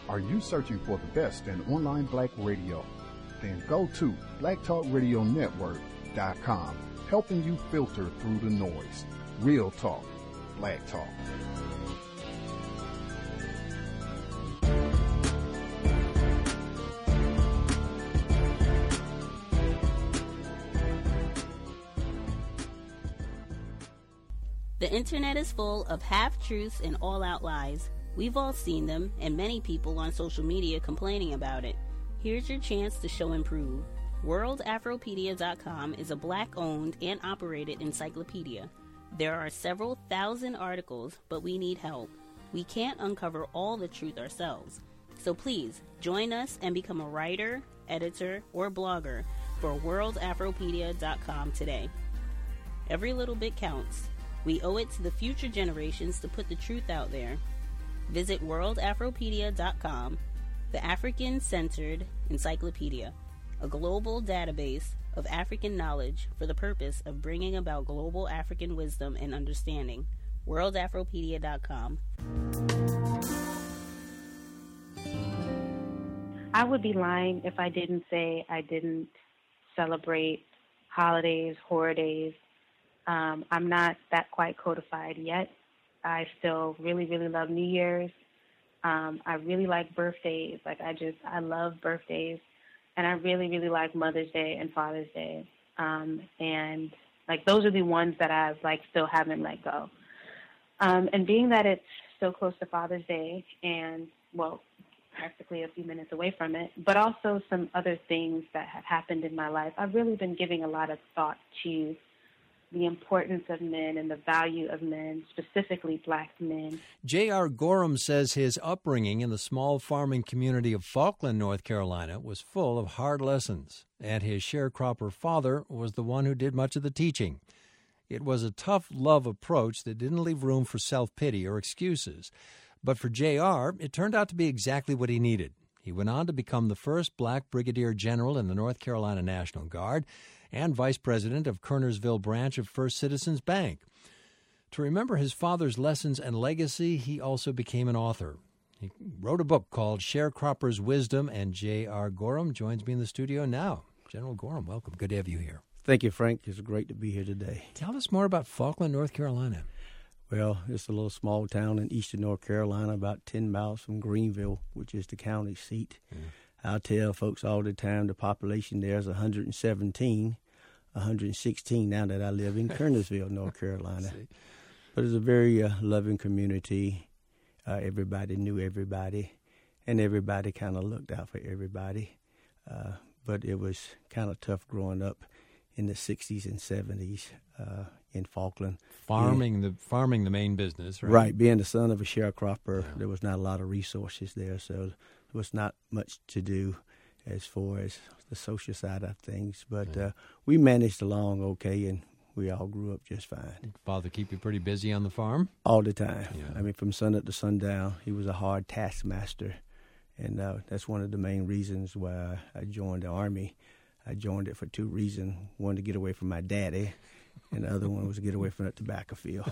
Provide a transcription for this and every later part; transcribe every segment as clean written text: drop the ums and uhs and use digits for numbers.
Are you searching for the best in online black radio? Then go to blacktalkradionetwork.com, helping you filter through the noise. Real talk, black talk. The internet is full of half-truths and all-out lies. We've all seen them, and many people on social media complaining about it. Here's your chance to show and prove. WorldAfropedia.com is a black-owned and operated encyclopedia. There are several thousand articles, but we need help. We can't uncover all the truth ourselves. So please, join us and become a writer, editor, or blogger for WorldAfropedia.com today. Every little bit counts. We owe it to the future generations to put the truth out there. Visit WorldAfropedia.com, the African-centered encyclopedia, a global database of African knowledge for the purpose of bringing about global African wisdom and understanding. WorldAfropedia.com. I would be lying if I didn't say I didn't celebrate holidays, horror days. I'm not that quite codified yet. I still really, really love New Year's. I really like birthdays. I love birthdays. And I really, really like Mother's Day and Father's Day. And those are the ones that I've still haven't let go. And being that it's so close to Father's Day and, practically a few minutes away from it, but also some other things that have happened in my life, I've really been giving a lot of thought to the importance of men and the value of men, specifically black men. J.R. Gorham says his upbringing in the small farming community of Falkland, North Carolina, was full of hard lessons, and his sharecropper father was the one who did much of the teaching. It was a tough love approach that didn't leave room for self-pity or excuses. But for J.R., it turned out to be exactly what he needed. He went on to become the first black brigadier general in the North Carolina National Guard and vice president of Kernersville branch of First Citizens Bank. To remember his father's lessons and legacy, he also became an author. He wrote a book called Sharecropper's Wisdom, and J.R. Gorham joins me in the studio now. General Gorham, welcome. Good to have you here. Thank you, Frank. It's great to be here today. Tell us more about Falkland, North Carolina. Well, it's a little small town in eastern North Carolina, about 10 miles from Greenville, which is the county seat. I tell folks all the time the population there is 116 now that I live in Kernersville, North Carolina. But it's a very loving community. Everybody knew everybody, and everybody kind of looked out for everybody. But it was kind of tough growing up in the 60s and 70s in Falkland. Farming the main business, right? Right. Being the son of a sharecropper, there was not a lot of resources there, so there was not much to do as far as the social side of things. But we managed along okay, and we all grew up just fine. Did Father keep you pretty busy on the farm? All the time. Yeah. I mean, from sunup to sundown, he was a hard taskmaster, and that's one of the main reasons why I joined the Army. I joined it for two reasons. One, to get away from my daddy, and the other one was to get away from that tobacco field.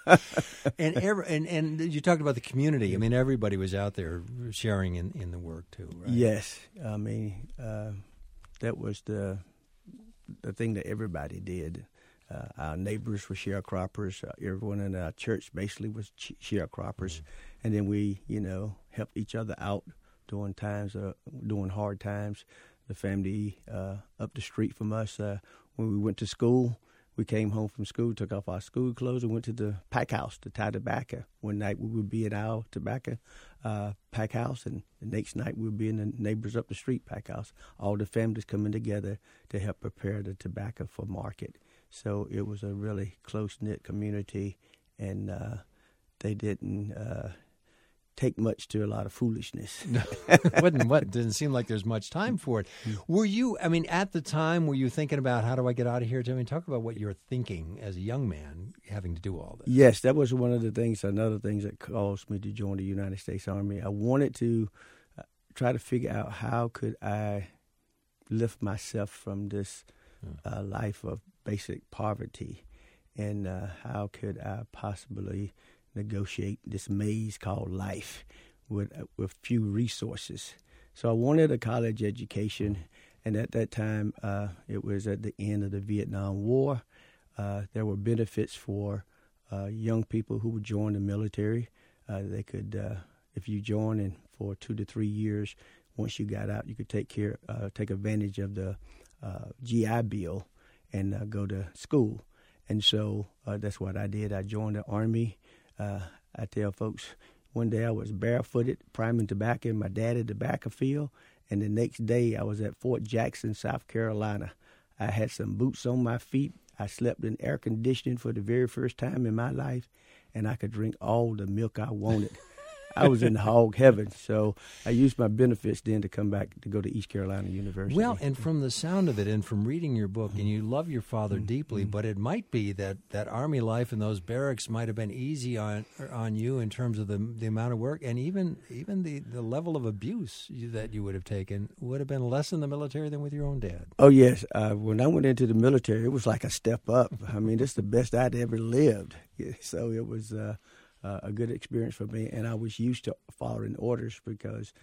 and you talked about the community. I mean, everybody was out there sharing in the work too, right? Yes. I mean, that was the thing that everybody did. Our neighbors were sharecroppers. Everyone in our church basically was sharecroppers. And then we, helped each other out during hard times. The family up the street from us, when we went to school, we came home from school, took off our school clothes, and went to the pack house to tie tobacco. One night we would be at our tobacco pack house, and the next night we would be in the neighbors up the street pack house. All the families coming together to help prepare the tobacco for market. So it was a really close-knit community, and they didn't take much to a lot of foolishness. Didn't seem like there's much time for it. Were you, at the time, were you thinking about how do I get out of here? Talk about what you're thinking as a young man having to do all this. Yes, that was one of the things, another things that caused me to join the United States Army. I wanted to try to figure out how could I lift myself from this life of basic poverty, and how could I possibly negotiate this maze called life with few resources. So I wanted a college education, and at that time, it was at the end of the Vietnam War. There were benefits for young people who would join the military. They could, if you join, and for 2 to 3 years, once you got out, you could take advantage of the GI Bill and go to school. And so that's what I did. I joined the Army. I tell folks, one day I was barefooted, priming tobacco in my daddy's tobacco field, and the next day I was at Fort Jackson, South Carolina. I had some boots on my feet. I slept in air conditioning for the very first time in my life, and I could drink all the milk I wanted. I was in hog heaven, so I used my benefits then to come back to go to East Carolina University. Well, and from the sound of it and from reading your book, and you love your father deeply, but it might be that Army life and those barracks might have been easy on you in terms of the amount of work, and even the level of abuse that you would have taken would have been less in the military than with your own dad. Oh, yes. When I went into the military, it was like a step up. I mean, it's the best I'd ever lived. So it was a good experience for me, and I was used to following orders because,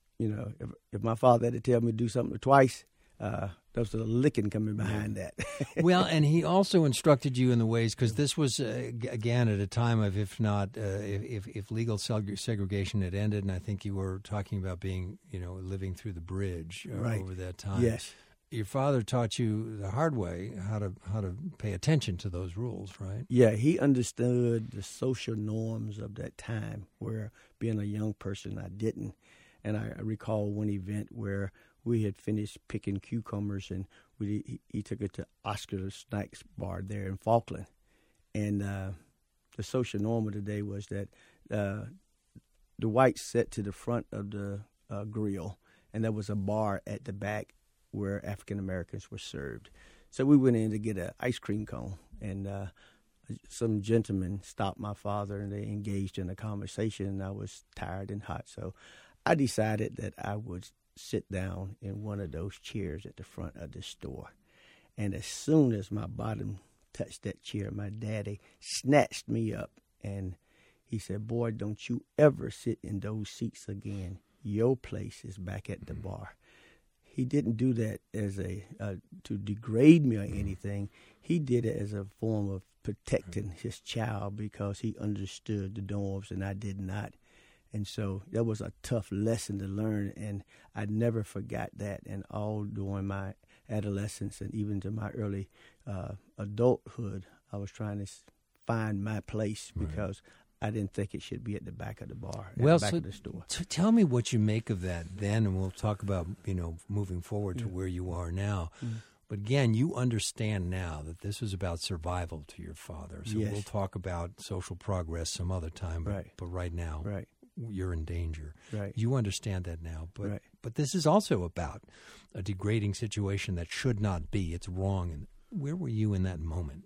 if my father had to tell me to do something twice, there was a licking coming behind that. Well, and he also instructed you in the ways, because this was, again, at a time of, if legal segregation had ended, and I think you were talking about being, living through the bridge over that time. Yes. Your father taught you the hard way how to pay attention to those rules, right? Yeah, he understood the social norms of that time, where being a young person, I didn't. And I recall one event where we had finished picking cucumbers, and he took it to Oscar Snipes bar there in Falkland. And the social norm of the day was that the whites sat to the front of the grill, and there was a bar at the back where African Americans were served. So we went in to get an ice cream cone, and some gentlemen stopped my father, and they engaged in a conversation, and I was tired and hot. So I decided that I would sit down in one of those chairs at the front of the store. And as soon as my bottom touched that chair, my daddy snatched me up, and he said, "Boy, don't you ever sit in those seats again. Your place is back at the bar." He didn't do that as to degrade me or anything. He did it as a form of protecting his child, because he understood the norms and I did not. And so that was a tough lesson to learn, and I never forgot that. And all during my adolescence and even to my early adulthood, I was trying to find my place, because I didn't think it should be at the back of the bar, at the back of the store. Tell me what you make of that then, and we'll talk about, moving forward to where you are now. But again, you understand now that this was about survival to your father. So we'll talk about social progress some other time, but right now you're in danger. Right. You understand that now. But this is also about a degrading situation that should not be. It's wrong. And where were you in that moment?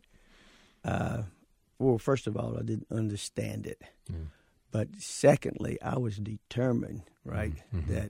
Well, first of all, I didn't understand it. But secondly, I was determined, that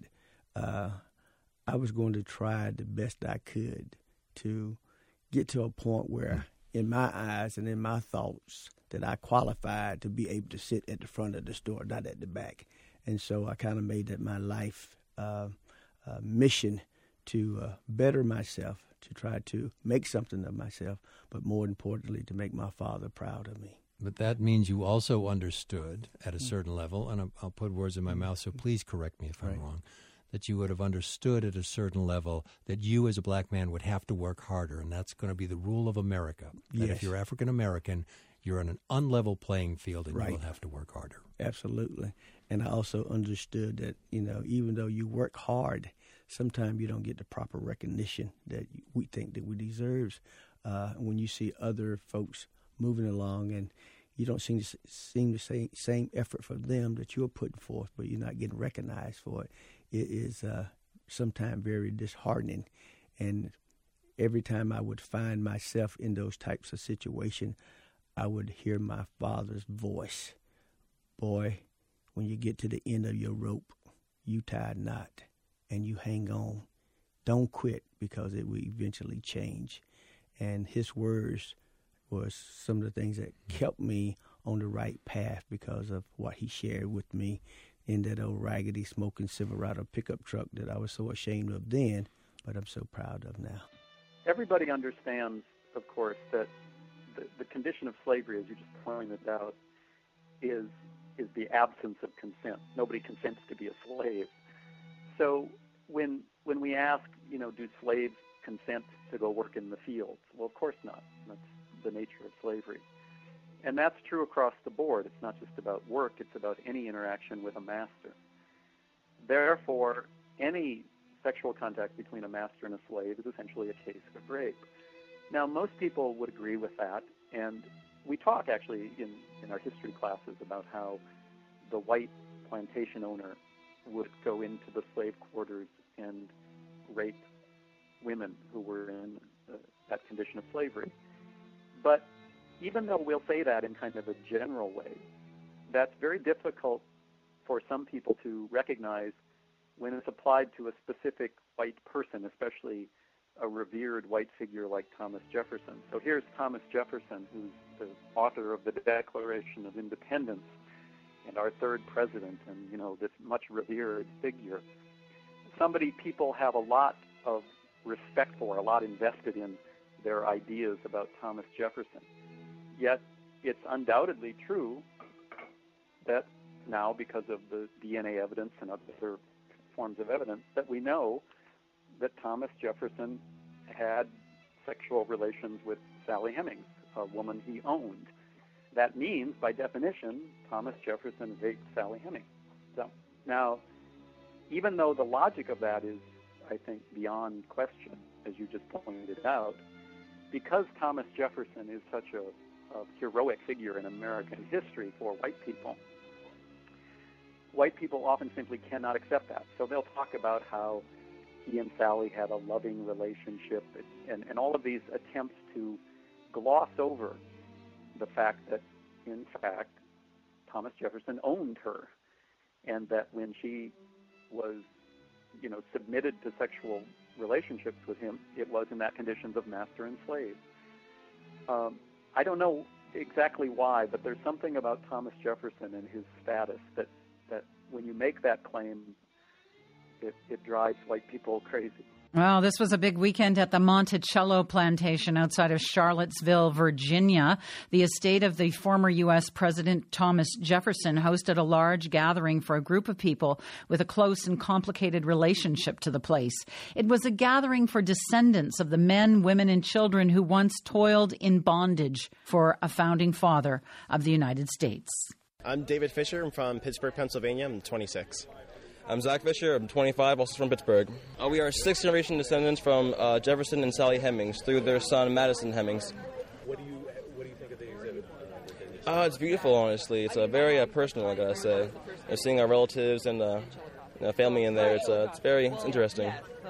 I was going to try the best I could to get to a point where, in my eyes and in my thoughts, that I qualified to be able to sit at the front of the store, not at the back. And so I kind of made that my life mission to better myself, to try to make something of myself, but more importantly, to make my father proud of me. But that means you also understood at a certain level, and I'll put words in my mouth, so please correct me if I'm wrong, that you would have understood at a certain level that you as a black man would have to work harder, and that's going to be the rule of America. That if you're African American, you're on an unlevel playing field, and you will have to work harder. Absolutely. And I also understood that, even though you work hard, sometimes you don't get the proper recognition that we think that we deserve. When you see other folks moving along and you don't seem the same effort for them that you're putting forth, but you're not getting recognized for it, it is sometimes very disheartening. And every time I would find myself in those types of situations, I would hear my father's voice. "Boy, when you get to the end of your rope, you tie a knot and you hang on. Don't quit, because it will eventually change." And his words was some of the things that kept me on the right path, because of what he shared with me in that old raggedy smoking Silverado pickup truck that I was so ashamed of then, but I'm so proud of now. Everybody understands, of course, that the condition of slavery, as you just pointed out, is the absence of consent. Nobody consents to be a slave. So when we ask, do slaves consent to go work in the fields? Well, of course not. That's the nature of slavery. And that's true across the board. It's not just about work. It's about any interaction with a master. Therefore, any sexual contact between a master and a slave is essentially a case of rape. Now, most people would agree with that, and we talk actually in our history classes about how the white plantation owner would go into the slave quarters and rape women who were in that condition of slavery. But even though we'll say that in kind of a general way, that's very difficult for some people to recognize when it's applied to a specific white person, especially a revered white figure like Thomas Jefferson. So here's Thomas Jefferson, who's the author of the Declaration of Independence and our third president, and, this much revered figure. Somebody people have a lot of respect for, a lot invested in their ideas about Thomas Jefferson. Yet it's undoubtedly true that now, because of the DNA evidence and other forms of evidence, that we know that Thomas Jefferson had sexual relations with Sally Hemings, a woman he owned. That means, by definition, Thomas Jefferson raped Sally Hemings. So now, even though the logic of that is, I think, beyond question, as you just pointed out, because Thomas Jefferson is such a heroic figure in American history for white people often simply cannot accept that. So they'll talk about how he and Sally had a loving relationship, and all of these attempts to gloss over the fact that, in fact, Thomas Jefferson owned her, and that when she was, submitted to sexual relationships with him, it was in that conditions of master and slave. I don't know exactly why, but there's something about Thomas Jefferson and his status that when you make that claim, it drives white people crazy. Well, this was a big weekend at the Monticello plantation outside of Charlottesville, Virginia. The estate of the former U.S. President Thomas Jefferson hosted a large gathering for a group of people with a close and complicated relationship to the place. It was a gathering for descendants of the men, women, and children who once toiled in bondage for a founding father of the United States. I'm David Fisher. I'm from Pittsburgh, Pennsylvania. I'm 26. I'm Zach Fisher. I'm 25, also from Pittsburgh. We are sixth-generation descendants from Jefferson and Sally Hemings through their son, Madison Hemings. What do you think of the exhibit? It's beautiful, honestly. It's very personal, I gotta say. Seeing our relatives and family in there, it's interesting.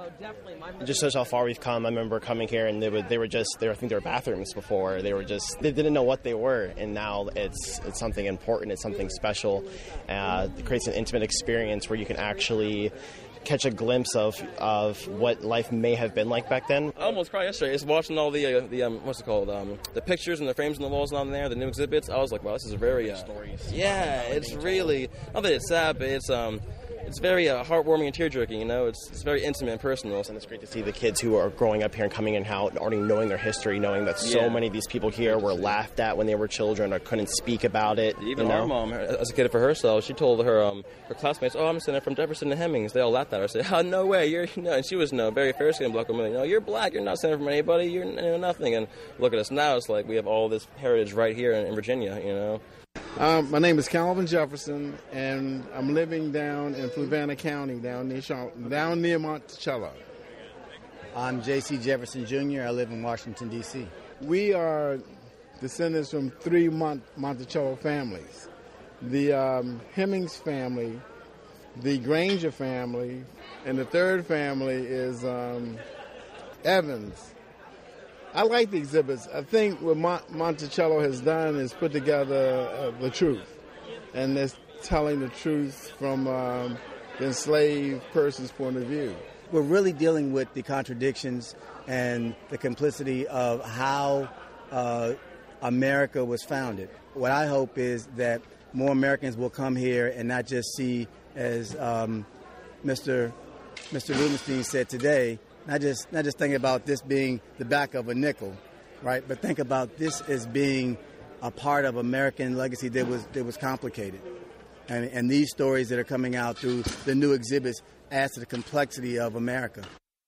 It just shows how far we've come. I remember coming here and I think there were bathrooms before. They didn't know what they were, and now it's something important. It's something special. It creates an intimate experience where you can actually catch a glimpse of what life may have been like back then. I almost cried yesterday. Just watching all the what's it called? The pictures and the frames on the walls on there, the new exhibits. I was like, wow, this is very stories. Yeah, it's really, not that it's sad, but it's very heartwarming and tear-jerking, It's very intimate and personal. And it's great to see the kids who are growing up here and coming in and out, already knowing their history, knowing that so many of these people here were laughed at when they were children or couldn't speak about it. Even our mom, as a kid for herself, she told her classmates, "Oh, I'm a descendant from Jefferson and Hemings." They all laughed at her. I said, "Oh, no way, and she was very fair-skinned black woman. You're black. You're not descendant from anybody. You're nothing." And look at us now. It's like we have all this heritage right here in Virginia. My name is Calvin Jefferson, and I'm living down in Fluvanna County, down near Monticello. I'm J.C. Jefferson Jr. I live in Washington, D.C. We are descendants from three Monticello families. The Hemings family, the Granger family, and the third family is Evans. I like the exhibits. I think what Monticello has done is put together the truth, and it's telling the truth from the enslaved person's point of view. We're really dealing with the contradictions and the complicity of how America was founded. What I hope is that more Americans will come here and not just see as Mr. Rubenstein said today, not just thinking about this being the back of a nickel, right? But think about this as being a part of American legacy that was complicated. And these stories that are coming out through the new exhibits adds to the complexity of America.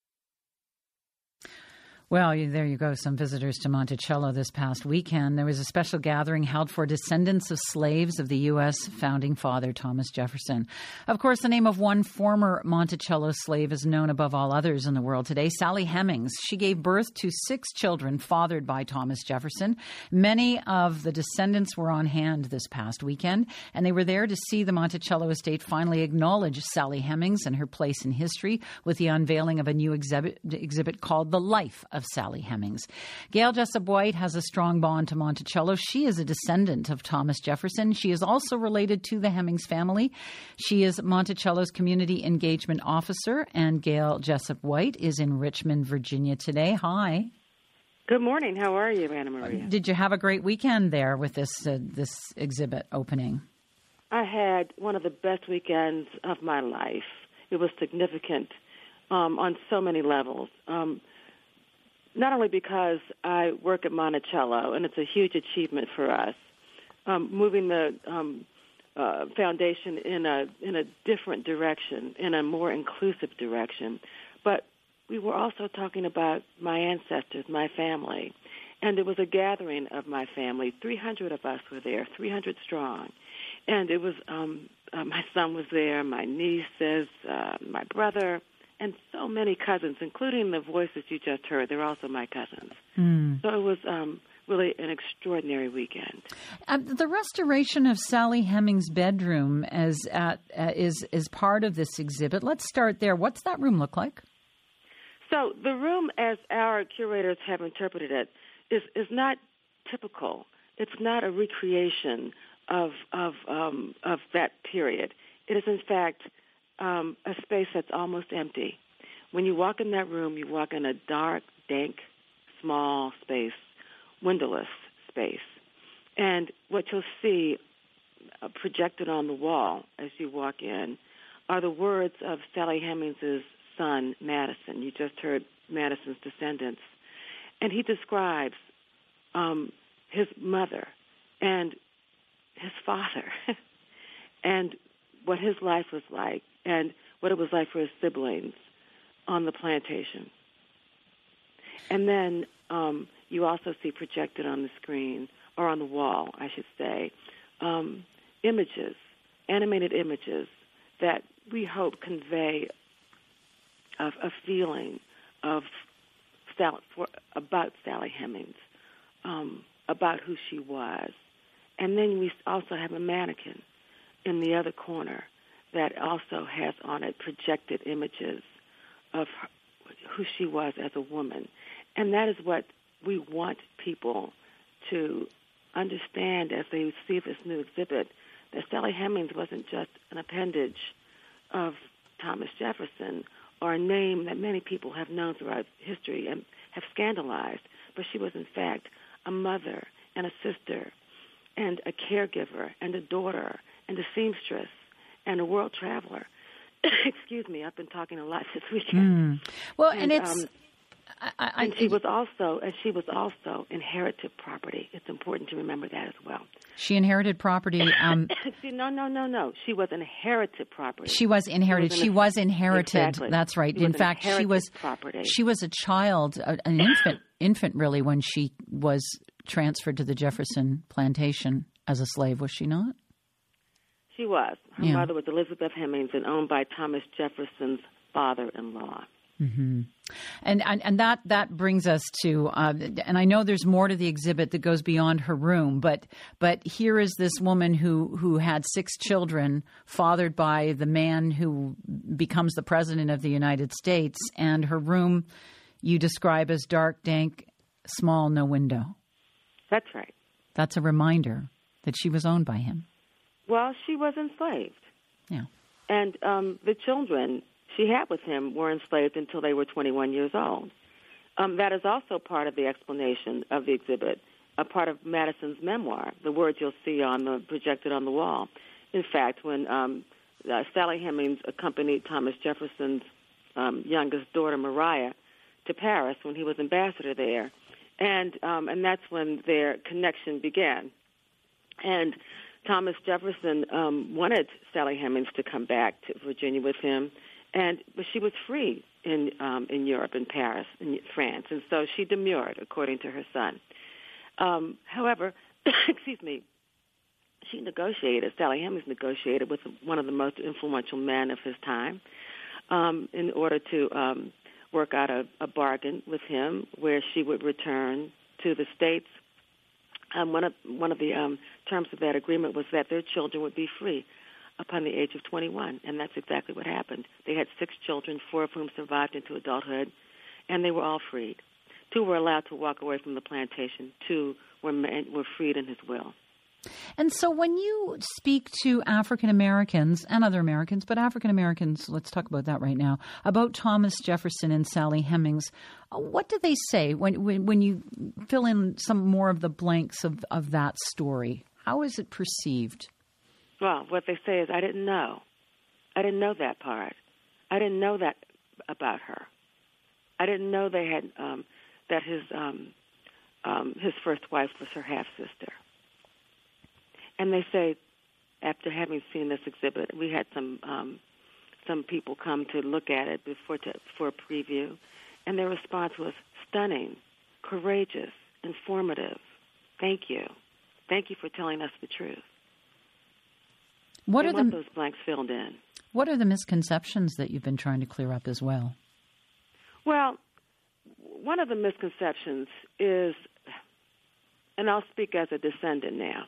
Well, there you go. Some visitors to Monticello this past weekend. There was a special gathering held for descendants of slaves of the U.S. founding father, Thomas Jefferson. Of course, the name of one former Monticello slave is known above all others in the world today, Sally Hemings. She gave birth to 6 children fathered by Thomas Jefferson. Many of the descendants were on hand this past weekend, and they were there to see the Monticello estate finally acknowledge Sally Hemings and her place in history with the unveiling of a new exhibit called The Life of Sally Hemings. Gail Jessup White has a strong bond to Monticello. She is a descendant of Thomas Jefferson. She is also related to the Hemings family. She is Monticello's Community Engagement Officer, and Gail Jessup White is in Richmond, Virginia today. Hi. Good morning. How are you, Anna Maria? Did you have a great weekend there with this exhibit opening? I had one of the best weekends of my life. It was significant on so many levels. Not only because I work at Monticello, and it's a huge achievement for us, moving the foundation in a different direction, in a more inclusive direction, but we were also talking about my ancestors, my family, and it was a gathering of my family. 300 of us were there, 300 strong, and it was my son was there, my nieces, my brother, and so many cousins, including the voices you just heard. They're also my cousins. So it was really an extraordinary weekend. The restoration of Sally Hemings' bedroom is part of this exhibit. Let's start there. What's that room look like? So the room, as our curators have interpreted it, is not typical. It's not a recreation of that period. It is, in fact, a space that's almost empty. When you walk in that room, you walk in a dark, dank, small space, windowless space. And what you'll see projected on the wall as you walk in are the words of Sally Hemings' son, Madison. You just heard Madison's descendants. And he describes his mother and his father and what his life was like, and what it was like for his siblings on the plantation. And then you also see projected on the screen, or on the wall, I should say, images, animated images that we hope convey a feeling of about Sally Hemings, about who she was. And then we also have a mannequin in the other corner that also has on it projected images of who she was as a woman. And that is what we want people to understand as they see this new exhibit, that Sally Hemings wasn't just an appendage of Thomas Jefferson, or a name that many people have known throughout history and have scandalized, but she was, in fact, a mother and a sister and a caregiver and a daughter and a seamstress and a world traveler. Excuse me, I've been talking a lot this weekend. Well, and it's... and she was also inherited property. It's important to remember that as well. She inherited property. No. She was inherited property. She was inherited. She was inherited. Exactly. That's right. In fact, she was property. She was a child, an infant really, when she was transferred to the Jefferson plantation as a slave. Was she not? She was. Her mother was Elizabeth Hemings and owned by Thomas Jefferson's father-in-law. Mm-hmm. And that brings us to, and I know there's more to the exhibit that goes beyond her room, but here is this woman who had 6 children fathered by the man who becomes the president of the United States, and her room you describe as dark, dank, small, no window. That's right. That's a reminder that she was owned by him. Well, she was enslaved. Yeah. And the children she had with him were enslaved until they were 21 years old. That is also part of the explanation of the exhibit, a part of Madison's memoir, the words you'll see projected on the wall. In fact, when Sally Hemings accompanied Thomas Jefferson's youngest daughter, Mariah, to Paris when he was ambassador there. And that's when their connection began. And Thomas Jefferson wanted Sally Hemings to come back to Virginia with him, but she was free in Europe, in Paris, in France, and so she demurred, according to her son. However, Sally Hemings negotiated with one of the most influential men of his time in order to work out a bargain with him where she would return to the States. One of the terms of that agreement was that their children would be free upon the age of 21, and that's exactly what happened. They had 6 children, 4 of whom survived into adulthood, and they were all freed. 2 were allowed to walk away from the plantation. 2 were freed in his will. And so when you speak to African Americans and other Americans, but African Americans, let's talk about that right now, about Thomas Jefferson and Sally Hemings, what do they say when you fill in some more of the blanks of that story? How is it perceived? Well, what they say is, I didn't know. I didn't know that part. I didn't know that about her. I didn't know they had that his first wife was her half-sister. And they say, after having seen this exhibit, we had some people come to look at it for a preview, and their response was stunning, courageous, informative. Thank you. Thank you for telling us the truth. What are those blanks filled in? What are the misconceptions that you've been trying to clear up as well? Well, one of the misconceptions is, and I'll speak as a descendant now,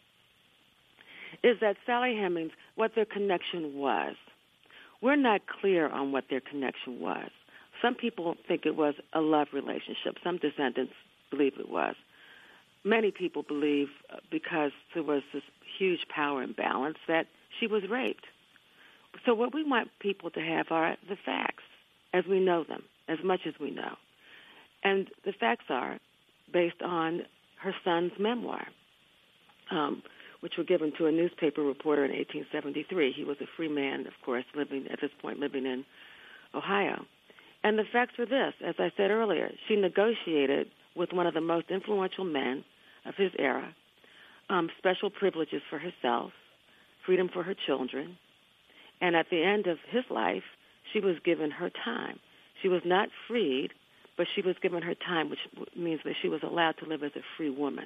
is that Sally Hemings, what their connection was. We're not clear on what their connection was. Some people think it was a love relationship. Some descendants believe it was. Many people believe, because there was this huge power imbalance, that she was raped. So what we want people to have are the facts as we know them, as much as we know. And the facts are based on her son's memoir, which were given to a newspaper reporter in 1873. He was a free man, of course, living in Ohio. And the facts were this: as I said earlier, she negotiated with one of the most influential men of his era, special privileges for herself, freedom for her children, and at the end of his life, she was given her time. She was not freed, but she was given her time, which means that she was allowed to live as a free woman.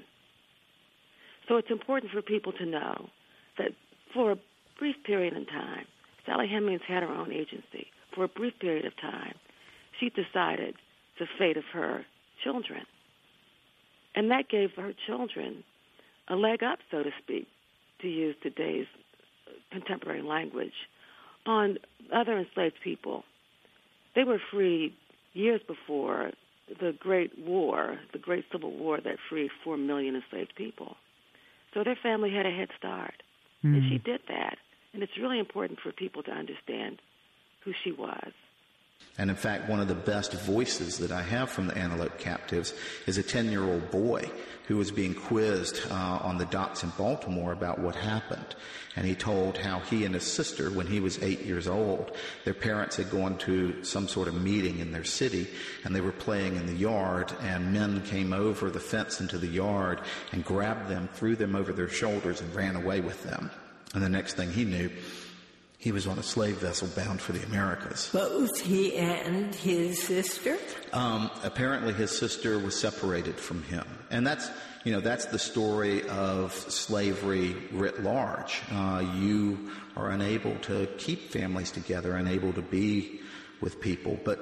So it's important for people to know that for a brief period in time, Sally Hemings had her own agency. For a brief period of time, she decided the fate of her children. And that gave her children a leg up, so to speak, to use today's contemporary language, on other enslaved people. They were freed years before the Great War, the Great Civil War that freed 4 million enslaved people. So their family had a head start, and she did that. And it's really important for people to understand who she was. And in fact, one of the best voices that I have from the Antelope captives is a 10-year-old boy who was being quizzed on the docks in Baltimore about what happened. And he told how he and his sister, when he was 8 years old, their parents had gone to some sort of meeting in their city, and they were playing in the yard, and men came over the fence into the yard and grabbed them, threw them over their shoulders, and ran away with them. And the next thing he knew, he was on a slave vessel bound for the Americas. Both he and his sister? Apparently his sister was separated from him. And that's the story of slavery writ large. You are unable to keep families together, unable to be with people. But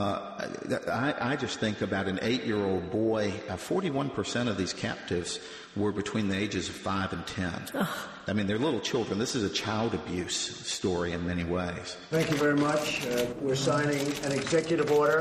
I just think about an 8-year-old boy. 41% of these captives were between the ages of 5 and 10. I mean, they're little children. This is a child abuse story in many ways. Thank you very much. We're signing an executive order.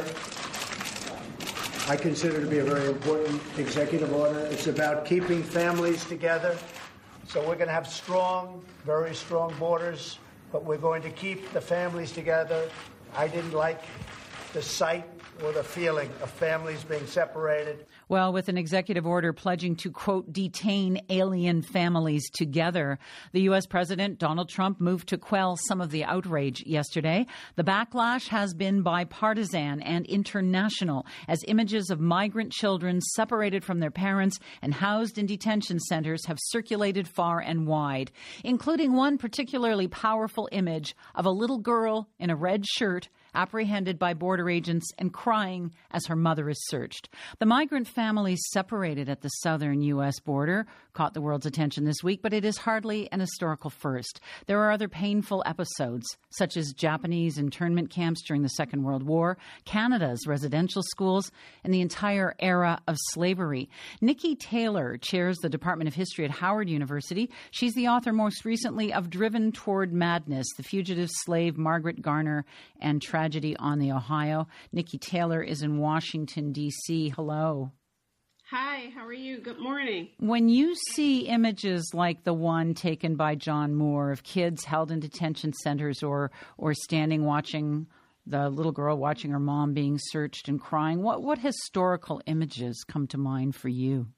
I consider it to be a very important executive order. It's about keeping families together. So we're going to have strong, very strong borders, but we're going to keep the families together. I didn't like the sight with a feeling of families being separated. Well, with an executive order pledging to, quote, detain alien families together, the U.S. President Donald Trump moved to quell some of the outrage yesterday. The backlash has been bipartisan and international as images of migrant children separated from their parents and housed in detention centers have circulated far and wide, including one particularly powerful image of a little girl in a red shirt apprehended by border agents and crying as her mother is searched. The migrant families separated at the southern U.S. border caught the world's attention this week, but it is hardly an historical first. There are other painful episodes, such as Japanese internment camps during the Second World War, Canada's residential schools, and the entire era of slavery. Nikki Taylor chairs the Department of History at Howard University. She's the author most recently of Driven Toward Madness, The Fugitive Slave Margaret Garner and Tragedy on the Ohio. Nikki Taylor is in Washington, D.C. Hello. Hi, how are you? Good morning. When you see images like the one taken by John Moore of kids held in detention centers or standing watching the little girl watching her mom being searched and crying, what historical images come to mind for you?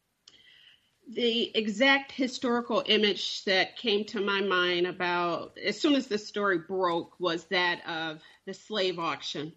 The exact historical image that came to my mind about as soon as the story broke was that of the slave auction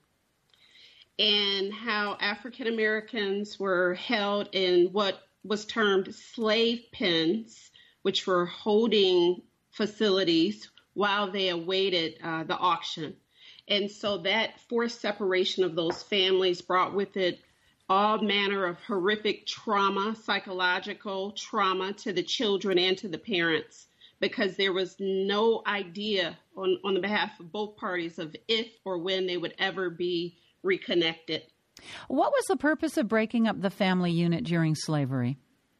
and how African Americans were held in what was termed slave pens, which were holding facilities while they awaited the auction. And so that forced separation of those families brought with it all manner of horrific trauma, psychological trauma to the children and to the parents, because there was no idea on the behalf of both parties of if or when they would ever be reconnected. What was the purpose of breaking up the family unit during slavery?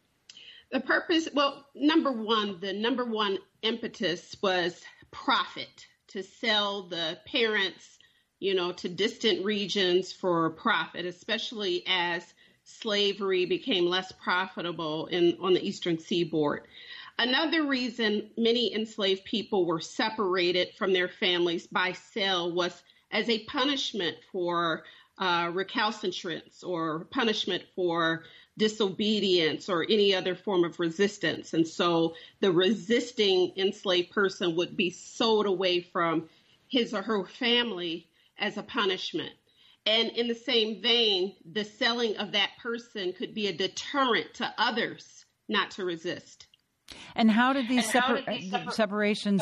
The purpose, well, the number one impetus was profit, to sell the parents, to distant regions for profit, especially as slavery became less profitable on the eastern seaboard. Another reason many enslaved people were separated from their families by sale was as a punishment for recalcitrance or punishment for disobedience or any other form of resistance. And so the resisting enslaved person would be sold away from his or her family as a punishment. And in the same vein, the selling of that person could be a deterrent to others not to resist. And how did these separations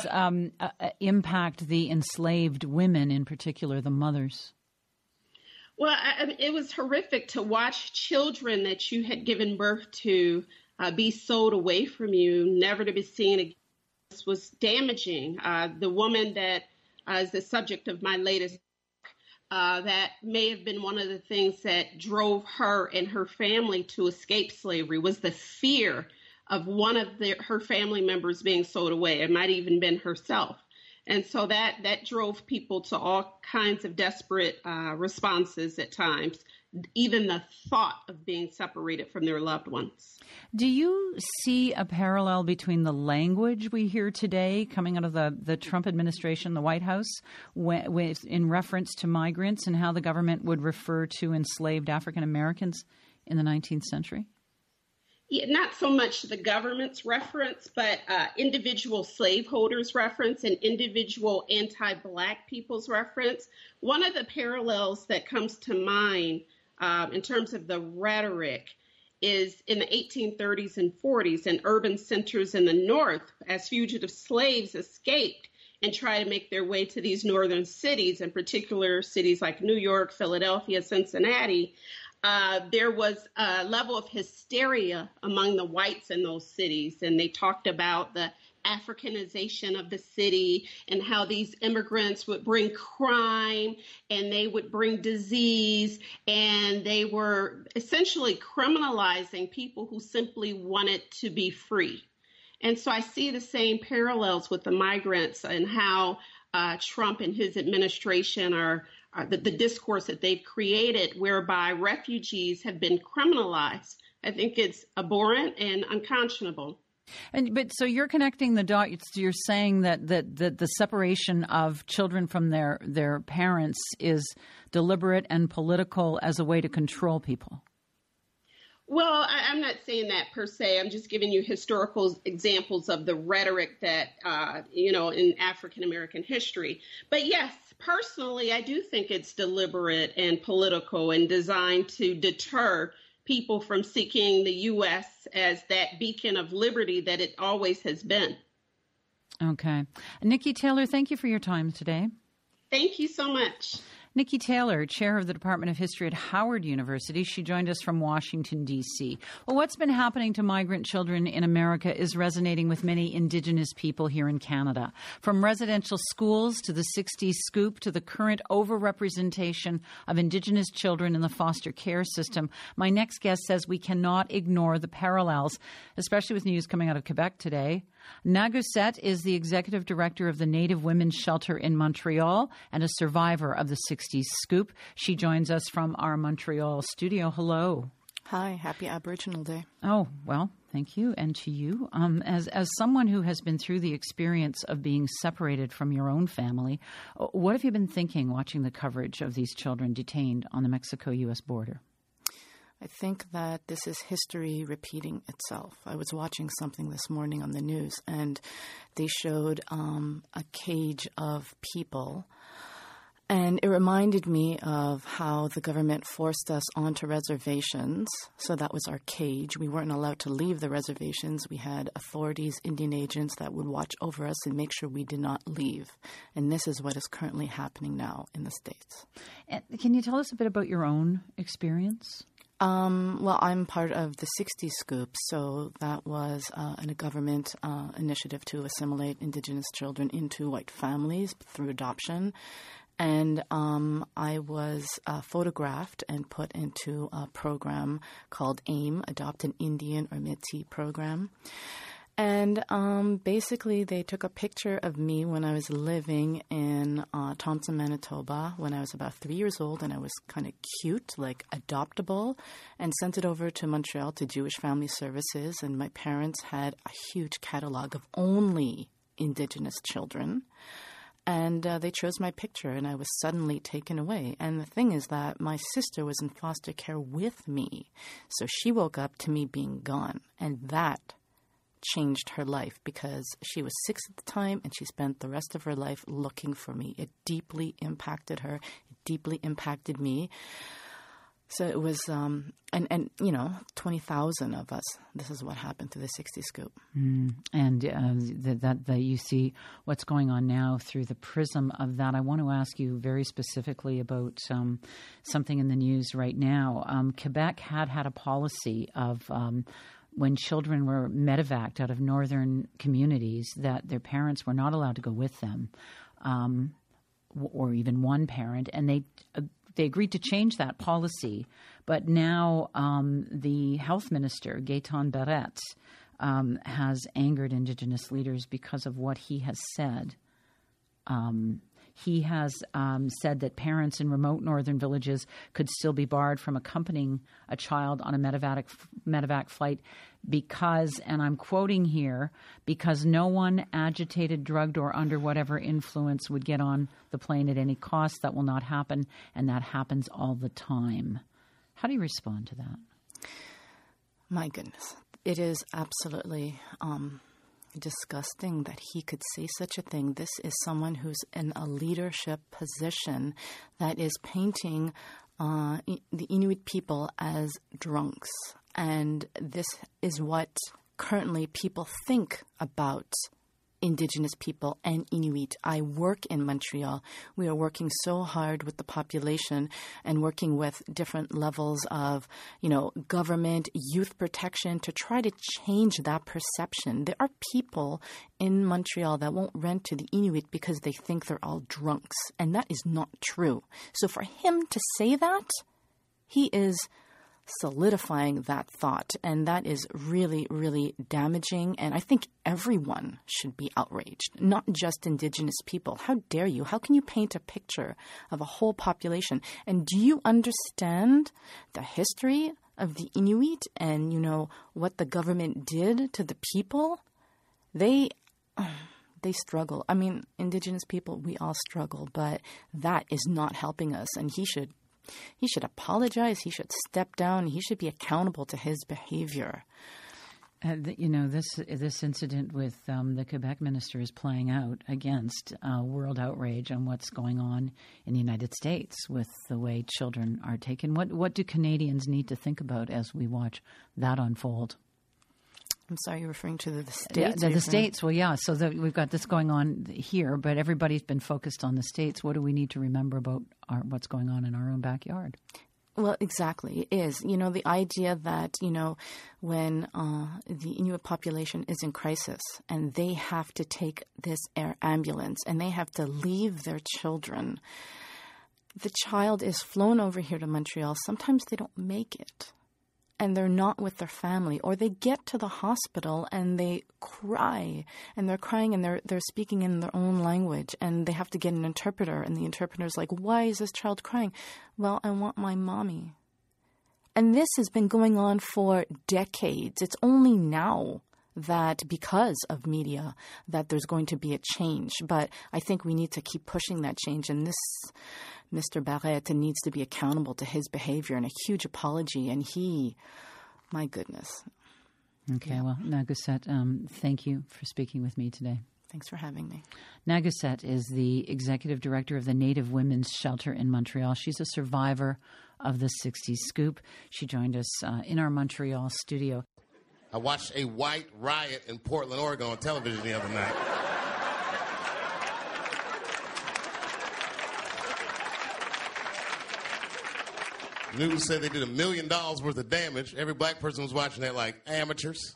impact the enslaved women, in particular the mothers? Well, it was horrific to watch children that you had given birth to be sold away from you, never to be seen again. This was damaging. The woman that is the subject of my latest book, that may have been one of the things that drove her and her family to escape slavery was the fear of one of her family members being sold away. It might even been herself. And so that drove people to all kinds of desperate responses at times, even the thought of being separated from their loved ones. Do you see a parallel between the language we hear today coming out of the Trump administration, the White House, in reference to migrants and how the government would refer to enslaved African Americans in the 19th century? Yeah, not so much the government's reference, but individual slaveholders' reference and individual anti-Black people's reference. One of the parallels that comes to mind in terms of the rhetoric is in the 1830s and 40s in urban centers in the North, as fugitive slaves escaped and tried to make their way to these northern cities, in particular cities like New York, Philadelphia, Cincinnati. There was a level of hysteria among the whites in those cities, and they talked about the Africanization of the city and how these immigrants would bring crime and they would bring disease, and they were essentially criminalizing people who simply wanted to be free. And so I see the same parallels with the migrants and how Trump and his administration are the discourse that they've created whereby refugees have been criminalized. I think it's abhorrent and unconscionable. But so you're connecting the dots. You're saying that the separation of children from their parents is deliberate and political as a way to control people. Well, I'm not saying that per se. I'm just giving you historical examples of the rhetoric that, in African American history. But yes, personally, I do think it's deliberate and political and designed to deter people from seeking the U.S. as that beacon of liberty that it always has been. Okay. Nikki Taylor, thank you for your time today. Thank you so much. Nikki Taylor, chair of the Department of History at Howard University. She joined us from Washington, D.C. Well, what's been happening to migrant children in America is resonating with many Indigenous people here in Canada. From residential schools to the 60s scoop to the current overrepresentation of Indigenous children in the foster care system, my next guest says we cannot ignore the parallels, especially with news coming out of Quebec today. Nagusset is the executive director of the Native Women's Shelter in Montreal and a survivor of the 60s scoop. She joins us from our Montreal studio. Hello. Hi, happy Aboriginal Day. Oh, well, thank you. And to you. As someone who has been through the experience of being separated from your own family, what have you been thinking watching the coverage of these children detained on the Mexico-U.S. border? I think that this is history repeating itself. I was watching something this morning on the news, and they showed a cage of people. And it reminded me of how the government forced us onto reservations. So that was our cage. We weren't allowed to leave the reservations. We had authorities, Indian agents that would watch over us and make sure we did not leave. And this is what is currently happening now in the States. And can you tell us a bit about your own experience? Well, I'm part of the 60s Scoop, so that was a government initiative to assimilate Indigenous children into white families through adoption. And I was photographed and put into a program called AIM, Adopt an Indian or Métis program. And basically, they took a picture of me when I was living in Thompson, Manitoba, when I was about 3 years old, and I was kind of cute, like adoptable, and sent it over to Montreal to Jewish Family Services. And my parents had a huge catalog of only Indigenous children. And they chose my picture, and I was suddenly taken away. And the thing is that my sister was in foster care with me. So she woke up to me being gone, and that changed her life because she was 6 at the time and she spent the rest of her life looking for me. It deeply impacted her. It deeply impacted me. So it was, and 20,000 of us, this is what happened to the 60 Scoop. And that you see what's going on now through the prism of that. I want to ask you very specifically about something in the news right now. Quebec had a policy of when children were medevaced out of northern communities that their parents were not allowed to go with them, or even one parent, and they agreed to change that policy. But now the health minister, Gaetan Barrette, has angered Indigenous leaders because of what he has said. He has said that parents in remote northern villages could still be barred from accompanying a child on a medevac flight because, and I'm quoting here, because no one agitated, drugged, or under whatever influence would get on the plane at any cost. That will not happen, and that happens all the time. How do you respond to that? My goodness. It is absolutely disgusting that he could say such a thing. This is someone who's in a leadership position that is painting the Inuit people as drunks. And this is what currently people think about Indigenous people and Inuit. I work in Montreal. We are working so hard with the population and working with different levels of, government, youth protection to try to change that perception. There are people in Montreal that won't rent to the Inuit because they think they're all drunks, and that is not true. So for him to say that, he is solidifying that thought, and that is really, really damaging. And I think everyone should be outraged, not just Indigenous people. How dare you? How can you paint a picture of a whole population? And do you understand the history of the Inuit and, what the government did to the people, they struggle. I mean, Indigenous people, we all struggle, but that is not helping us. And he should apologize. He should step down. He should be accountable to his behavior. This incident with the Quebec minister is playing out against world outrage on what's going on in the United States with the way children are taken. What do Canadians need to think about as we watch that unfold? I'm sorry, you're referring to the States? The States. Well, yeah. So we've got this going on here, but everybody's been focused on the States. What do we need to remember about what's going on in our own backyard? Well, exactly. It is. The idea that, when the Inuit population is in crisis and they have to take this air ambulance and they have to leave their children, the child is flown over here to Montreal. Sometimes they don't make it. And they're not with their family, or they get to the hospital and they cry, and they're crying and they're speaking in their own language, and they have to get an interpreter, and the interpreter's like, "Why is this child crying?" "Well, I want my mommy." And this has been going on for decades. It's only now that because of media that there's going to be a change. But I think we need to keep pushing that change. And this Mr. Barrette needs to be accountable to his behavior and a huge apology. And my goodness. Okay, well, Naguset, thank you for speaking with me today. Thanks for having me. Naguset is the executive director of the Native Women's Shelter in Montreal. She's a survivor of the 60s scoop. She joined us in our Montreal studio. I watched a white riot in Portland, Oregon on television the other night. News said they did $1 million worth of damage. Every black person was watching that like amateurs.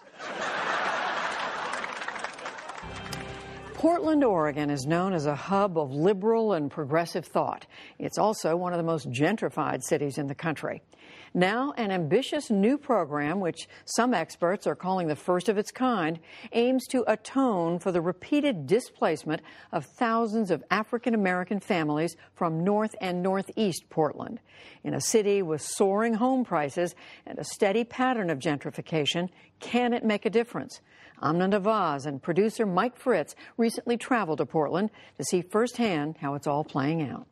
Portland, Oregon is known as a hub of liberal and progressive thought. It's also one of the most gentrified cities in the country. Now, an ambitious new program, which some experts are calling the first of its kind, aims to atone for the repeated displacement of thousands of African-American families from North and Northeast Portland. In a city with soaring home prices and a steady pattern of gentrification, can it make a difference? Amna Nawaz and producer Mike Fritz recently traveled to Portland to see firsthand how it's all playing out.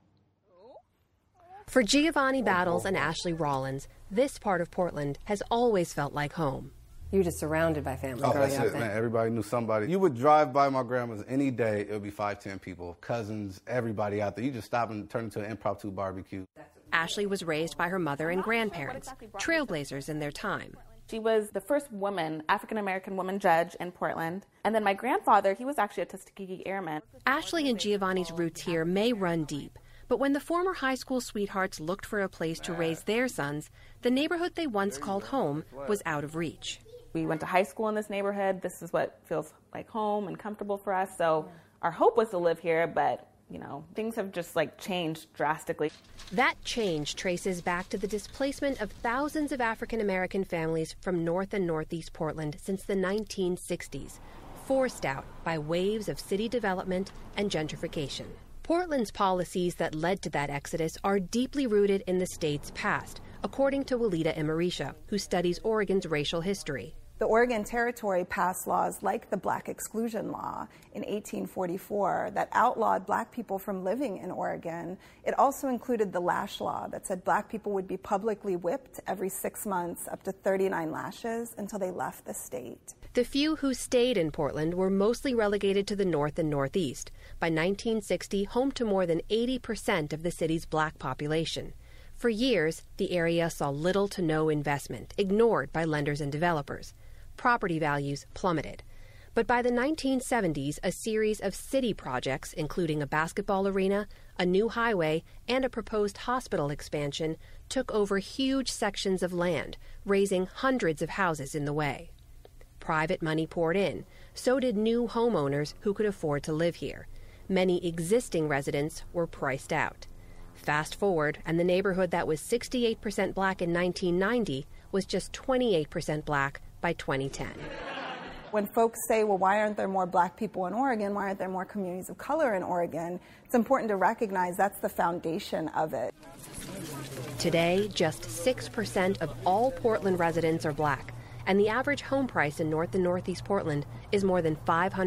For Giovanni Battles and Ashley Rollins, this part of Portland has always felt like home. You're just surrounded by family growing that's up it, there. man. Everybody knew somebody. You would drive by my grandma's any day, it would be 5-10 people, cousins, everybody out there. You just stop and turn into an impromptu barbecue. Ashley was raised by her mother and grandparents, trailblazers in their time. She was the first woman, African-American woman judge in Portland. And then my grandfather, he was actually a Tuskegee Airman. Ashley and Giovanni's roots here may run deep, but when the former high school sweethearts looked for a place to raise their sons, the neighborhood they once called home was out of reach. We went to high school in this neighborhood. This is what feels like home and comfortable for us. So our hope was to live here, but things have just changed drastically. That change traces back to the displacement of thousands of African-American families from North and Northeast Portland since the 1960s, forced out by waves of city development and gentrification. Portland's policies that led to that exodus are deeply rooted in the state's past, according to Walida Imarisha, who studies Oregon's racial history. The Oregon Territory passed laws like the Black Exclusion Law in 1844 that outlawed black people from living in Oregon. It also included the lash law that said black people would be publicly whipped every 6 months, up to 39 lashes, until they left the state. The few who stayed in Portland were mostly relegated to the North and Northeast. By 1960, home to more than 80% of the city's black population. For years, the area saw little to no investment, ignored by lenders and developers. Property values plummeted. But by the 1970s, a series of city projects, including a basketball arena, a new highway, and a proposed hospital expansion, took over huge sections of land, raising hundreds of houses in the way. Private money poured in. So did new homeowners who could afford to live here. Many existing residents were priced out. Fast forward, and the neighborhood that was 68% black in 1990 was just 28% black by 2010. When folks say, well, why aren't there more black people in Oregon? Why aren't there more communities of color in Oregon? It's important to recognize that's the foundation of it. Today, just 6% of all Portland residents are black, and the average home price in North and Northeast Portland is more than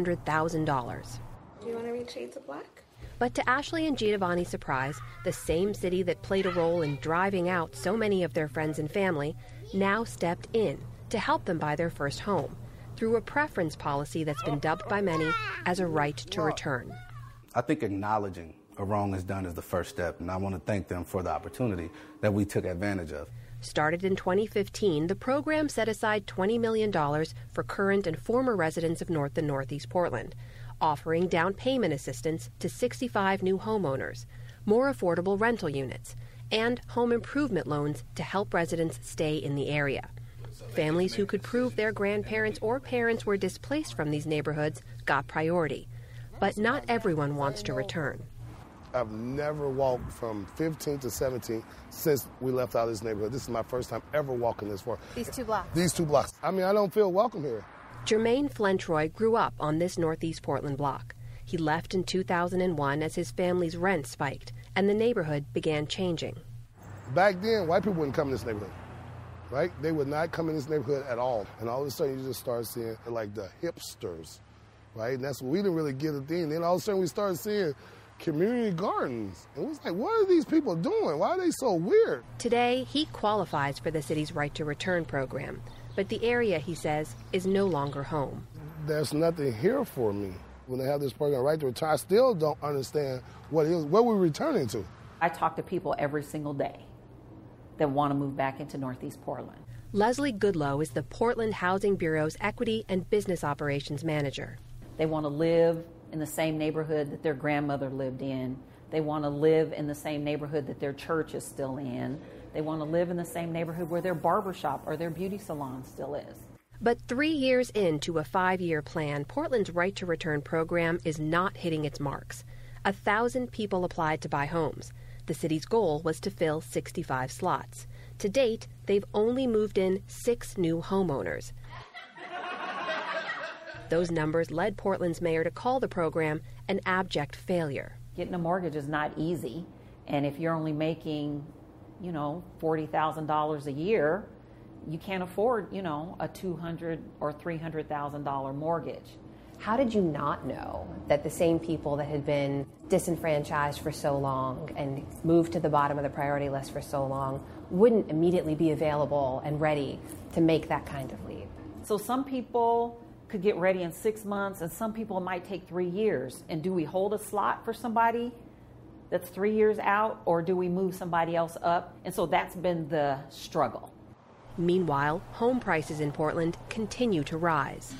$500,000. Do you want to read Shades of Black? But to Ashley and Giovanni's surprise, the same city that played a role in driving out so many of their friends and family now stepped in to help them buy their first home through a preference policy that's been dubbed by many as a right to return. I think acknowledging a wrong is done is the first step, and I want to thank them for the opportunity that we took advantage of. Started in 2015, the program set aside $20 million for current and former residents of North and Northeast Portland, offering down payment assistance to 65 new homeowners, more affordable rental units, and home improvement loans to help residents stay in the area. Families who could prove their grandparents or parents were displaced from these neighborhoods got priority. But not everyone wants to return. I've never walked from 15 to 17 since we left out of this neighborhood. This is my first time ever walking this far. These 2 blocks? These 2 blocks. I mean, I don't feel welcome here. Jermaine Flentroy grew up on this Northeast Portland block. He left in 2001 as his family's rent spiked and the neighborhood began changing. Back then, white people wouldn't come in this neighborhood, right? They would not come in this neighborhood at all. And all of a sudden, you just start seeing, like, the hipsters, right? And that's what we didn't really get a thing. Then all of a sudden, we started seeing community gardens. And it was like, what are these people doing? Why are they so weird? Today, he qualifies for the city's Right to Return program. But the area, he says, is no longer home. There's nothing here for me. When they have this program, Right to Return, I still don't understand what it is, where we're returning to. I talk to people every single day that want to move back into Northeast Portland. Leslie Goodlow is the Portland Housing Bureau's Equity and Business Operations Manager. They want to live in the same neighborhood that their grandmother lived in. They want to live in the same neighborhood that their church is still in. They want to live in the same neighborhood where their barbershop or their beauty salon still is. But 3 years into a 5-year plan, Portland's Right to Return program is not hitting its marks. 1,000 people applied to buy homes. The city's goal was to fill 65 slots. To date, they've only moved in 6 new homeowners. Those numbers led Portland's mayor to call the program an abject failure. Getting a mortgage is not easy, and if you're only making, $40,000 a year, you can't afford, a $200,000 or $300,000 mortgage. How did you not know that the same people that had been disenfranchised for so long and moved to the bottom of the priority list for so long wouldn't immediately be available and ready to make that kind of leap? So some people could get ready in 6 months, and some people it might take 3 years. And do we hold a slot for somebody that's 3 years out, or do we move somebody else up? And so that's been the struggle. Meanwhile, home prices in Portland continue to rise.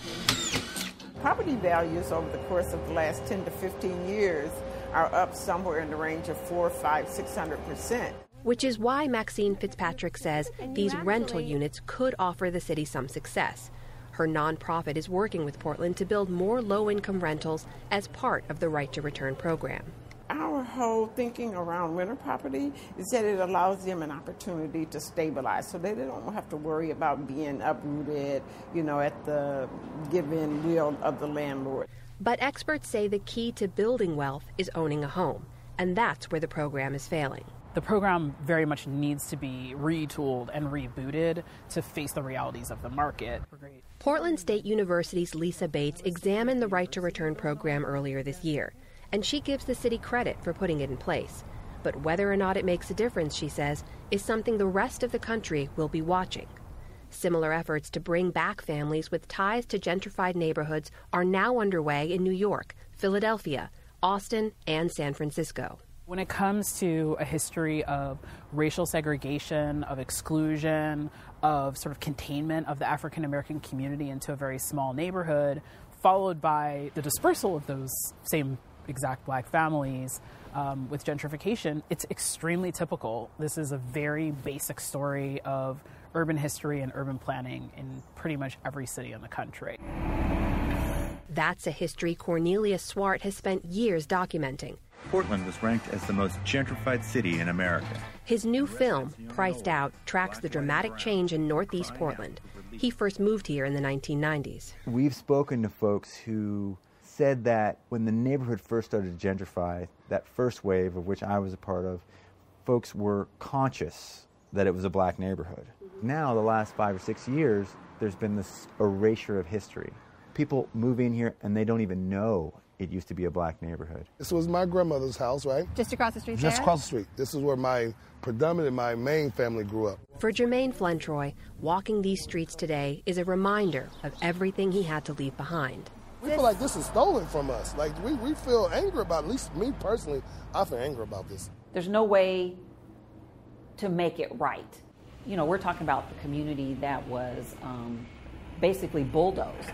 Property values over the course of the last 10 to 15 years are up somewhere in the range of 400%, 500%, 600%. Which is why Maxine Fitzpatrick says these rental units could offer the city some success. Her nonprofit is working with Portland to build more low-income rentals as part of the Right to Return program. Our whole thinking around rental property is that it allows them an opportunity to stabilize so that they don't have to worry about being uprooted, at the give-in will of the landlord. But experts say the key to building wealth is owning a home, and that's where the program is failing. The program very much needs to be retooled and rebooted to face the realities of the market. Portland State University's Lisa Bates examined the Right to Return program earlier this year, and she gives the city credit for putting it in place. But whether or not it makes a difference, she says, is something the rest of the country will be watching. Similar efforts to bring back families with ties to gentrified neighborhoods are now underway in New York, Philadelphia, Austin, and San Francisco. When it comes to a history of racial segregation, of exclusion, of sort of containment of the African American community into a very small neighborhood, followed by the dispersal of those same exact black families with gentrification, it's extremely typical. This is a very basic story of urban history and urban planning in pretty much every city in the country. That's a history Cornelia Swart has spent years documenting. Portland was ranked as the most gentrified city in America. His new film, Priced Out, tracks the dramatic change in Northeast Portland. He first moved here in the 1990s. We've spoken to folks who said that when the neighborhood first started to gentrify, that first wave of which I was a part of, folks were conscious that it was a black neighborhood. Now, the last 5 or 6 years, there's been this erasure of history. People move in here and they don't even know it used to be a black neighborhood. This was my grandmother's house, right? Just across the street Just there? across the street. This is where my main family grew up. For Jermaine Flentroy, walking these streets today is a reminder of everything he had to leave behind. We feel like this is stolen from us. Like, we feel angry about it. At least me personally, I feel angry about this. There's no way to make it right. You know, we're talking about the community that was basically bulldozed.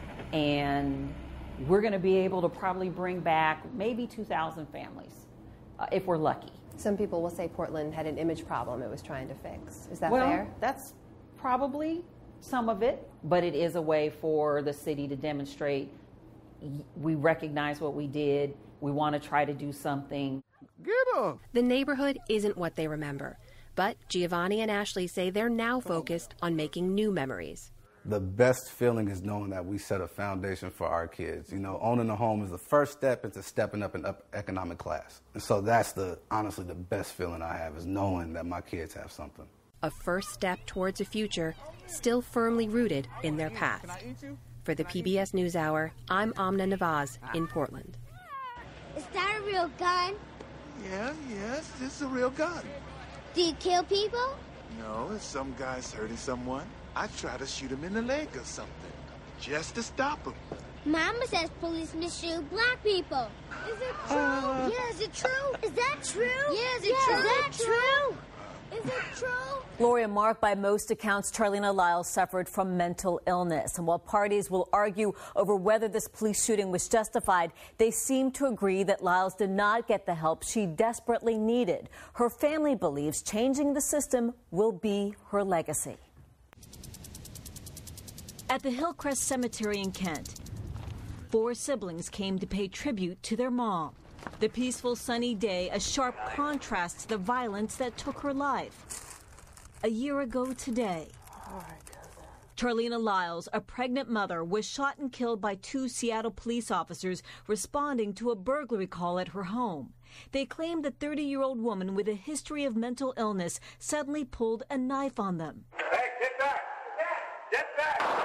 And we're going to be able to probably bring back maybe 2,000 families if we're lucky. Some people will say Portland had an image problem it was trying to fix. Is that well, fair? That's probably some of it, but it is a way for the city to demonstrate we recognize what we did. We want to try to do something. Get them! The neighborhood isn't what they remember, but Giovanni and Ashley say they're now focused on making new memories. The best feeling is knowing that we set a foundation for our kids. You know, owning a home is the first step into stepping up in economic class. And so that's honestly the best feeling I have, is knowing that my kids have something. A first step towards a future still firmly rooted in their past. For the PBS NewsHour, I'm Amna Navaz in Portland. Is that a real gun? Yes, this is a real gun. Do you kill people? No, if some guy's hurting someone, I try to shoot him in the leg or something, just to stop him. Mama says police misshoot black people. Is it true? Yeah, is it true? Is that true? Yeah, is it true? Is that true? Is it true? Gloria Mark, by most accounts, Charleena Lyles suffered from mental illness. And while parties will argue over whether this police shooting was justified, they seem to agree that Lyles did not get the help she desperately needed. Her family believes changing the system will be her legacy. At the Hillcrest Cemetery in Kent, 4 siblings came to pay tribute to their mom. The peaceful sunny day, a sharp contrast to the violence that took her life. A year ago today, Charleena Lyles, a pregnant mother, was shot and killed by 2 Seattle police officers responding to a burglary call at her home. They claimed the 30-year-old woman with a history of mental illness suddenly pulled a knife on them. Hey, get back! Get back!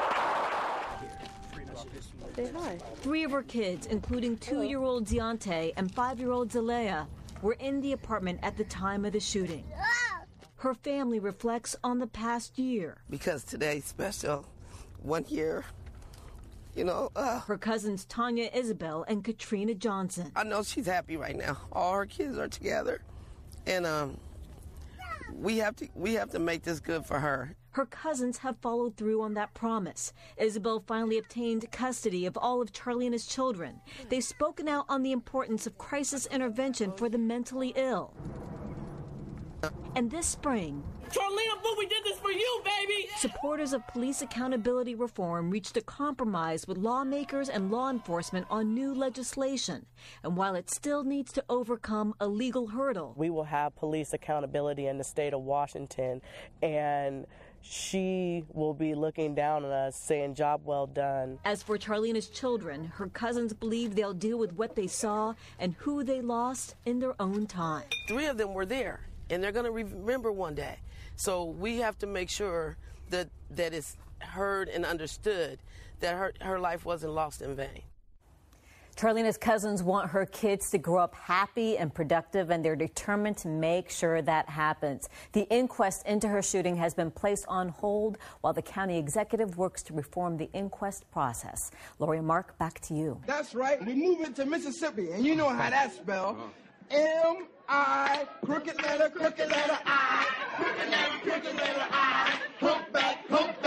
Say hi. 3 of her kids, including 2-year-old Deontay and 5-year-old Zalea, were in the apartment at the time of the shooting. Her family reflects on the past year. Because today's special, 1 year, Her cousins Tanya Isabel and Katrina Johnson. I know she's happy right now. All her kids are together, and we have to make this good for her. Her cousins have followed through on that promise. Isabel finally obtained custody of all of Charleena's children. They've spoken out on the importance of crisis intervention for the mentally ill. And this spring, Charleena, but we did this for you, baby! Supporters of police accountability reform reached a compromise with lawmakers and law enforcement on new legislation. And while it still needs to overcome a legal hurdle, we will have police accountability in the state of Washington, and she will be looking down on us saying, job well done. As for Charleena's children, her cousins believe they'll deal with what they saw and who they lost in their own time. 3 of them were there, and they're going to remember one day. So we have to make sure that it's heard and understood that her life wasn't lost in vain. Charleena's cousins want her kids to grow up happy and productive, and they're determined to make sure that happens. The inquest into her shooting has been placed on hold while the county executive works to reform the inquest process. Lori and Mark, back to you. That's right. We move into Mississippi, and you know how that's spelled. M-I, crooked letter I, crooked letter I, hook back,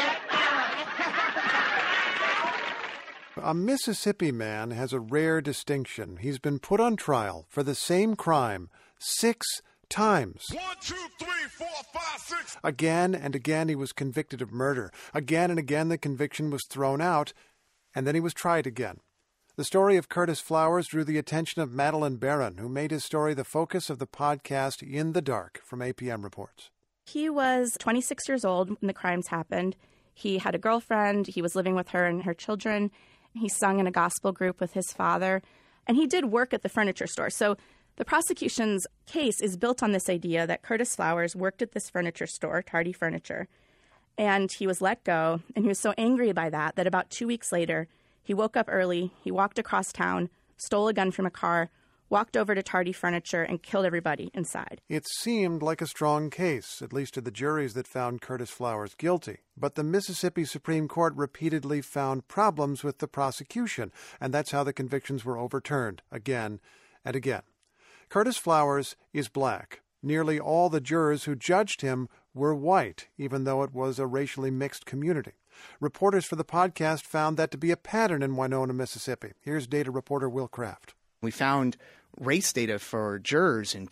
I. A Mississippi man has a rare distinction. He's been put on trial for the same crime 6 times. 1, 2, 3, 4, 5, 6. Again and again he was convicted of murder. Again and again the conviction was thrown out, and then he was tried again. The story of Curtis Flowers drew the attention of Madeline Barron, who made his story the focus of the podcast In the Dark from APM Reports. He was 26 years old when the crimes happened. He had a girlfriend. He was living with her and her children. He sung in a gospel group with his father. And he did work at the furniture store. So The prosecution's case is built on this idea that Curtis Flowers worked at this furniture store, Tardy Furniture, and he was let go, and he was so angry by that about 2 weeks later, he woke up early, he walked across town, stole a gun from a car, walked over to Tardy Furniture, and killed everybody inside. It seemed like a strong case, at least to the juries that found Curtis Flowers guilty. But the Mississippi Supreme Court repeatedly found problems with the prosecution, and that's how the convictions were overturned again and again. Curtis Flowers is black. Nearly all the jurors who judged him were white, even though it was a racially mixed community. Reporters for the podcast found that to be a pattern in Winona, Mississippi. Here's data reporter Will Kraft. We found race data for jurors in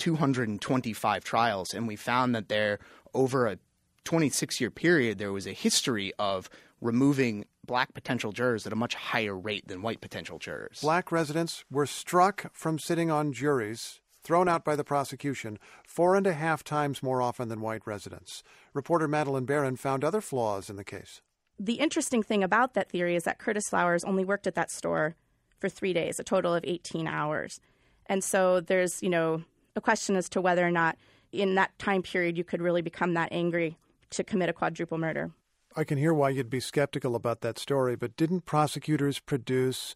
225 trials, and we found that there, over a 26-year period, there was a history of removing black potential jurors at a much higher rate than white potential jurors. Black residents were struck from sitting on juries, thrown out by the prosecution, 4.5 times more often than white residents. Reporter Madeline Barron found other flaws in the case. The interesting thing about that theory is that Curtis Flowers only worked at that store for 3 days, a total of 18 hours. And so there's, a question as to whether or not in that time period you could really become that angry to commit a quadruple murder. I can hear why you'd be skeptical about that story, but didn't prosecutors produce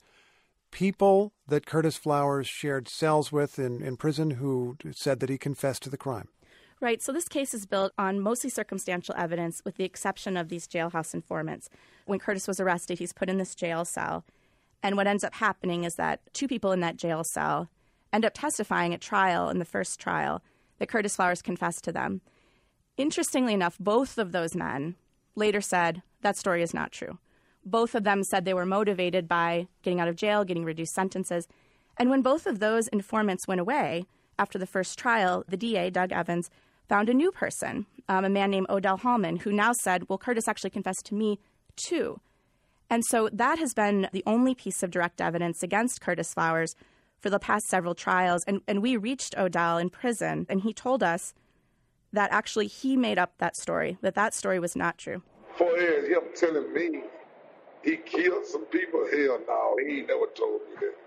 people that Curtis Flowers shared cells with in prison who said that he confessed to the crime? Right. So this case is built on mostly circumstantial evidence with the exception of these jailhouse informants. When Curtis was arrested, he's put in this jail cell. And what ends up happening is that 2 people in that jail cell end up testifying at trial, in the first trial, that Curtis Flowers confessed to them. Interestingly enough, both of those men later said that story is not true. Both of them said they were motivated by getting out of jail, getting reduced sentences. And when both of those informants went away after the first trial, the DA, Doug Evans, found a new person, a man named Odell Hallman, who now said, well, Curtis actually confessed to me too. And so that has been the only piece of direct evidence against Curtis Flowers for the past several trials. And we reached Odell in prison, and he told us that actually he made up that story story was not true. For him telling me he killed some people, hell no, he ain't never told me that.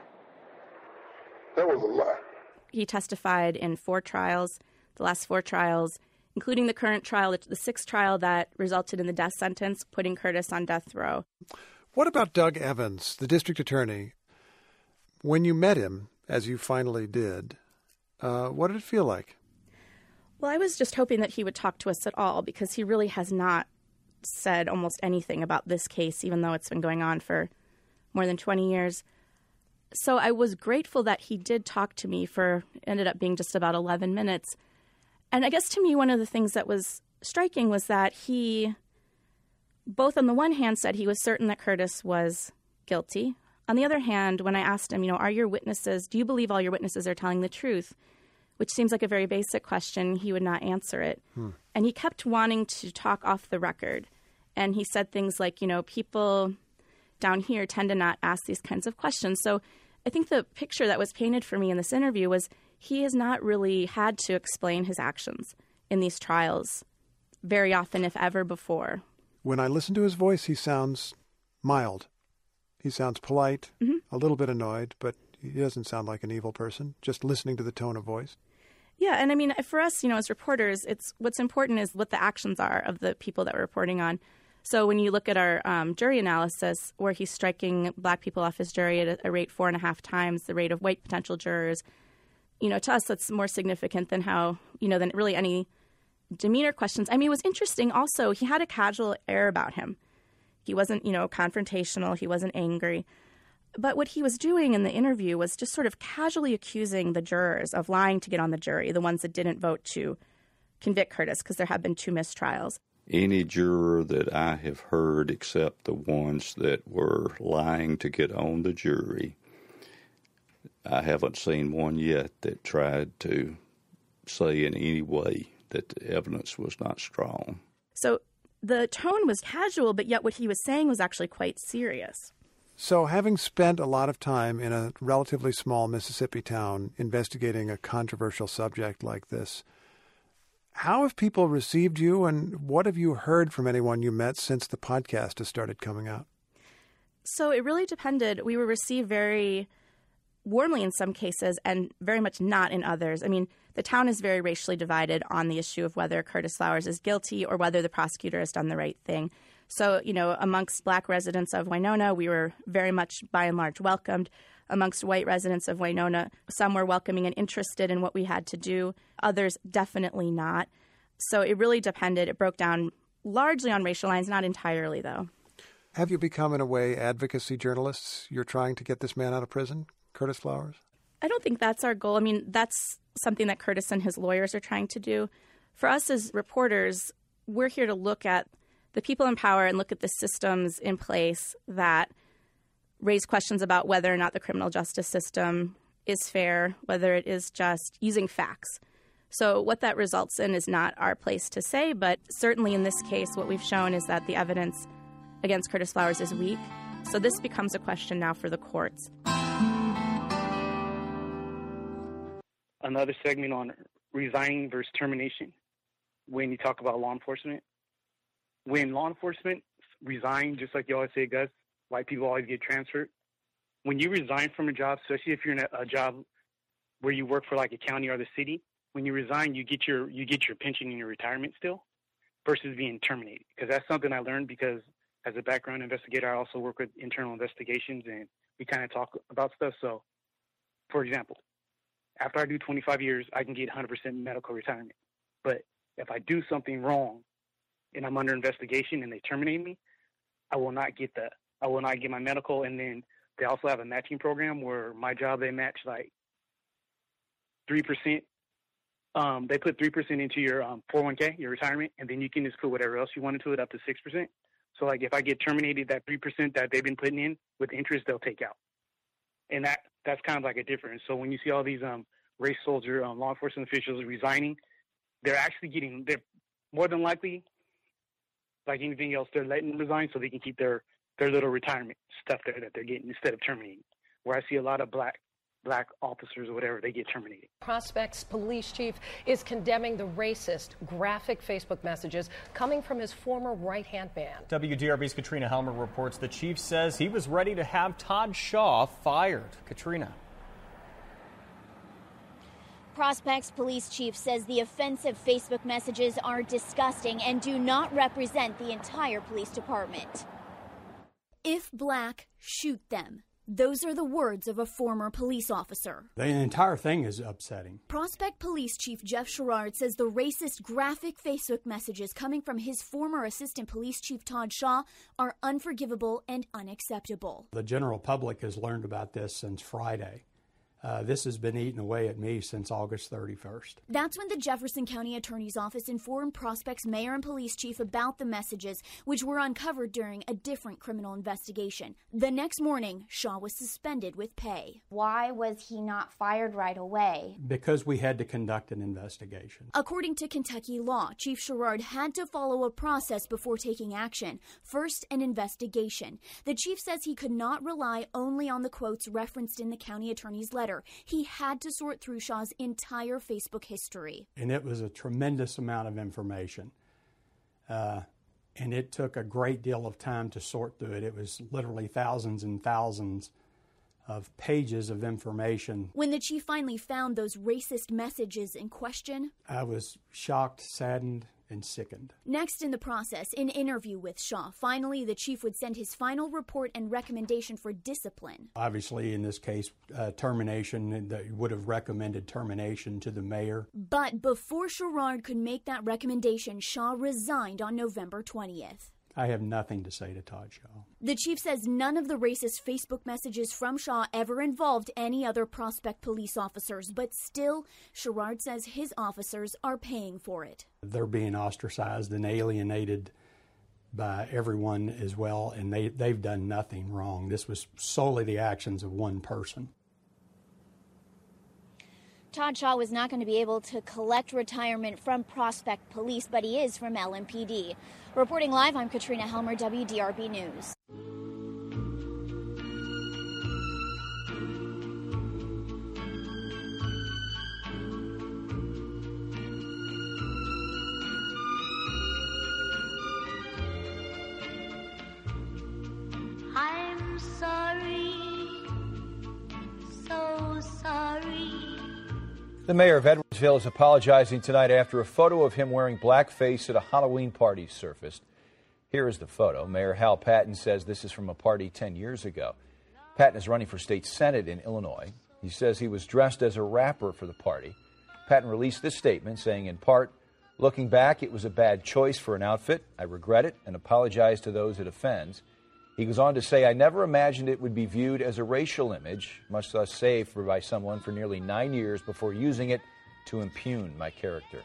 That was a lie. He testified in 4 trials, the last 4 trials, including the current trial, the 6th trial that resulted in the death sentence, putting Curtis on death row. What about Doug Evans, the district attorney? When you met him, as you finally did, what did it feel like? Well, I was just hoping that he would talk to us at all, because he really has not said almost anything about this case, even though it's been going on for more than 20 years. So I was grateful that he did talk to me ended up being just about 11 minutes. And I guess to me, one of the things that was striking was that he, both on the one hand, said he was certain that Curtis was guilty. On the other hand, when I asked him, do you believe all your witnesses are telling the truth? Which seems like a very basic question, he would not answer it. And he kept wanting to talk off the record. And he said things like, people down here tend to not ask these kinds of questions. So I think the picture that was painted for me in this interview was he has not really had to explain his actions in these trials very often, if ever, before. When I listen to his voice, he sounds mild. He sounds polite, a little bit annoyed, but he doesn't sound like an evil person, just listening to the tone of voice. Yeah, and I mean, for us, as reporters, what's important is what the actions are of the people that we're reporting on. So when you look at our jury analysis, where he's striking black people off his jury at a rate 4.5 times the rate of white potential jurors, to us that's more significant than than really any demeanor questions. I mean, it was interesting also, he had a casual air about him. He wasn't, confrontational, he wasn't angry. But what he was doing in the interview was just sort of casually accusing the jurors of lying to get on the jury, the ones that didn't vote to convict Curtis because there have been 2 mistrials. Any juror that I have heard except the ones that were lying to get on the jury, I haven't seen one yet that tried to say in any way that the evidence was not strong. So the tone was casual, but yet what he was saying was actually quite serious. So having spent a lot of time in a relatively small Mississippi town investigating a controversial subject like this, how have people received you, and what have you heard from anyone you met since the podcast has started coming out? So it really depended. We were received very warmly in some cases and very much not in others. I mean, the town is very racially divided on the issue of whether Curtis Flowers is guilty or whether the prosecutor has done the right thing. So, amongst black residents of Winona, we were very much, by and large, welcomed. Amongst white residents of Winona, some were welcoming and interested in what we had to do. Others, definitely not. So it really depended. It broke down largely on racial lines, not entirely, though. Have you become, in a way, advocacy journalists? You're trying to get this man out of prison, Curtis Flowers? I don't think that's our goal. I mean, that's something that Curtis and his lawyers are trying to do. For us as reporters, we're here to look at the people in power and look at the systems in place that raise questions about whether or not the criminal justice system is fair, whether it is just, using facts. So what that results in is not our place to say, but certainly in this case, what we've shown is that the evidence against Curtis Flowers is weak. So this becomes a question now for the courts. Another segment on resigning versus termination. When you talk about law enforcement, when law enforcement resign, just like you always say, Gus, white people always get transferred. When you resign from a job, especially if you're in a job where you work for like a county or the city, when you resign, you get your pension and your retirement still, versus being terminated. Because that's something I learned because as a background investigator, I also work with internal investigations and we kind of talk about stuff. So, for example, after I do 25 years, I can get 100% medical retirement. But if I do something wrong and I'm under investigation and they terminate me, I will not get my medical. And then they also have a matching program where my job, they match like 3%. They put 3% into your 401k, your retirement, and then you can just put whatever else you want into it up to 6%. So like if I get terminated, that 3% that they've been putting in with interest, they'll take out. And that's kind of like a difference. So when you see all these race soldier law enforcement officials resigning, they're more than likely, like anything else, they're letting them resign so they can keep their little retirement stuff there that they're getting instead of terminating. Where I see a lot of black officers or whatever, they get terminated. Prospect's police chief is condemning the racist, graphic Facebook messages coming from his former right-hand man. WDRB's Katrina Helmer reports the chief says he was ready to have Todd Shaw fired. Katrina. Prospect's police chief says the offensive Facebook messages are disgusting and do not represent the entire police department. If black, shoot them. Those are the words of a former police officer. The entire thing is upsetting. Prospect Police Chief Jeff Sherrard says the racist graphic Facebook messages coming from his former Assistant Police Chief Todd Shaw are unforgivable and unacceptable. The general public has learned about this since Friday. This has been eating away at me since August 31st. That's when the Jefferson County Attorney's Office informed Prospect's mayor and police chief about the messages, which were uncovered during a different criminal investigation. The next morning, Shaw was suspended with pay. Why was he not fired right away? Because we had to conduct an investigation. According to Kentucky law, Chief Sherrard had to follow a process before taking action. First, an investigation. The chief says he could not rely only on the quotes referenced in the county attorney's letter. He had to sort through Shaw's entire Facebook history. And it was a tremendous amount of information. And it took a great deal of time to sort through it. It was literally thousands and thousands of pages of information. When the chief finally found those racist messages in question, I was shocked, saddened, and sickened. Next in the process, an interview with Shaw. Finally, the chief would send his final report and recommendation for discipline. Obviously, in this case, termination, they would have recommended termination to the mayor. But before Sherrard could make that recommendation, Shaw resigned on November 20th. I have nothing to say to Todd Shaw. The chief says none of the racist Facebook messages from Shaw ever involved any other Prospect police officers, but still, Sherrard says his officers are paying for it. They're being ostracized and alienated by everyone as well, and they've done nothing wrong. This was solely the actions of one person. Todd Shaw was not going to be able to collect retirement from Prospect Police, but he is from LMPD. Reporting live, I'm Katrina Helmer, WDRB News. I'm sorry, so The mayor of Edwardsville is apologizing tonight after a photo of him wearing blackface at a Halloween party surfaced. Here is the photo. Mayor Hal Patton says this is from a party 10 years ago. Patton is running for state senate in Illinois. He says he was dressed as a rapper for the party. Patton released this statement saying, in part, "Looking back, it was a bad choice for an outfit. I regret it and apologize to those it offends." He goes on to say, "I never imagined it would be viewed as a racial image, much less saved by someone for nearly 9 years before using it to impugn my character."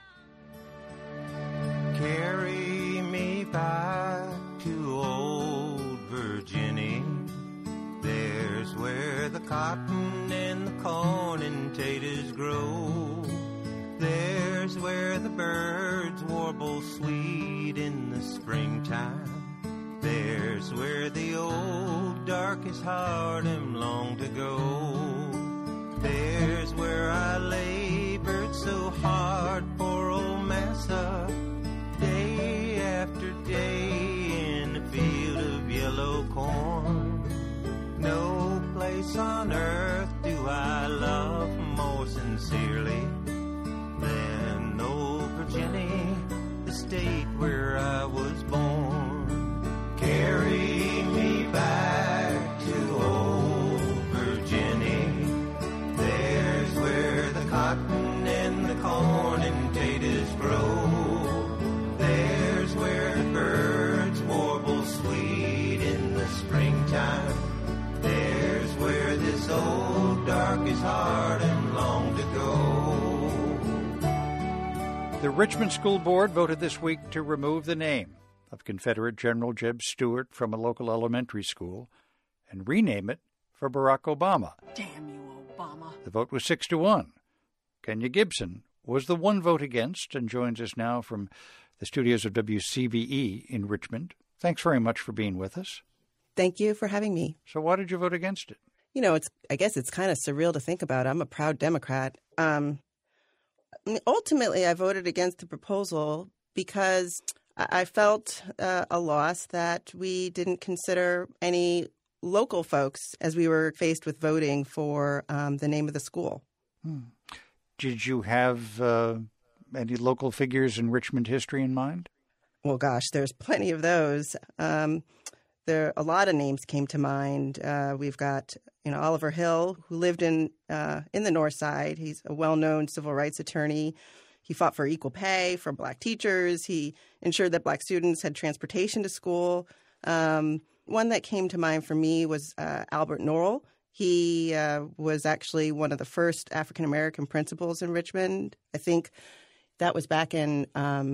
Carry me back to old Virginia. There's where the cotton and the corn and taters grow. There's where the birds warble sweet in the springtime. There's where the old darkest Harlem long to go. There's where I labored so hard for old Massa, day after day in a field of yellow corn. No place on earth do I love more sincerely than old Virginia, the state where I was born. Carry me back to old Virginia. There's where the cotton and the corn and taters grow. There's where the birds warble sweet in the springtime. There's where this old darkest Harlem long to go. The Richmond School Board voted this week to remove the name of Confederate General Jeb Stuart from a local elementary school and rename it for Barack Obama. Damn you, Obama. The vote was 6-1. Kenya Gibson was the one vote against and joins us now from the studios of WCBE in Richmond. Thanks very much for being with us. Thank you for having me. So why did you vote against it? You know, I guess it's kind of surreal to think about. I'm a proud Democrat. Ultimately, I voted against the proposal because I felt a loss that we didn't consider any local folks as we were faced with voting for the name of the school. Did you have any local figures in Richmond history in mind? Well, gosh, there's plenty of those. There a lot of names came to mind. We've got, Oliver Hill, who lived in the North Side. He's a well-known civil rights attorney. He fought for equal pay for Black teachers. He ensured that Black students had transportation to school. One that came to mind for me was Albert Norrell. He was actually one of the first African-American principals in Richmond. I think that was back in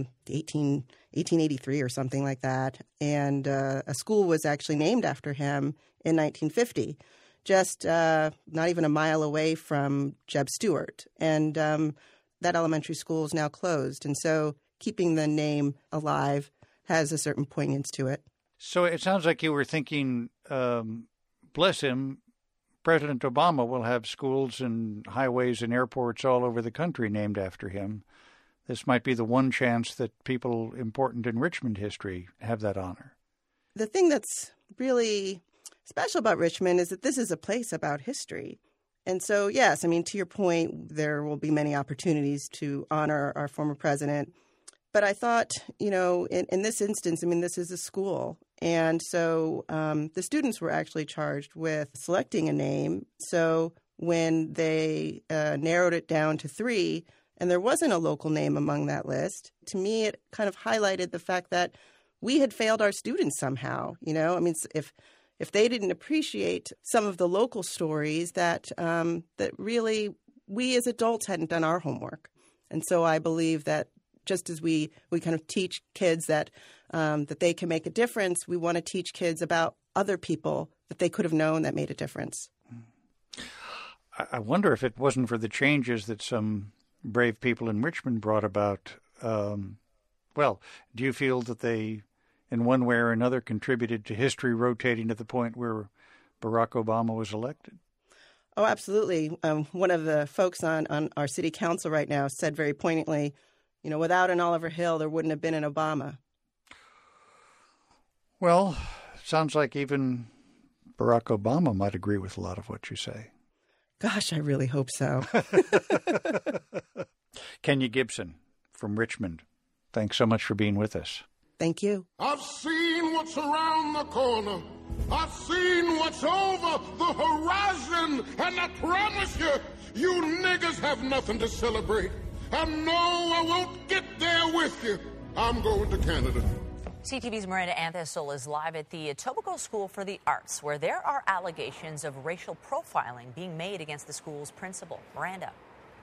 1883 or something like that. And a school was actually named after him in 1950, just not even a mile away from Jeb Stuart. And that elementary school is now closed. And so keeping the name alive has a certain poignance to it. So it sounds like you were thinking, bless him, President Obama will have schools and highways and airports all over the country named after him. This might be the one chance that people important in Richmond history have that honor. The thing that's really special about Richmond is that this is a place about history. And so, yes, to your point, there will be many opportunities to honor our former president. But I thought, in this instance, this is a school. And so the students were actually charged with selecting a name. So when they narrowed it down to 3, and there wasn't a local name among that list, to me it kind of highlighted the fact that we had failed our students somehow. If they didn't appreciate some of the local stories, that really we as adults hadn't done our homework. And so I believe that just as we kind of teach kids that they can make a difference, we want to teach kids about other people that they could have known that made a difference. I wonder if it wasn't for the changes that some brave people in Richmond brought about. Do you feel that they, in one way or another, contributed to history rotating to the point where Barack Obama was elected? Oh, absolutely. One of the folks on our city council right now said very poignantly, without an Oliver Hill, there wouldn't have been an Obama. Well, it sounds like even Barack Obama might agree with a lot of what you say. Gosh, I really hope so. Kenya Gibson from Richmond, thanks so much for being with us. Thank you. I've seen what's around the corner. I've seen what's over the horizon. And I promise you, you niggas have nothing to celebrate. And no, I won't get there with you. I'm going to Canada. CTV's Miranda Anthistle is live at the Etobicoke School for the Arts, where there are allegations of racial profiling being made against the school's principal. Miranda.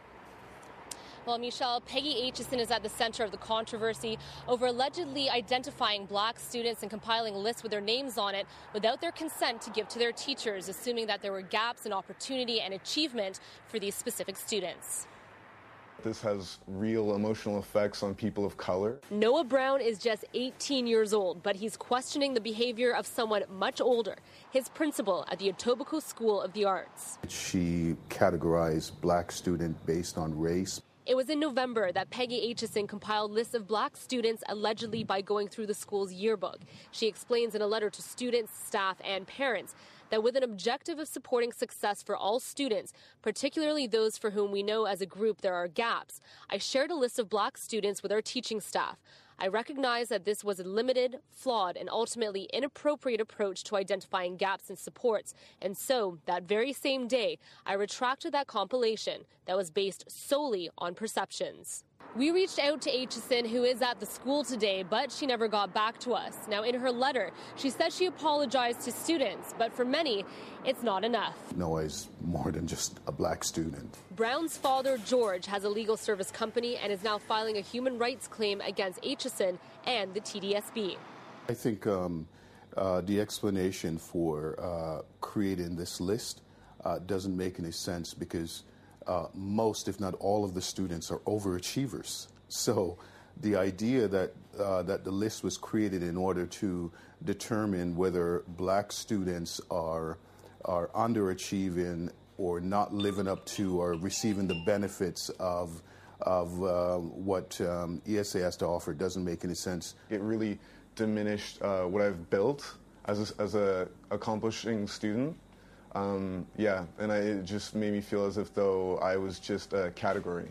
Well, Michelle, Peggy Aitchison is at the center of the controversy over allegedly identifying black students and compiling lists with their names on it without their consent to give to their teachers, assuming that there were gaps in opportunity and achievement for these specific students. This has real emotional effects on people of color. Noah Brown is just 18 years old, but he's questioning the behavior of someone much older, his principal at the Etobicoke School of the Arts. She categorized black student based on race. It was in November that Peggy Aitchison compiled lists of black students allegedly by going through the school's yearbook. She explains in a letter to students, staff, and parents that with an objective of supporting success for all students, particularly those for whom we know as a group there are gaps, I shared a list of black students with our teaching staff. I recognize that this was a limited, flawed, and ultimately inappropriate approach to identifying gaps in supports, and so, that very same day, I retracted that compilation that was based solely on perceptions. We reached out to Aitchison, who is at the school today, but she never got back to us. Now, in her letter, she says she apologized to students, but for many, it's not enough. Noah is more than just a black student. Brown's father, George, has a legal service company and is now filing a human rights claim against Aitchison and the TDSB. I think the explanation for creating this list doesn't make any sense because most, if not all, of the students are overachievers. So the idea that that the list was created in order to determine whether black students are underachieving or not living up to or receiving the benefits of what ESA has to offer doesn't make any sense. It really diminished what I've built as a accomplishing student. And it just made me feel as if though I was just a category.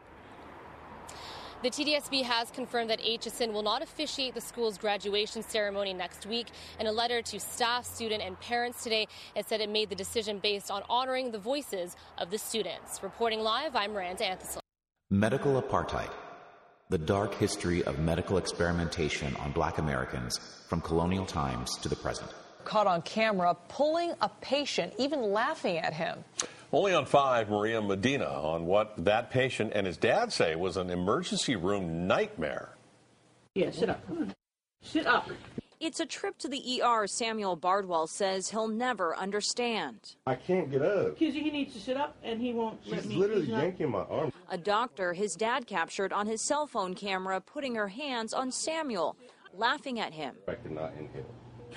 The TDSB has confirmed that Aitchison will not officiate the school's graduation ceremony next week. In a letter to staff, student, and parents today, it said it made the decision based on honoring the voices of the students. Reporting live, I'm Miranda Anthistle. Medical apartheid. The dark history of medical experimentation on black Americans from colonial times to the present. Caught on camera pulling a patient, even laughing at him. Only on 5, Maria Medina on what that patient and his dad say was an emergency room nightmare. Yeah, sit up. Come on. Sit up. It's a trip to the ER Samuel Bardwell says he'll never understand. I can't get up. Because he needs to sit up and he won't let me. She's literally yanking my arm. A doctor his dad captured on his cell phone camera putting her hands on Samuel, laughing at him. I cannot inhale.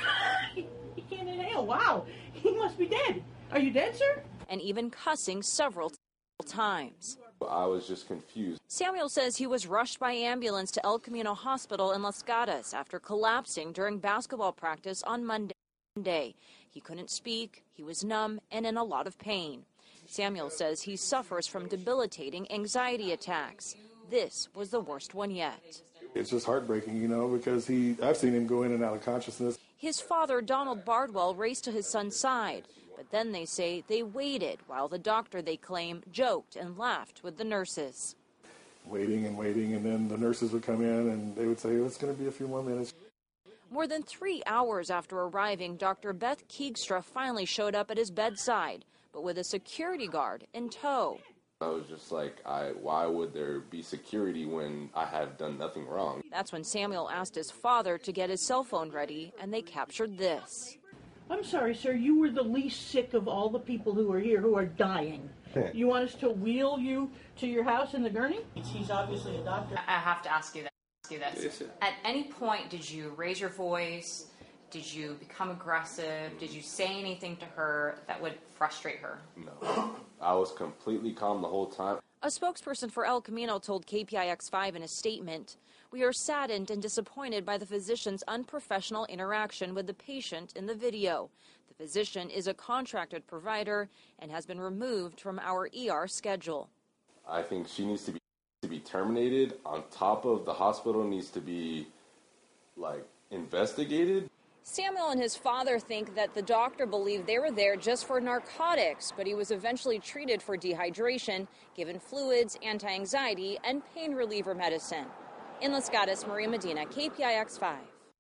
He can't inhale. Wow. He must be dead. Are you dead, sir? And even cussing several times. I was just confused. Samuel says he was rushed by ambulance to El Camino Hospital in Las Gatas after collapsing during basketball practice on Monday. He couldn't speak, he was numb, and in a lot of pain. Samuel says he suffers from debilitating anxiety attacks. This was the worst one yet. It's just heartbreaking, because I've seen him go in and out of consciousness. His father, Donald Bardwell, raced to his son's side. But then they say they waited while the doctor, they claim, joked and laughed with the nurses. Waiting, and then the nurses would come in and they would say, it's going to be a few more minutes. More than 3 hours after arriving, Dr. Beth Keegstra finally showed up at his bedside, but with a security guard in tow. I was just like, why would there be security when I had done nothing wrong? That's when Samuel asked his father to get his cell phone ready, and they captured this. I'm sorry, sir. You were the least sick of all the people who are here who are dying. You want us to wheel you to your house in the gurney? He's obviously a doctor. I have to ask you this. At any point, did you raise your voice? Did you become aggressive? Did you say anything to her that would frustrate her? No. I was completely calm the whole time. A spokesperson for El Camino told KPIX5 in a statement, "We are saddened and disappointed by the physician's unprofessional interaction with the patient in the video. The physician is a contracted provider and has been removed from our ER schedule. I think she needs to be terminated. On top of the hospital needs to be investigated. Samuel and his father think that the doctor believed they were there just for narcotics, but he was eventually treated for dehydration, given fluids, anti-anxiety, and pain reliever medicine. In Los Gatos, Maria Medina, KPIX 5.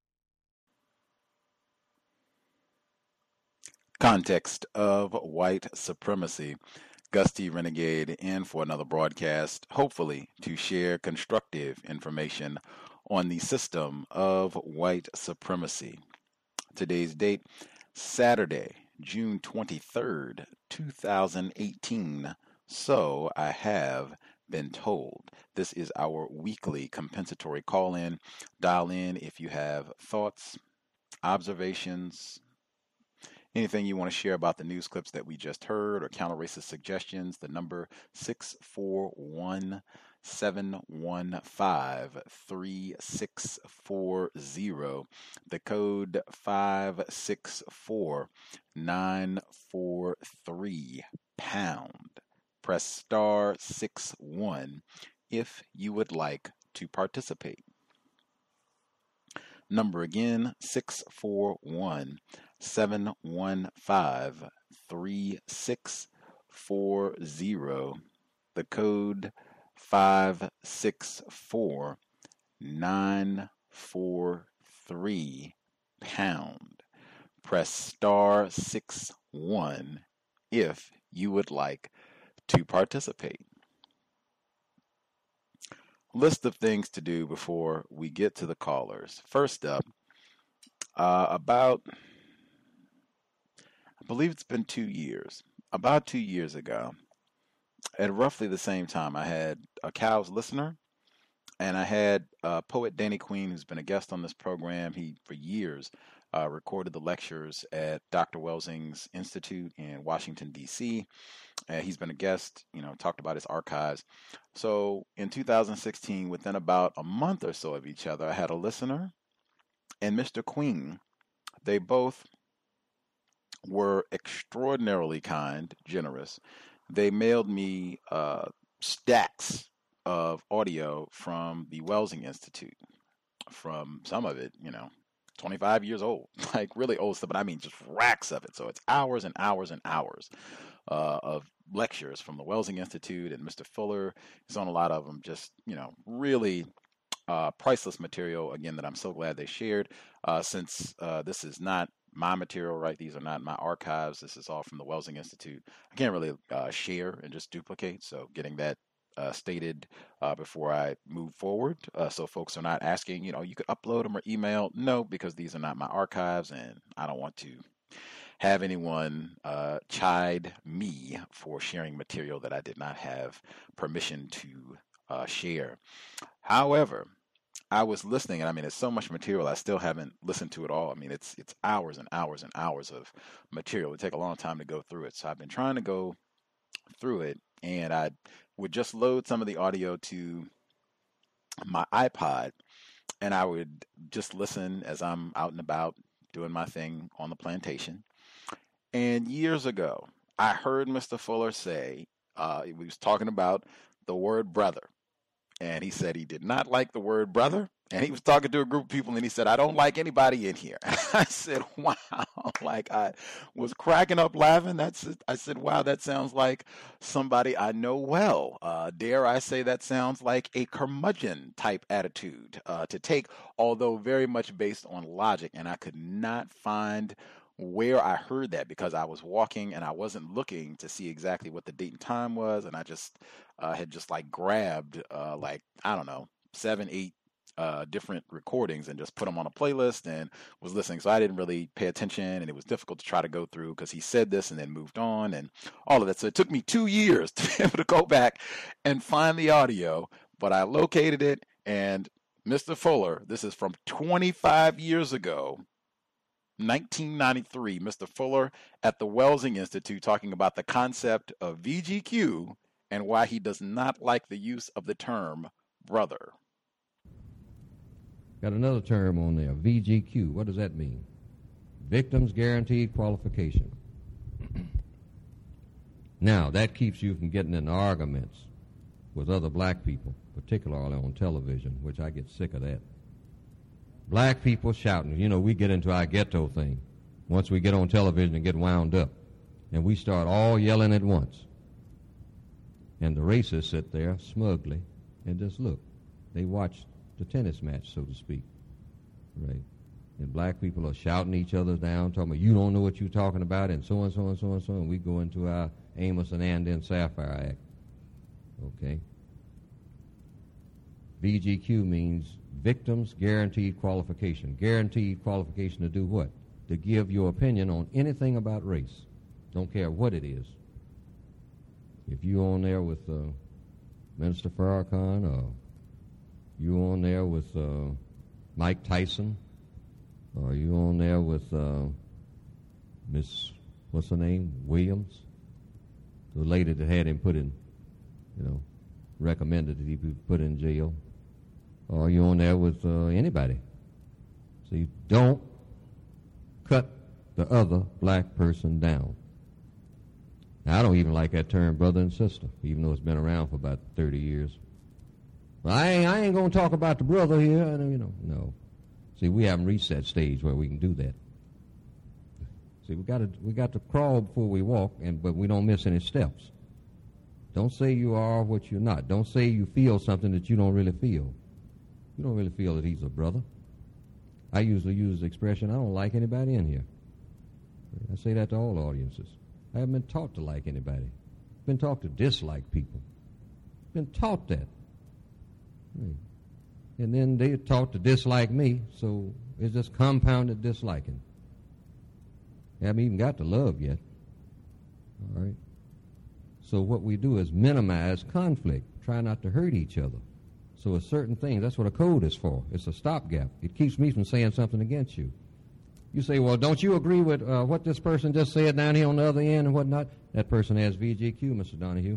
Context of white supremacy. Gus T. Renegade in for another broadcast, hopefully to share constructive information on the system of white supremacy. Today's date, Saturday, June 23rd, 2018. So I have been told. This is our weekly compensatory call-in. Dial in if you have thoughts, observations, anything you want to share about the news clips that we just heard or counter-racist suggestions. The number 641-715-3640. The code 564-943 pound. Press star 61 if you would like to participate. Number again, 641-715-3640. The code 564-943 pound. Press star 61 if you would like to participate. List of things to do before we get to the callers. First up, I believe it's been 2 years. About 2 years ago, at roughly the same time, I had a Cows listener, and I had poet Danny Queen, who's been a guest on this program. He, for years, recorded the lectures at Dr. Welsing's Institute in Washington, D.C. He's been a guest, talked about his archives. So in 2016, within about a month or so of each other, I had a listener and Mr. Queen. They both were extraordinarily kind, generous. They mailed me stacks of audio from the Welsing Institute, from some of it, 25 years old, like really old stuff, but I mean just racks of it. So it's hours and hours and hours of lectures from the Welsing Institute, and Mr. Fuller is on a lot of them. Just, really priceless material, again, that I'm so glad they shared. Since this is not my material, right? These are not my archives. This is all from the Welsing Institute. I can't really share and just duplicate. So getting that stated before I move forward, so folks are not asking, you could upload them or email. No, because these are not my archives, and I don't want to have anyone chide me for sharing material that I did not have permission to share. However, I was listening, and I mean, it's so much material. I still haven't listened to it all. I mean, it's hours and hours and hours of material. It would take a long time to go through it. So I've been trying to go through it, and I would just load some of the audio to my iPod, and I would just listen as I'm out and about doing my thing on the plantation. And years ago, I heard Mr. Fuller say, he was talking about the word brother. And he said he did not like the word brother. And he was talking to a group of people, and he said, I don't like anybody in here. I said, wow. Like, I was cracking up laughing. I said, wow, that sounds like somebody I know well. Dare I say that sounds like a curmudgeon type attitude to take, although very much based on logic. And I could not find where I heard that, because I was walking and I wasn't looking to see exactly what the date and time was. And I just had just like grabbed I don't know, 7-8 different recordings and just put them on a playlist and was listening. So I didn't really pay attention, and it was difficult to try to go through because he said this and then moved on and all of that. So it took me 2 years to be able to go back and find the audio, but I located it. And Mr. Fuller, this is from 25 years ago, 1993, Mr. Fuller at the Welsing Institute talking about the concept of VGQ and why he does not like the use of the term brother. Got another term on there, VGQ. What does that mean? Victims Guaranteed Qualification. Now, that keeps you from getting into arguments with other black people, particularly on television, which I get sick of that. Black people shouting. You know, we get into our ghetto thing once we get on television and get wound up. And we start all yelling at once. And the racists sit there smugly and just look. They watch the tennis match, so to speak. Right? And black people are shouting each other down, talking about, you don't know what you're talking about, and so and so and so and so, and we go into our Amos and Andy and Sapphire Act. Okay? VGQ means Victims Guaranteed Qualification. Guaranteed qualification to do what? To give your opinion on anything about race. Don't care what it is. If you're on there with Minister Farrakhan, or you're on there with Mike Tyson, or you on there with Miss, what's her name, Williams, the lady that had him put in, recommended that he be put in jail, or you on there with anybody. So you don't cut the other black person down. Now, I don't even like that term brother and sister, even though it's been around for about 30 years. But I ain't going to talk about the brother here, no. See, we haven't reached that stage where we can do that. See, we got to crawl before we walk, but we don't miss any steps. Don't say you are what you're not. Don't say you feel something that you don't really feel. You don't really feel that he's a brother. I usually use the expression, I don't like anybody in here. I say that to all audiences. I haven't been taught to like anybody. I've been taught to dislike people. Been taught that. And then they're taught to dislike me, so it's just compounded disliking. Haven't even got to love yet. All right? So what we do is minimize conflict, try not to hurt each other. So a certain thing, that's what a code is for. It's a stopgap. It keeps me from saying something against you. You say, well, don't you agree with what this person just said down here on the other end and whatnot? That person has VGQ, Mr. Donahue.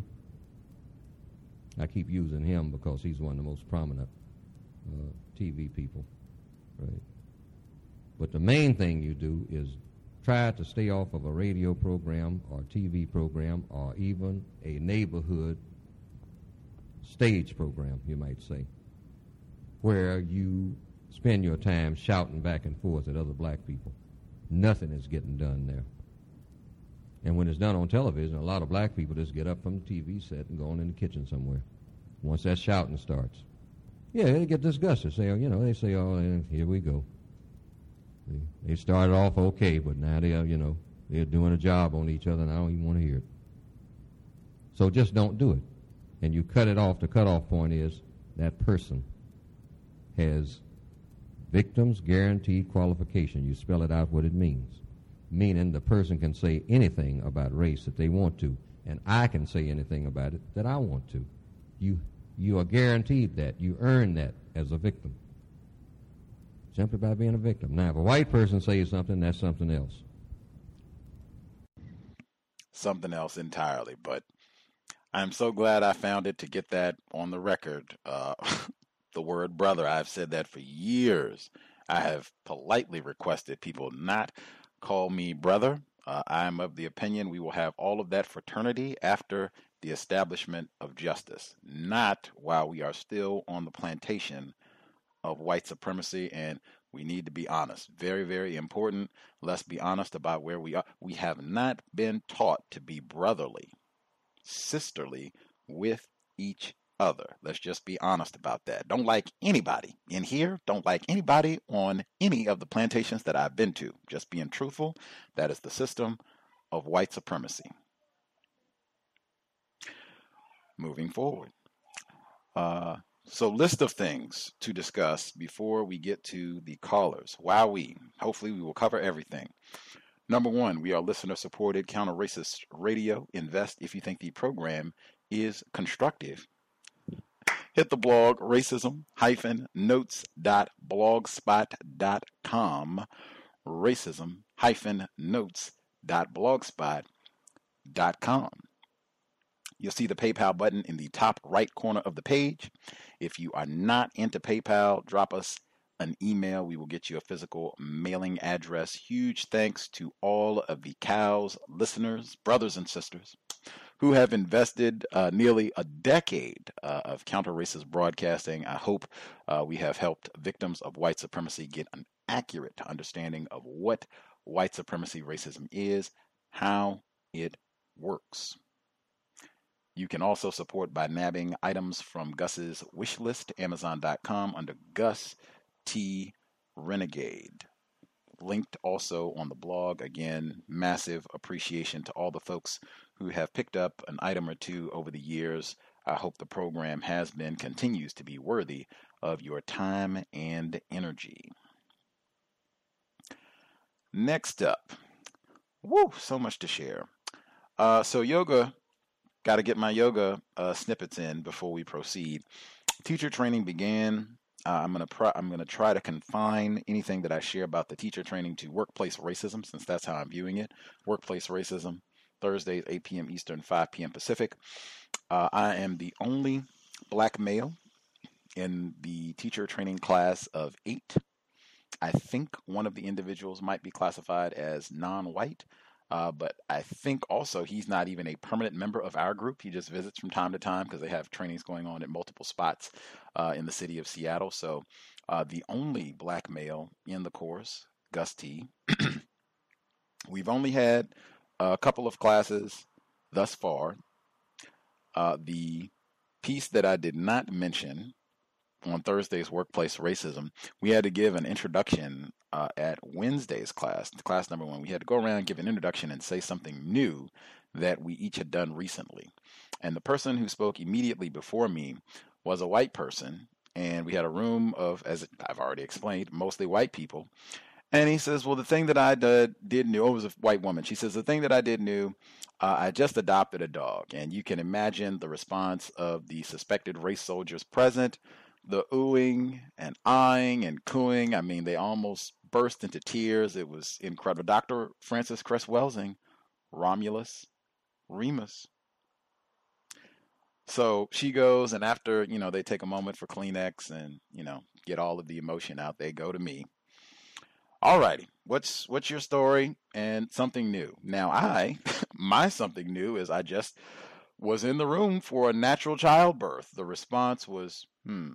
I keep using him because he's one of the most prominent TV people, right? But the main thing you do is try to stay off of a radio program or TV program or even a neighborhood stage program, you might say, where you spend your time shouting back and forth at other black people. Nothing is getting done there. And when it's done on television, a lot of black people just get up from the TV set and go on in the kitchen somewhere once that shouting starts. Yeah, they get disgusted. They say, oh, here we go. They started off okay, but now they're doing a job on each other, and I don't even want to hear it. So just don't do it. And you cut it off. The cutoff point is that person has Victims Guaranteed Qualification. You spell it out what it means. Meaning the person can say anything about race that they want to, and I can say anything about it that I want to. You are guaranteed that. You earn that as a victim. Simply by being a victim. Now, if a white person says something, that's something else. Something else entirely, but I'm so glad I found it to get that on the record. The word brother, I've said that for years. I have politely requested people not call me brother. I'm of the opinion we will have all of that fraternity after the establishment of justice, not while we are still on the plantation of white supremacy, and we need to be honest. Very, very important. Let's be honest about where we are. We have not been taught to be brotherly, sisterly with each other. Let's just be honest about that. Don't like anybody in here. Don't like anybody on any of the plantations that I've been to. Just being truthful. That is the system of white supremacy. Moving forward. So list of things to discuss before we get to the callers. Wowee. Hopefully we will cover everything. Number one, we are listener-supported counter-racist radio. Invest if you think the program is constructive. Hit the blog, racism-notes.blogspot.com. Racism-notes.blogspot.com. You'll see the PayPal button in the top right corner of the page. If you are not into PayPal, drop us an email. We will get you a physical mailing address. Huge thanks to all of the COWS listeners, brothers and sisters, who have invested nearly a decade of counter-racist broadcasting. I hope we have helped victims of white supremacy get an accurate understanding of what white supremacy racism is, how it works. You can also support by nabbing items from Gus's wish list, Amazon.com, under Gus T. Renegade. Linked also on the blog. Again, massive appreciation to all the folks who have picked up an item or two over the years. I hope the program has been, continues to be worthy of your time and energy. Next up, so much to share. So yoga, got to get my yoga snippets in before we proceed. Teacher training began. I'm gonna try to confine anything that I share about the teacher training to workplace racism, since that's how I'm viewing it. Workplace racism, Thursdays, 8 p.m. Eastern, 5 p.m. Pacific. I am the only black male in the teacher training class of 8. I think one of the individuals might be classified as non-white, but I think also he's not even a permanent member of our group. He just visits from time to time because they have trainings going on at multiple spots in the city of Seattle. So the only black male in the course, Gus T. We've only had a couple of classes thus far. The piece that I did not mention on Thursday's workplace racism, we had to give an introduction at Wednesday's class number 1. We had to go around and give an introduction and say something new that we each had done recently. And the person who spoke immediately before me was a white person, and we had a room of, as I've already explained, mostly white people. And he says, well, the thing that I did new, it was a white woman. She says, the thing that I did new, I just adopted a dog. And you can imagine the response of the suspected race soldiers present, the oohing and eyeing and cooing. I mean, they almost burst into tears. It was incredible. Dr. Frances Cress Welsing, Romulus Remus. So she goes, and after, they take a moment for Kleenex and, get all of the emotion out, they go to me. All righty, what's your story and something new? Now my something new is I just was in the room for a natural childbirth. The response was,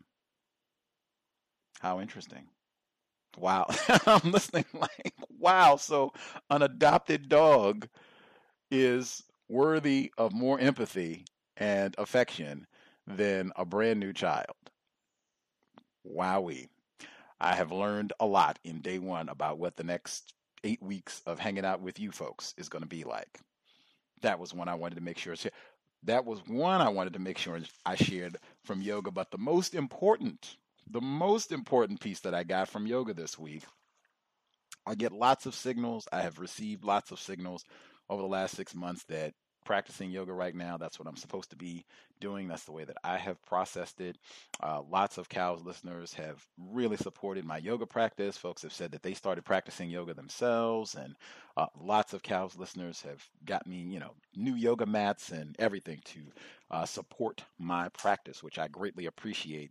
how interesting. Wow. I'm listening like, wow. So an adopted dog is worthy of more empathy and affection than a brand new child. Wowee. I have learned a lot in day 1 about what the next 8 weeks of hanging out with you folks is going to be like. That was one I wanted to make sure. That was one I wanted to make sure I shared from yoga. But the most important piece that I got from yoga this week, I get lots of signals. I have received lots of signals over the last 6 months that practicing yoga right now, that's what I'm supposed to be doing. That's the way that I have processed it. Lots of COWS listeners have really supported my yoga practice. Folks have said that they started practicing yoga themselves, and lots of COWS listeners have got me, new yoga mats and everything to support my practice, which I greatly appreciate.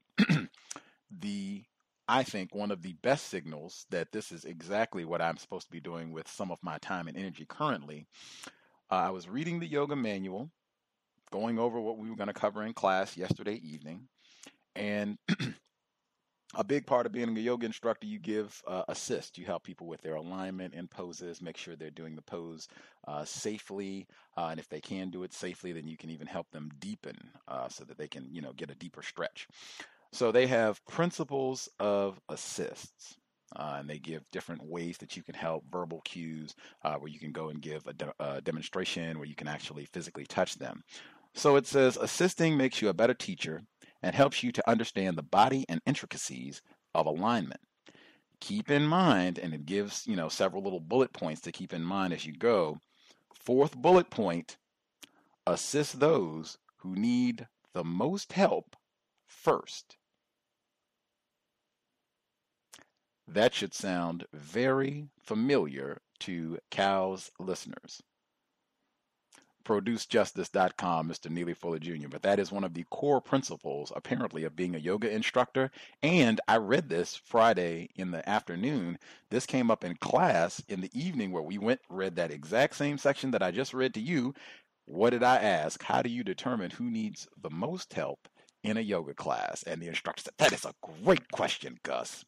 I think one of the best signals that this is exactly what I'm supposed to be doing with some of my time and energy currently. I was reading the yoga manual, going over what we were going to cover in class yesterday evening, and a big part of being a yoga instructor, you give assist. You help people with their alignment and poses, make sure they're doing the pose safely, and if they can do it safely, then you can even help them deepen so that they can, get a deeper stretch. So they have principles of assists. And they give different ways that you can help, verbal cues, where you can go and give a demonstration where you can actually physically touch them. So it says, assisting makes you a better teacher and helps you to understand the body and intricacies of alignment. Keep in mind, and it gives, several little bullet points to keep in mind as you go. 4th bullet point, assist those who need the most help first. That should sound very familiar to COWS listeners. ProduceJustice.com, Mr. Neely Fuller Jr. But that is one of the core principles, apparently, of being a yoga instructor. And I read this Friday in the afternoon. This came up in class in the evening where we read that exact same section that I just read to you. What did I ask? How do you determine who needs the most help in a yoga class? And the instructor said, that is a great question, Gus.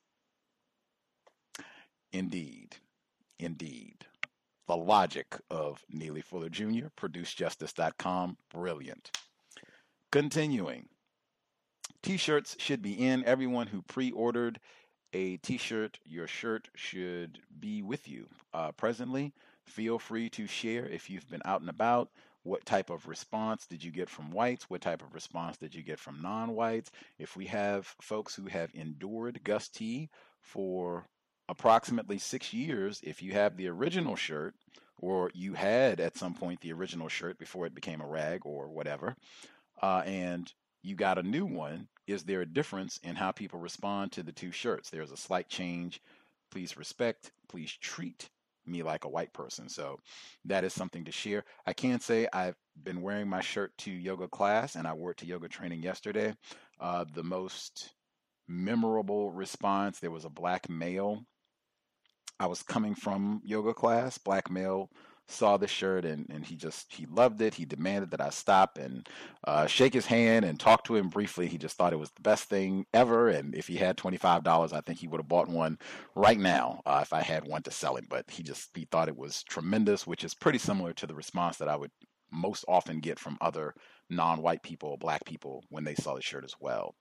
Indeed. Indeed. The logic of Neely Fuller Jr., ProduceJustice.com, brilliant. Continuing. T-shirts should be in. Everyone who pre-ordered a T-shirt, your shirt should be with you. Presently, feel free to share if you've been out and about. What type of response did you get from whites? What type of response did you get from non-whites? If we have folks who have endured Gus T for approximately 6 years, if you have the original shirt, or you had at some point the original shirt before it became a rag or whatever, and you got a new one, is there a difference in how people respond to the two shirts? There's a slight change. Please respect, please treat me like a white person. So that is something to share. I can say I've been wearing my shirt to yoga class, and I wore it to yoga training yesterday. The most memorable response, there was a black male. I was coming from yoga class, black male, saw the shirt, and he loved it. He demanded that I stop and shake his hand and talk to him briefly. He just thought it was the best thing ever, and if he had $25, I think he would have bought one right now if I had one to sell him. But he thought it was tremendous, which is pretty similar to the response that I would most often get from other non-white people, black people, when they saw the shirt as well.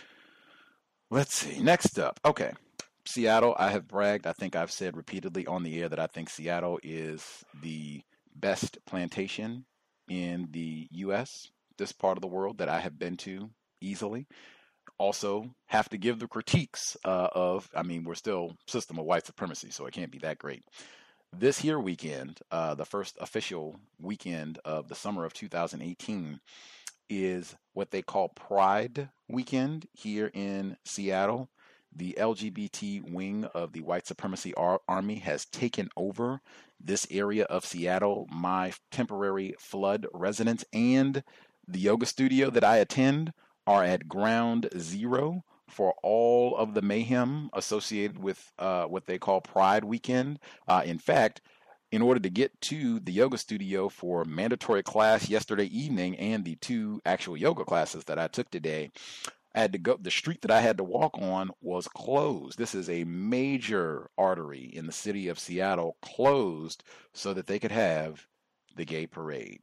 Let's see. Next up. Okay. Seattle, I have bragged. I think I've said repeatedly on the air that I think Seattle is the best plantation in the U.S., this part of the world that I have been to easily. Also, have to give the critiques we're still system of white supremacy, so it can't be that great. This here weekend, the first official weekend of the summer of 2018, is what they call Pride Weekend here in Seattle. The LGBT wing of the white supremacy army has taken over this area of Seattle, my temporary flood residence, and the yoga studio that I attend are at ground zero for all of the mayhem associated with what they call Pride Weekend. In fact, in order to get to the yoga studio for mandatory class yesterday evening and the 2 actual yoga classes that I took today, I had to go. The street that I had to walk on was closed. This is a major artery in the city of Seattle, closed so that they could have the gay parade.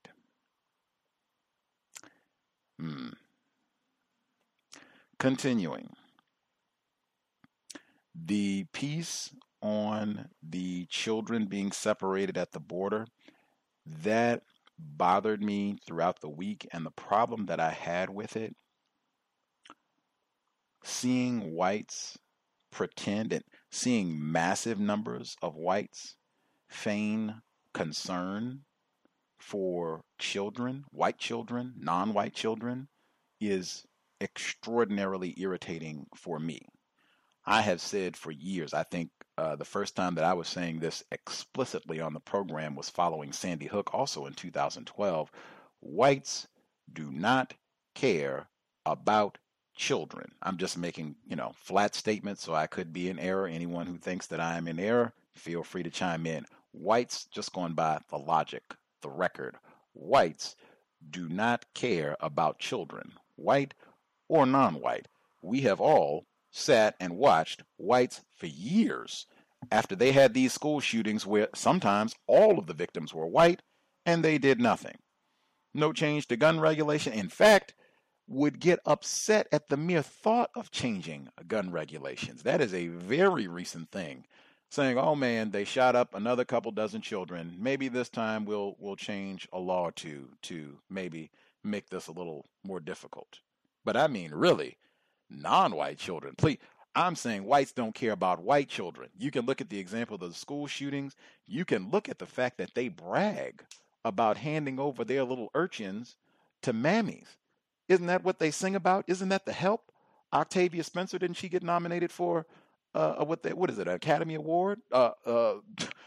Continuing. The piece on the children being separated at the border, that bothered me throughout the week, and the problem that I had with it, seeing whites pretend and seeing massive numbers of whites feign concern for children, white children, non-white children, is extraordinarily irritating for me. I have said for years, I think the first time that I was saying this explicitly on the program was following Sandy Hook, also in 2012. Whites do not care about children. I'm just making, flat statements, so I could be in error. Anyone who thinks that I am in error, feel free to chime in. Whites, just going by the logic, the record, whites do not care about children, white or non-white. We have all sat and watched whites for years after they had these school shootings where sometimes all of the victims were white and they did nothing. No change to gun regulation. In fact, would get upset at the mere thought of changing gun regulations. That is a very recent thing. Saying, oh man, they shot up another couple dozen children. Maybe this time we'll change a law or two to maybe make this a little more difficult. But I mean, really, non-white children. Please, I'm saying whites don't care about white children. You can look at the example of the school shootings. You can look at the fact that they brag about handing over their little urchins to mammies. Isn't that what they sing about? Isn't that the Help? Octavia Spencer, didn't she get nominated for an Academy Award?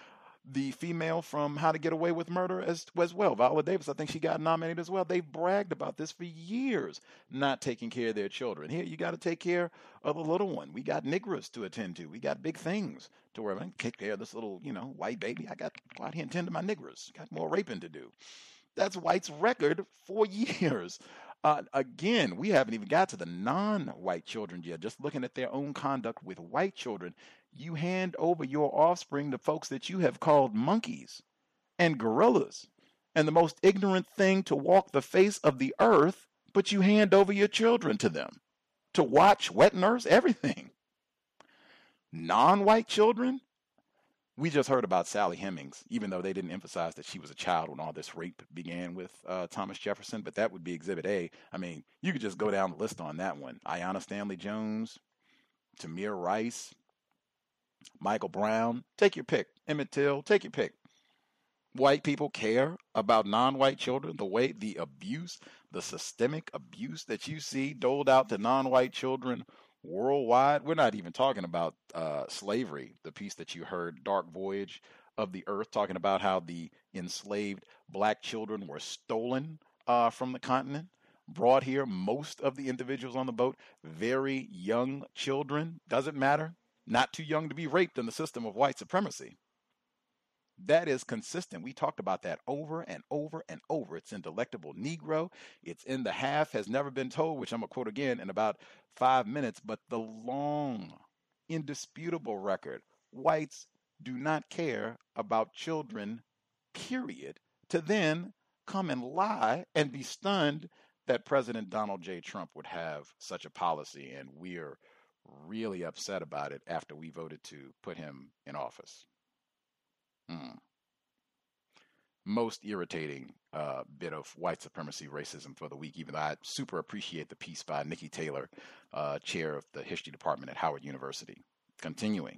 the female from How to Get Away with Murder as well, Viola Davis. I think she got nominated as well. They've bragged about this for years, not taking care of their children. Here, you got to take care of the little one. We got Negras to attend to. We got big things to worry about. Take care of this little, white baby. I got to go out here and tend to my Negras. Got more raping to do. That's white's record for years. Again, we haven't even got to the non-white children yet. Just looking at their own conduct with white children, you hand over your offspring to folks that you have called monkeys and gorillas and the most ignorant thing to walk the face of the earth, but you hand over your children to them to watch, wet nurse, everything. Non-white children? We just heard about Sally Hemings, even though they didn't emphasize that she was a child when all this rape began with Thomas Jefferson, but that would be Exhibit A. I mean, you could just go down the list on that one. Ayanna Stanley Jones, Tamir Rice, Michael Brown, take your pick. Emmett Till, take your pick. White people care about non-white children, the abuse, the systemic abuse that you see doled out to non-white children worldwide. We're not even talking about slavery, the piece that you heard, Dark Voyage of the Earth, talking about how the enslaved black children were stolen from the continent, brought here. Most of the individuals on the boat, very young children, doesn't matter, not too young to be raped in the system of white supremacy. That is consistent. We talked about that over and over and over. It's in Delectable Negro. It's in The Half Has Never Been Told, which I'm going to quote again in about 5 minutes. But the long, indisputable record, whites do not care about children, period, to then come and lie and be stunned that President Donald J. Trump would have such a policy. And we're really upset about it after we voted to put him in office. Most irritating bit of white supremacy racism for the week, even though I super appreciate the piece by Nikki Taylor, chair of the history department at Howard University. Continuing.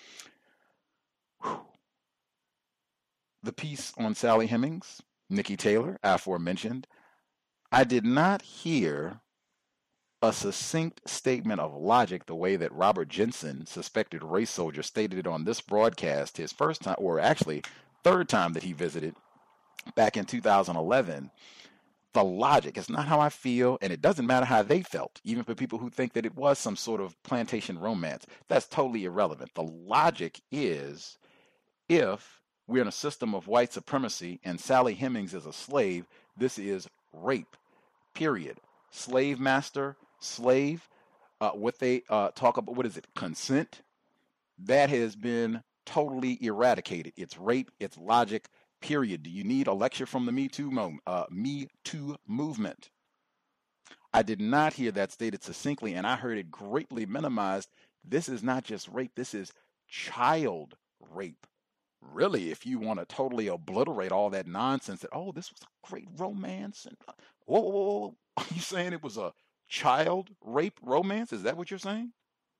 The piece on Sally Hemings, Nikki Taylor, aforementioned, I did not hear a succinct statement of logic the way that Robert Jensen, suspected race soldier, stated it on this broadcast his first time, or actually third time that he visited back in 2011. The logic, it's not how I feel, and it doesn't matter how they felt, even for people who think that it was some sort of plantation romance. That's totally irrelevant. The logic is, if we're in a system of white supremacy and Sally Hemings is a slave, this is rape, period. Slave master, slave, what they talk about, what is it, consent? That has been totally eradicated. It's rape, it's logic, period. Do you need a lecture from the Me Too movement? I did not hear that stated succinctly, and I heard it greatly minimized. This is not just rape, this is child rape. Really, if you want to totally obliterate all that nonsense that, oh, this was a great romance, and whoa, are you saying it was a child rape romance? Is that what you're saying?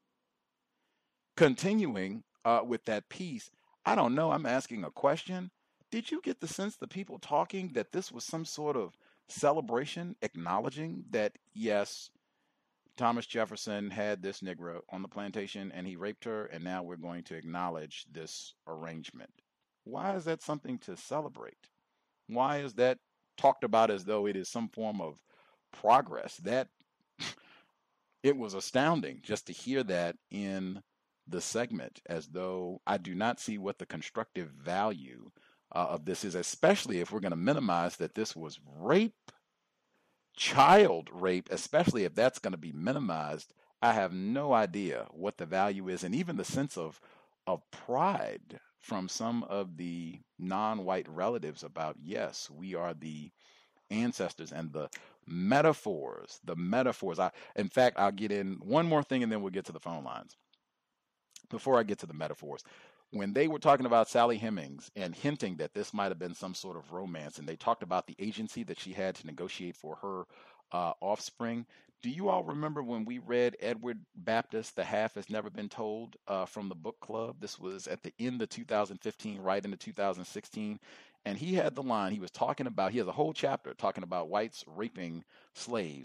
Continuing with that piece, I don't know, I'm asking a question. Did you get the sense, the people talking, that this was some sort of celebration, acknowledging that, yes, Thomas Jefferson had this Negro on the plantation and he raped her, and now we're going to acknowledge this arrangement? Why is that something to celebrate? Why is that talked about as though it is some form of progress? That it was astounding just to hear that in the segment, as though I do not see what the constructive value of this is, especially if we're going to minimize that this was rape, child rape, especially if that's going to be minimized. I have no idea what the value is, and even the sense of pride from some of the non-white relatives about, yes, we are the ancestors, and the metaphors. In fact, I'll get in one more thing and then we'll get to the phone lines. Before I get to the metaphors, when they were talking about Sally Hemings and hinting that this might have been some sort of romance, and they talked about the agency that she had to negotiate for her offspring, do you all remember when we read Edward Baptist, The Half Has Never Been Told, from the book club? This was at the end of 2015, right into 2016. And he had the line, he was talking about, he has a whole chapter talking about whites raping slaves.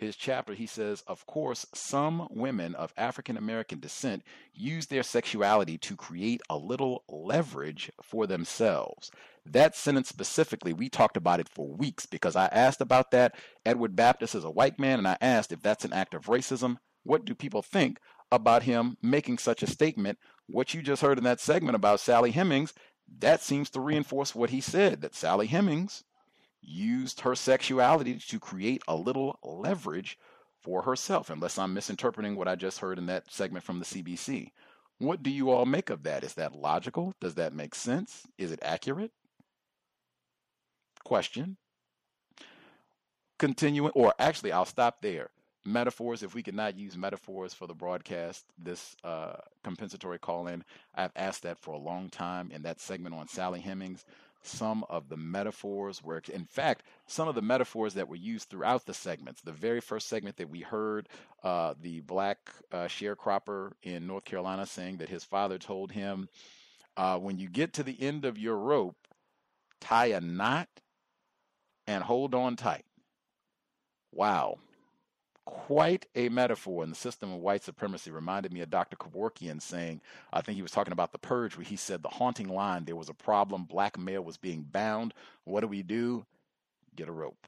his chapter, he says, of course, some women of African American descent use their sexuality to create a little leverage for themselves. That sentence specifically, we talked about it for weeks because I asked about that. Edward Baptist is a white man, and I asked if that's an act of racism. What do people think about him making such a statement? What you just heard in that segment about Sally Hemings, that seems to reinforce what he said, that Sally Hemings used her sexuality to create a little leverage for herself, unless I'm misinterpreting what I just heard in that segment from the CBC. What do you all make of that? Is that logical? Does that make sense? Is it accurate? Question. Continuing, or actually, I'll stop there. Metaphors, if we could not use metaphors for the broadcast, this compensatory call-in, I've asked that for a long time in that segment on Sally Hemings. Some of the metaphors were, in fact, some of the metaphors that were used throughout the segments. The very first segment that we heard, the black sharecropper in North Carolina saying that his father told him, when you get to the end of your rope, tie a knot and hold on tight. Wow. Quite a metaphor in the system of white supremacy. Reminded me of Dr. Kevorkian saying, I think he was talking about The Purge, where he said the haunting line, there was a problem, black male was being bound. What do? Get a rope.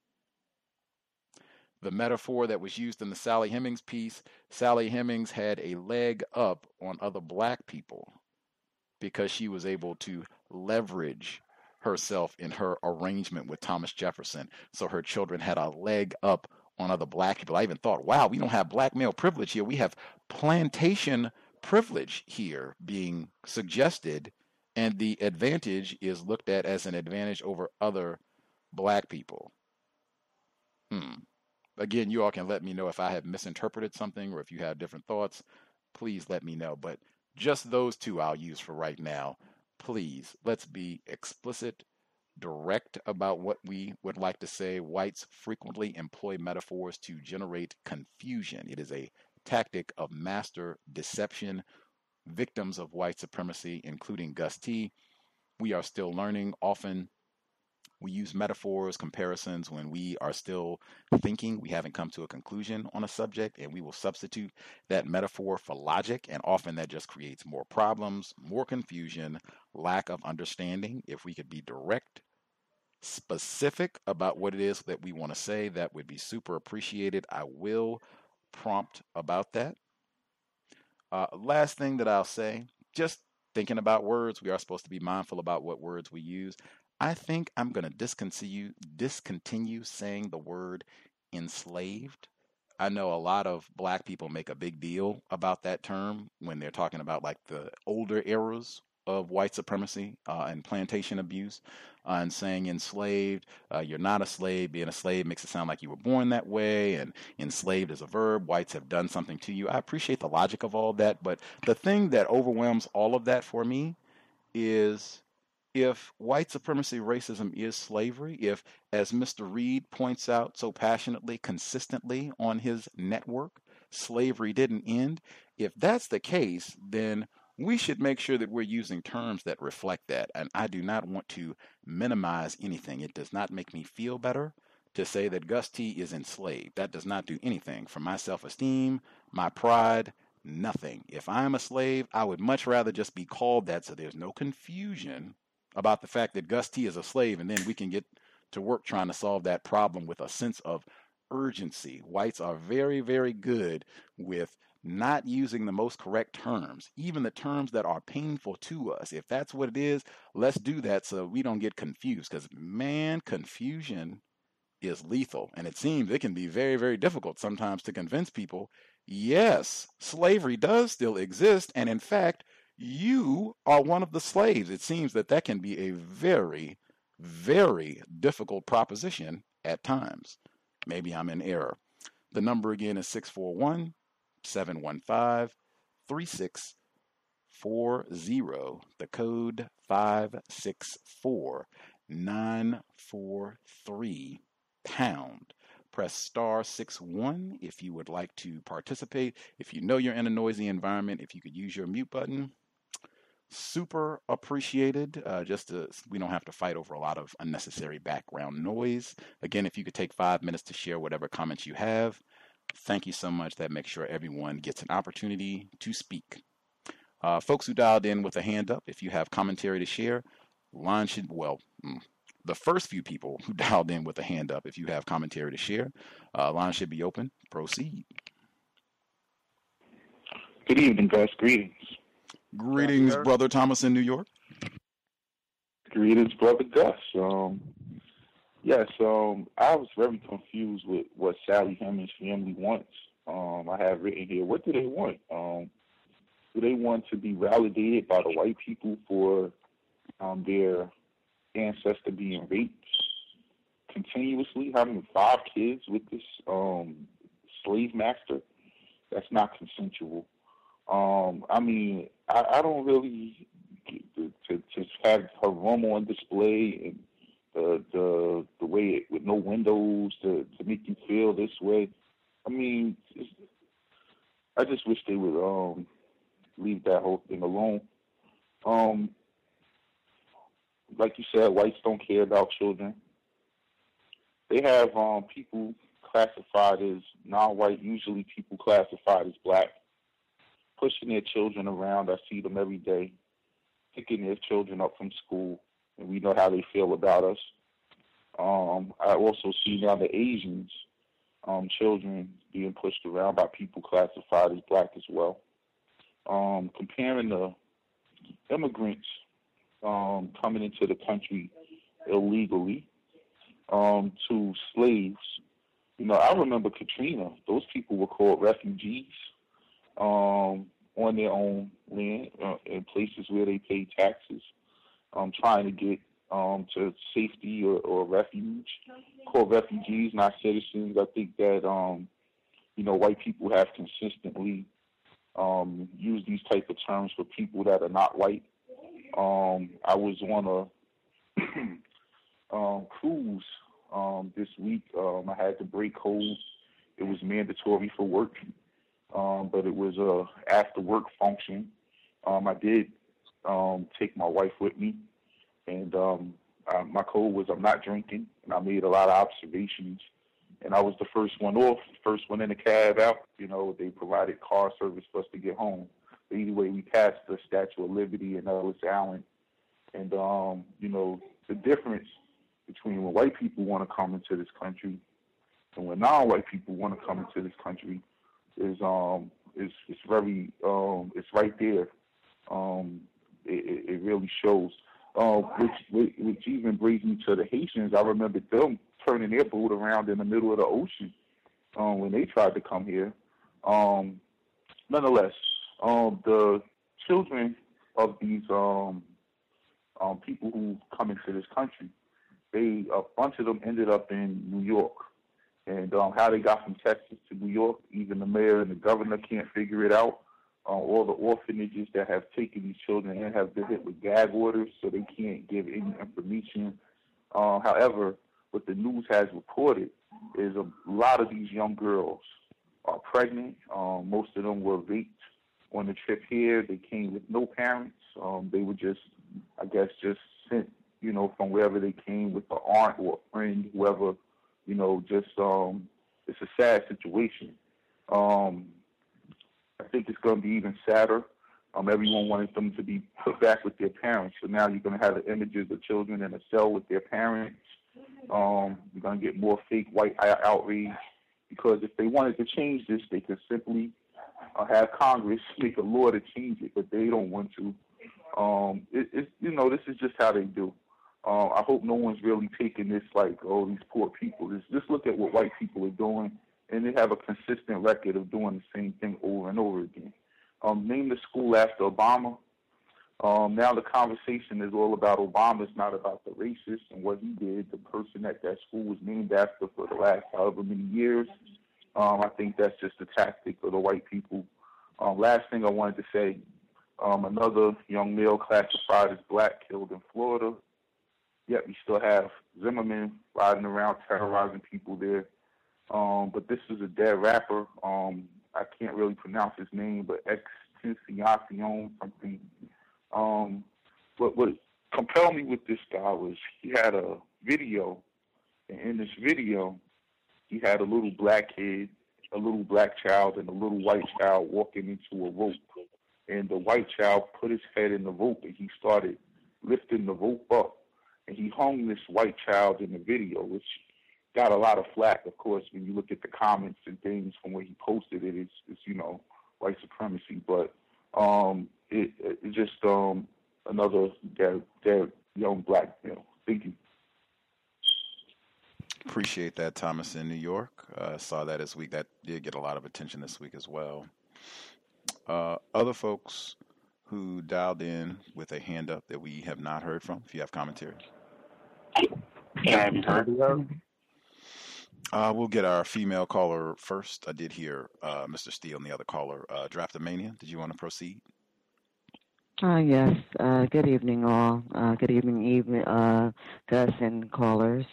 The metaphor that was used in the Sally Hemings piece, Sally Hemings had a leg up on other black people because she was able to leverage herself in her arrangement with Thomas Jefferson. So her children had a leg up on other black people. I even thought, wow, we don't have black male privilege here. We have plantation privilege here being suggested, and the advantage is looked at as an advantage over other black people. Again, you all can let me know if I have misinterpreted something or if you have different thoughts. Please let me know. But just those two I'll use for right now. Please, let's be explicit, direct about what we would like to say. Whites frequently employ metaphors to generate confusion. It is a tactic of master deception. Victims of white supremacy, including Gus T., we are still learning. Often we use metaphors, comparisons when we are still thinking. We haven't come to a conclusion on a subject, and we will substitute that metaphor for logic, and often that just creates more problems, more confusion, lack of understanding. If we could be direct, specific about what it is that we want to say, that would be super appreciated. I will prompt about that. Last thing that I'll say, just thinking about words, we are supposed to be mindful about what words we use. I think I'm going to discontinue saying the word enslaved. I know a lot of black people make a big deal about that term when they're talking about like the older eras of white supremacy and plantation abuse, and saying enslaved, you're not a slave. Being a slave makes it sound like you were born that way, and enslaved is a verb. Whites have done something to you. I appreciate the logic of all that, but the thing that overwhelms all of that for me is, if white supremacy racism is slavery, if, as Mr. Reed points out so passionately, consistently on his network, slavery didn't end, if that's the case, then we should make sure that we're using terms that reflect that. And I do not want to minimize anything. It does not make me feel better to say that Gus T is enslaved. That does not do anything for my self-esteem, my pride, nothing. If I'm a slave, I would much rather just be called that so there's no confusion about the fact that Gus T is a slave, and then we can get to work trying to solve that problem with a sense of urgency. Whites are very, very good with not using the most correct terms, even the terms that are painful to us. If that's what it is, let's do that so we don't get confused, because, man, confusion is lethal, and it seems it can be very, very difficult sometimes to convince people, yes, slavery does still exist, and in fact, you are one of the slaves. It seems that that can be a very, very difficult proposition at times. Maybe I'm in error. The number again is 641-715-3640. The code 564-943#. Press star 61 if you would like to participate. If you know you're in a noisy environment, if you could use your mute button. super appreciated. We don't have to fight over a lot of unnecessary background noise. Again, if you could take 5 minutes to share whatever comments you have, thank you so much. That makes sure everyone gets an opportunity to speak. Folks who dialed in with a hand up, if you have commentary to share, line should, the first few people who dialed in with a hand up, if you have commentary to share, line should be open. Proceed. Good evening, guys. Greetings. Greetings, Brother Thomas in New York. Greetings, Brother Gus. I was very confused with what Sally Hemings' family wants. I have written here, what do they want? Do they want to be validated by the white people for their ancestor being raped continuously, having 5 kids with this slave master? That's not consensual. I don't really to just have her room on display and the way it, with no windows to make you feel this way. I just wish they would leave that whole thing alone. Like you said, whites don't care about children. They have people classified as non-white, usually people classified as black, pushing their children around. I see them every day, picking their children up from school, and we know how they feel about us. I also see now the Asians, children being pushed around by people classified as black as well. Comparing the immigrants coming into the country illegally to slaves. I remember Katrina. Those people were called refugees on their own land in places where they paid taxes, trying to get to safety or refuge. Called refugees, not citizens. I think that white people have consistently used these type of terms for people that are not white. I was on a cruise this week. I had to break code. It was mandatory for work, but it was a after work function. I did take my wife with me, and my code was I'm not drinking, and I made a lot of observations. And I was the first one off, first one in the cab out. They provided car service for us to get home. But either way, we passed the Statue of Liberty and Ellis Allen. And, the difference between when white people want to come into this country and when non-white people want to come into this country is very, it's right there. It really shows. Which even brings me to the Haitians. I remember them turning their boat around in the middle of the ocean when they tried to come here. Nonetheless, the children of these people who come into this country, a bunch of them ended up in New York. And how they got from Texas to New York, even the mayor and the governor can't figure it out. All the orphanages that have taken these children in have been hit with gag orders, so they can't give any information. However, what the news has reported is a lot of these young girls are pregnant. Most of them were raped on the trip here. They came with no parents. They were just sent, from wherever they came with an aunt or a friend, whoever, it's a sad situation. I think it's going to be even sadder. Everyone wanted them to be put back with their parents. So now you're going to have the images of children in a cell with their parents. You're going to get more fake white outrage. Because if they wanted to change this, they could simply have Congress make a law to change it, but they don't want to. This is just how they do. I hope no one's really taking this like, oh, these poor people. Just look at what white people are doing, and they have a consistent record of doing the same thing over and over again. Name the school after Obama. Now the conversation is all about Obama. It's not about the racist and what he did. The person that school was named after for the last however many years. I think that's just a tactic of the white people. Last thing I wanted to say, another young male classified as black killed in Florida. Yet we still have Zimmerman riding around terrorizing people there. But this is a dead rapper. I can't really pronounce his name, but Extensiacion something. What compelled me with this guy was he had a video, and in this video, he had a little black kid, a little black child, and a little white child walking into a rope. And the white child put his head in the rope, and he started lifting the rope up. And he hung this white child in the video, which got a lot of flack, of course, when you look at the comments and things from where he posted it. It's white supremacy. But it's just another dead young black male. Thank you. Appreciate that, Thomas in New York. Saw that this week. That did get a lot of attention this week as well. Other folks who dialed in with a hand up that we have not heard from, if you have commentary. Have you heard of them? We'll get our female caller first. I did hear Mr. Steele and the other caller. Draftomania, did you want to proceed? Yes. Good evening, all. Good evening, Gus and callers.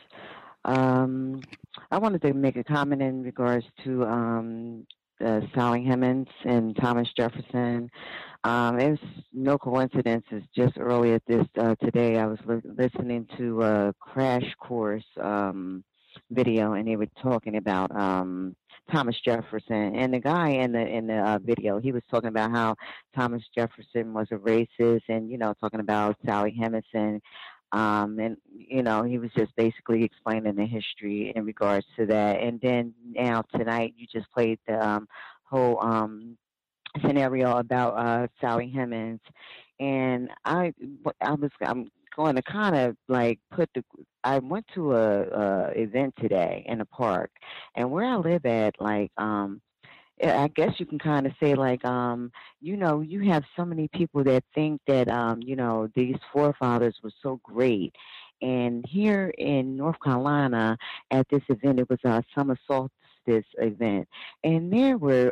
I wanted to make a comment in regards to Sally Hemings and Thomas Jefferson. It's no coincidence. It's just earlier today I was listening to a Crash Course video, and they were talking about Thomas Jefferson. And the guy in the video, he was talking about how Thomas Jefferson was a racist, and talking about Sally Hemings. And he was just basically explaining the history in regards to that. And then now tonight, you just played the whole scenario about Sally Hemings, and I'm going to kind of like I went to a event today in a park, and where I live at, I guess you can kind of say you have so many people that think that, these forefathers were so great. And here in North Carolina at this event, it was a summer solstice event. And they're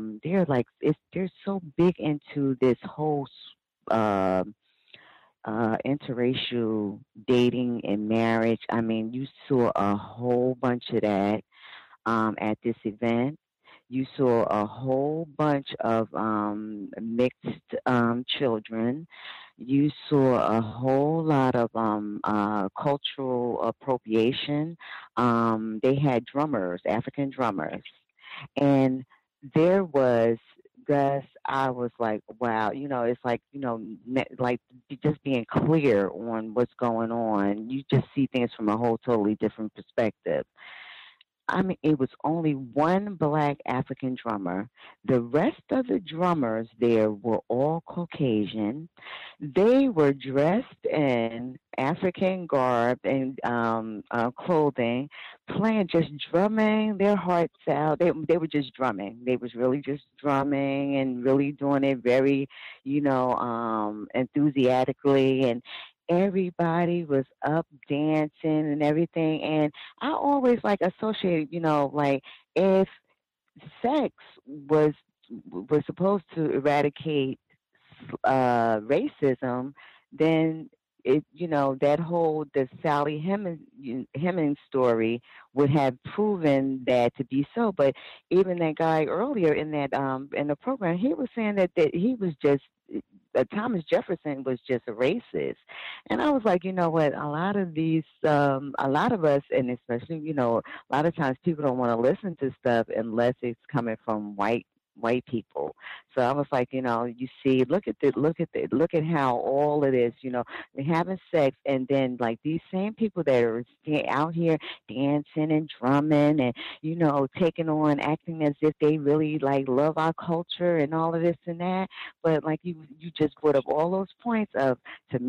so big into this whole, interracial dating and marriage. I mean, you saw a whole bunch of that, at this event. You saw a whole bunch of mixed children. You saw a whole lot of cultural appropriation. They had drummers, African drummers. And there was, Gus, I was like, wow, it's like just being clear on what's going on. You just see things from a whole totally different perspective. I mean, it was only one black African drummer. The rest of the drummers there were all Caucasian. They were dressed in African garb and clothing, playing, just drumming their hearts out. They were just drumming. They was really just drumming and really doing it very, enthusiastically, and everybody was up dancing and everything. And I always associate, if sex was supposed to eradicate racism, then the Sally Hemings story would have proven that to be so. But even that guy earlier in that in the program, he was saying that he was just Thomas Jefferson was just a racist. And I was like, you know what, a lot of us, and especially, a lot of times people don't want to listen to stuff unless it's coming from white people. So I was like, you see, look at how all it is, they're having sex, and then these same people that are out here dancing and drumming and, taking on, acting as if they really love our culture and all of this and that. But you just brought up all those points of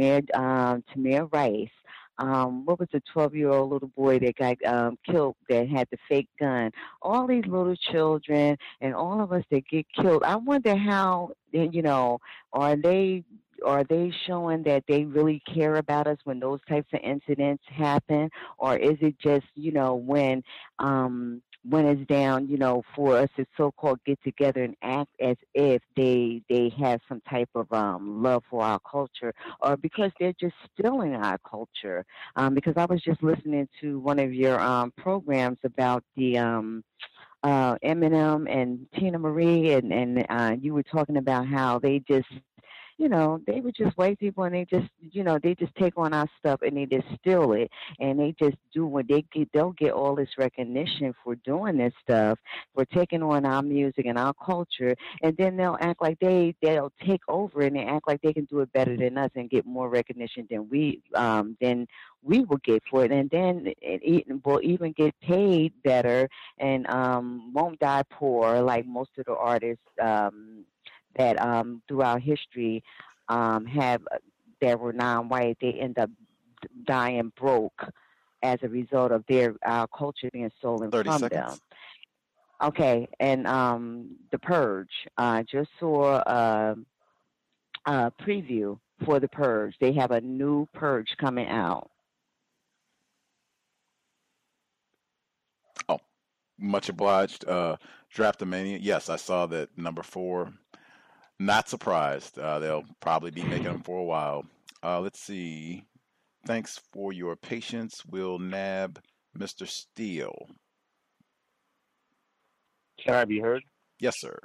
Tamir Rice. What was the 12-year-old little boy that got killed that had the fake gun? All these little children and all of us that get killed. I wonder how, are they showing that they really care about us when those types of incidents happen? Or is it just, when it's down, for us to so-called get together and act as if they have some type of love for our culture, or because they're just stealing our culture? Because I was just listening to one of your programs about the Eminem and Tina Marie, and you were talking about how they just they were just white people, and they just take on our stuff and they just steal it, and they just do what they'll get all this recognition for doing this stuff, for taking on our music and our culture, and then they'll act like they'll take over, and they act like they can do it better than us and get more recognition than we will get for it, and then will even get paid better and won't die poor like most of the artists that throughout history have that were non-white. They end up dying broke as a result of our culture being stolen 30 from seconds. them. Okay, and The Purge. I just saw a preview for The Purge. They have a new Purge coming out. Oh, much obliged. Draftomania. Yes, I saw that number 4. Not surprised. They'll probably be making them for a while. Let's see. Thanks for your patience. We'll nab Mr. Steele. Can I be heard? Yes, sir.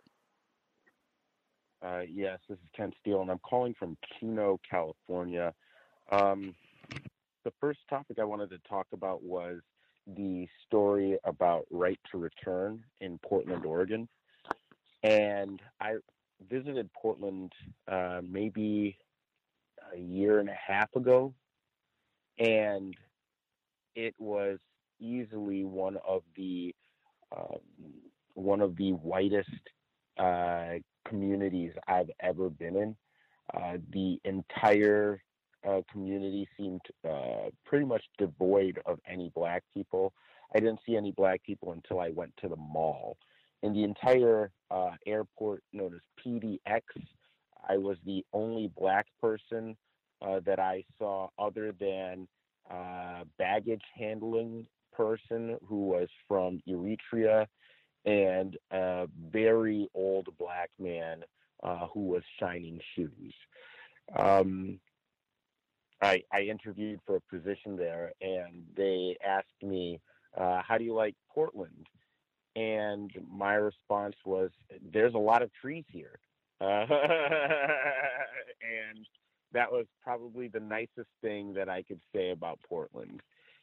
Yes, this is Ken Steele, and I'm calling from Chino, California. The first topic I wanted to talk about was the story about right to return in Portland, Oregon. And I visited Portland maybe a year and a half ago, and it was easily one of the whitest communities I've ever been in. The entire community seemed pretty much devoid of any black people. I didn't see any black people until I went to the mall. In the entire airport known as PDX, I was the only black person that I saw, other than baggage handling person who was from Eritrea, and a very old black man who was shining shoes. I interviewed for a position there, and they asked me, how do you like Portland? And my response was, there's a lot of trees here. And that was probably the nicest thing that I could say about Portland.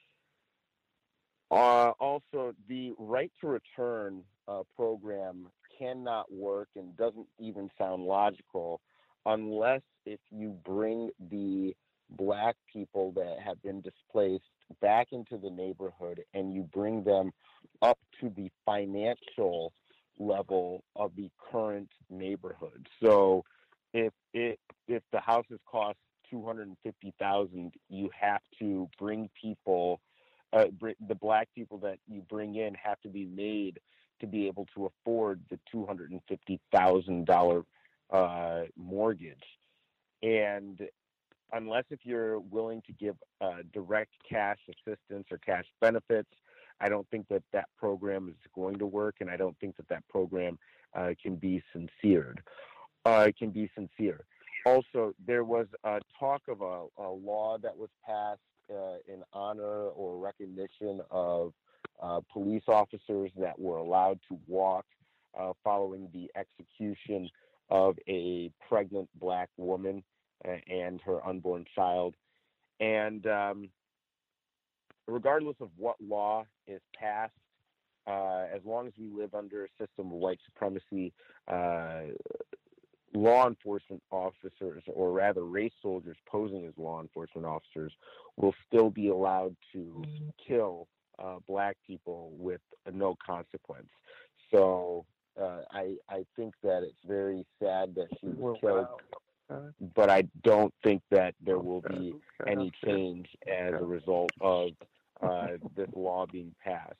Also, the right to return program cannot work and doesn't even sound logical unless if you bring the black people that have been displaced back into the neighborhood and you bring them up to the financial level of the current neighborhood. So if the houses cost $250,000, you have to bring people, the black people that you bring in have to be made to be able to afford the $250,000 mortgage. And unless if you're willing to give direct cash assistance or cash benefits, I don't think that program is going to work, and I don't think that program can be sincere. Also, there was a talk of a law that was passed in honor or recognition of police officers that were allowed to walk following the execution of a pregnant black woman and her unborn child. And regardless of what law is passed, as long as we live under a system of white supremacy, law enforcement officers, or rather race soldiers posing as law enforcement officers, will still be allowed to kill black people with no consequence. So I think that it's very sad that she was killed, but I don't think that there will be any change as a result of this law being passed.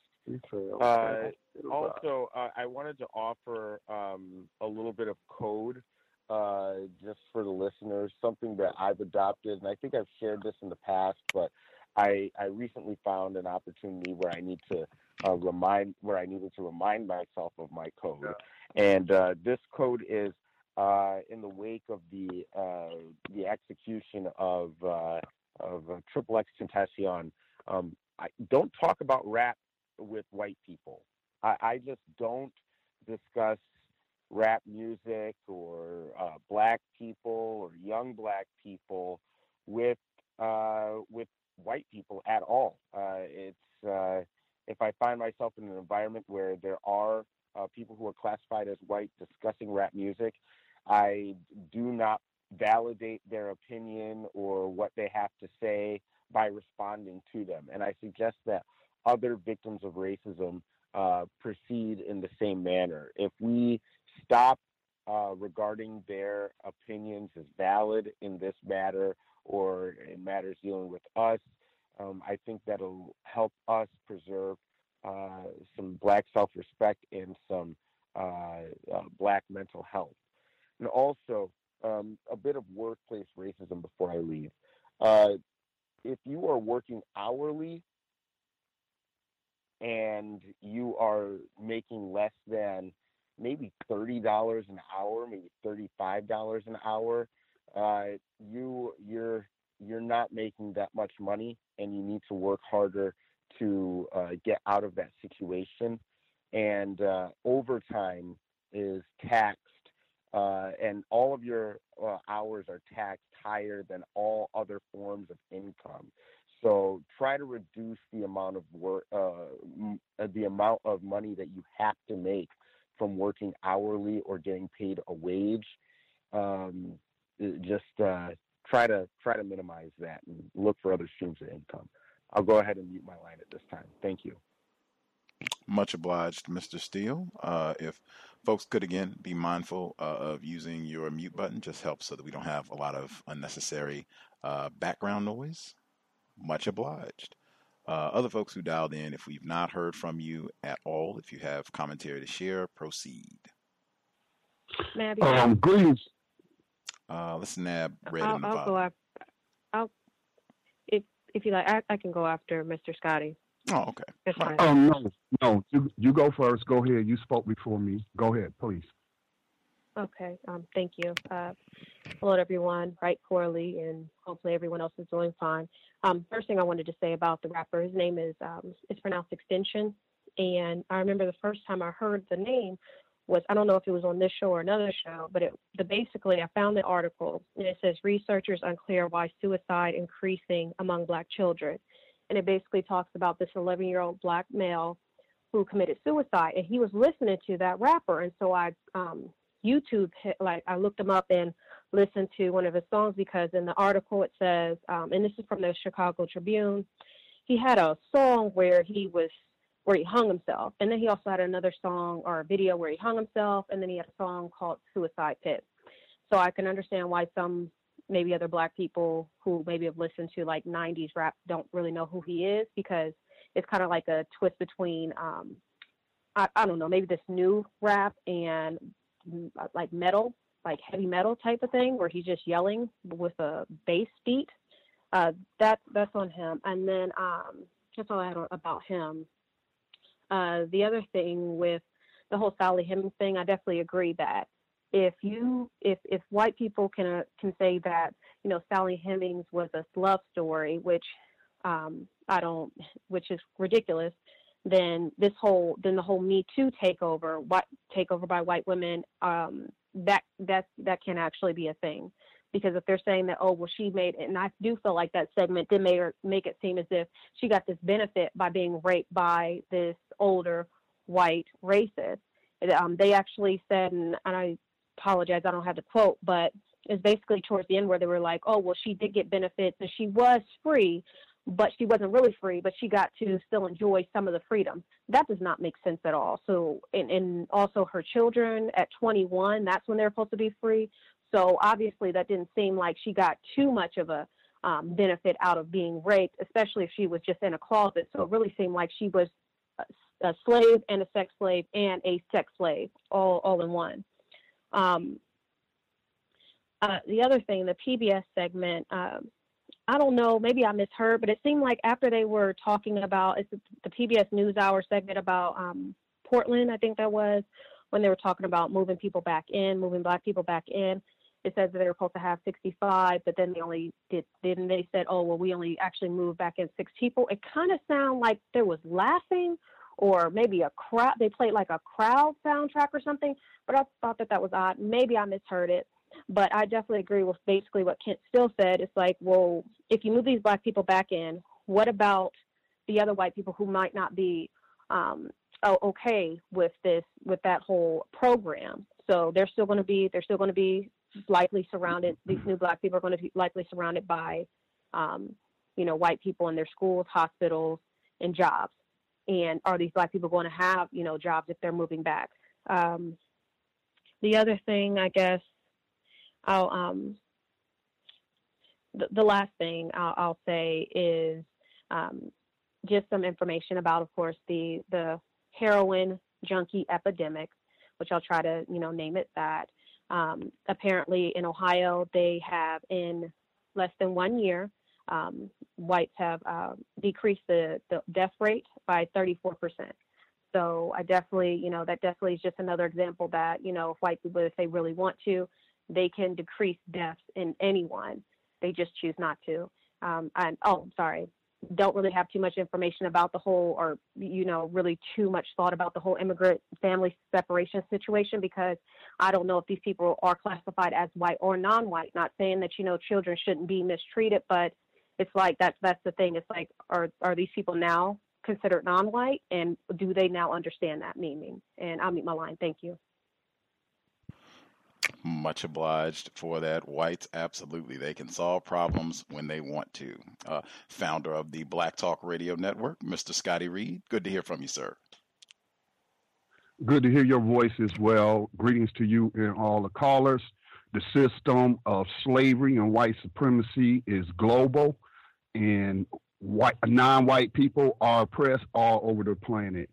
Also, I wanted to offer a little bit of code just for the listeners, something that I've adopted, and I think I've shared this in the past, but I recently found an opportunity where I needed to remind myself of my code. And this code is in the wake of the execution of Triple X Tentacion. I don't talk about rap with white people. I just don't discuss rap music or black people or young black people with white people at all. If I find myself in an environment where there are people who are classified as white discussing rap music, I do not validate their opinion or what they have to say by responding to them. And I suggest that other victims of racism proceed in the same manner. If we stop regarding their opinions as valid in this matter or in matters dealing with us, I think that'll help us preserve some black self-respect and some black mental health. And also, a bit of workplace racism before I leave. If you are working hourly and you are making less than maybe $30 an hour, maybe $35 an hour, you're not making that much money, and you need to work harder to get out of that situation. And overtime is taxed, and all of your hours are taxed higher than all other forms of income. So try to reduce the amount of work, the amount of money that you have to make from working hourly or getting paid a wage. Just try to minimize that and look for other streams of income. I'll go ahead and mute my line at this time. Thank you. Much obliged, Mr. Steele. If folks could, again, be mindful of using your mute button, just helps so that we don't have a lot of unnecessary background noise. Much obliged. Other folks who dialed in, if we've not heard from you at all, if you have commentary to share, proceed. Greetings. Let's nab Red I'll and Nevada. go after. If you like, I can go after Mr. Scotty. Oh, okay. That's fine. No. You go first. Go ahead. You spoke before me. Go ahead, please. Okay. Thank you. Hello, everyone. Right, poorly, and hopefully everyone else is doing fine. First thing I wanted to say about the rapper, his name is it's pronounced Extension, and I remember the first time I heard the name was, I don't know if it was on this show or another show, but basically I found the article, and it says researchers unclear why suicide increasing among Black children. And it basically talks about this 11-year-old Black male who committed suicide, and he was listening to that rapper. And so I I looked him up and listened to one of his songs, because in the article it says, and this is from the Chicago Tribune, he had a song where he hung himself, and then he also had another song or a video where he hung himself, and then he had a song called Suicide Pit. So I can understand why some maybe other Black people who maybe have listened to like 90s rap don't really know who he is, because it's kind of like a twist between I don't know, maybe this new rap and like metal, like heavy metal type of thing, where he's just yelling with a bass beat. That's on him. And then that's all I had about him. The other thing with the whole Sally Hemings thing, I definitely agree that if white people can say that, Sally Hemings was a love story, which which is ridiculous, then the whole Me Too takeover by white women, that can actually be a thing. Because if they're saying that, oh, well, she made it, and I do feel like that segment did make it seem as if she got this benefit by being raped by this older white racist. They actually said, and I apologize, I don't have the quote, but it's basically towards the end where they were like, oh, well, she did get benefits and she was free, but she wasn't really free, but she got to still enjoy some of the freedom. That does not make sense at all. So, and also her children at 21, that's when they're supposed to be free. So obviously that didn't seem like she got too much of a benefit out of being raped, especially if she was just in a closet. So it really seemed like she was a slave and a sex slave and a sex slave all in one. The other thing, the PBS segment, I don't know, maybe I misheard, but it seemed like after they were talking about the PBS NewsHour segment about Portland, I think that was, when they were talking about moving Black people back in. It says that they were supposed to have 65, but then they said, oh, well, we only actually moved back in 6 people. It kind of sounded like there was laughing or maybe a crowd. They played like a crowd soundtrack or something, but I thought that was odd. Maybe I misheard it, but I definitely agree with basically what Kent Still said. It's like, well, if you move these black people back in, what about the other white people who might not be okay with that whole program? So they're still going to be likely surrounded. These new black people are going to be likely surrounded by, white people in their schools, hospitals, and jobs. And are these black people going to have, jobs if they're moving back? The other thing, I guess, the last thing I'll say is just some information about, of course, the heroin junkie epidemic, which I'll try to, name it that. Apparently in Ohio, they have in less than 1 year, whites have decreased the death rate by 34%. So I definitely, that definitely is just another example that, if white people, if they really want to, they can decrease deaths in anyone. They just choose not to. Don't really have too much information about the whole, or, really too much thought about the whole immigrant family separation situation, because I don't know if these people are classified as white or non-white. Not saying that, children shouldn't be mistreated, but it's like, that's the thing. It's like, are these people now considered non-white, and do they now understand that meaning? And I'll mute my line. Thank you. Much obliged for that. Whites, absolutely. They can solve problems when they want to. Founder of the Black Talk Radio Network, Mr. Scotty Reed. Good to hear from you, sir. Good to hear your voice as well. Greetings to you and all the callers. The system of slavery and white supremacy is global, and non-white people are oppressed all over the planet.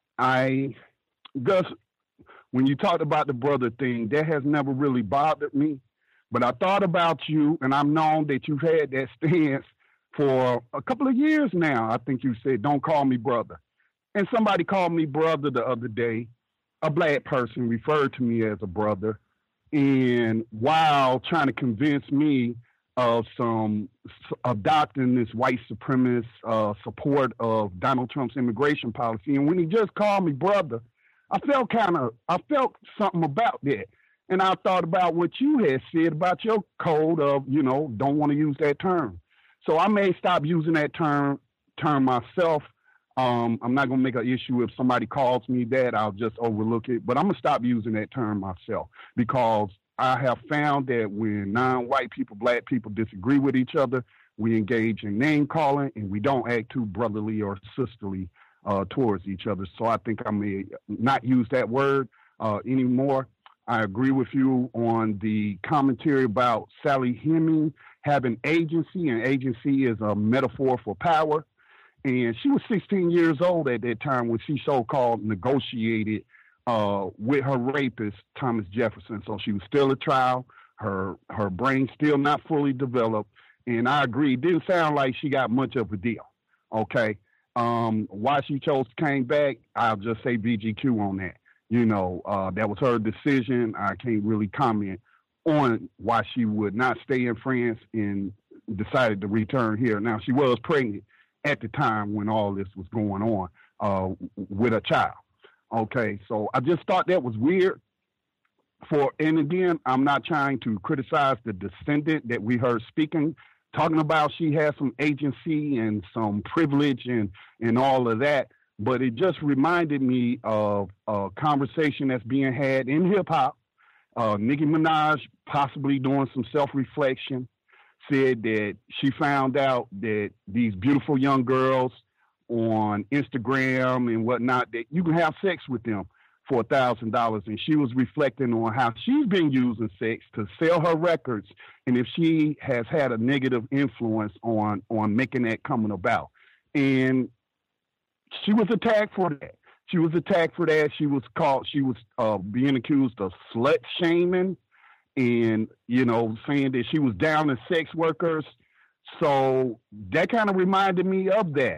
When you talked about the brother thing, that has never really bothered me. But I thought about you, and I've known that you've had that stance for a couple of years now. I think you said, don't call me brother. And somebody called me brother the other day. A black person referred to me as a brother. And while trying to convince me of adopting this white supremacist support of Donald Trump's immigration policy. And when he just called me brother, I felt something about that. And I thought about what you had said about your code of, don't want to use that term. So I may stop using that term myself. I'm not going to make an issue if somebody calls me that. I'll just overlook it. But I'm going to stop using that term myself, because I have found that when non-white people, black people disagree with each other, we engage in name calling, and we don't act too brotherly or sisterly towards each other. So I think I may not use that word anymore. I agree with you on the commentary about Sally Hemings having agency, and agency is a metaphor for power. And she was 16 years old at that time when she so-called negotiated with her rapist, Thomas Jefferson. So she was still a child. Her brain still not fully developed. And I agree, it didn't sound like she got much of a deal. Okay. Why she chose to came back, I'll just say VGQ on that. That was her decision. I can't really comment on why she would not stay in France and decided to return here. Now, she was pregnant at the time when all this was going on with a child. Okay, so I just thought that was weird. And again, I'm not trying to criticize the descendant that we heard speaking, talking about she has some agency and some privilege and all of that. But it just reminded me of a conversation that's being had in hip hop. Nicki Minaj possibly doing some self-reflection, said that she found out that these beautiful young girls on Instagram and whatnot, that you can have sex with them for $1,000. And she was reflecting on how she's been using sex to sell her records, and if she has had a negative influence on making that coming about. And she was attacked for that. She was being accused of slut shaming and, saying that she was down to sex workers. So that kind of reminded me of that,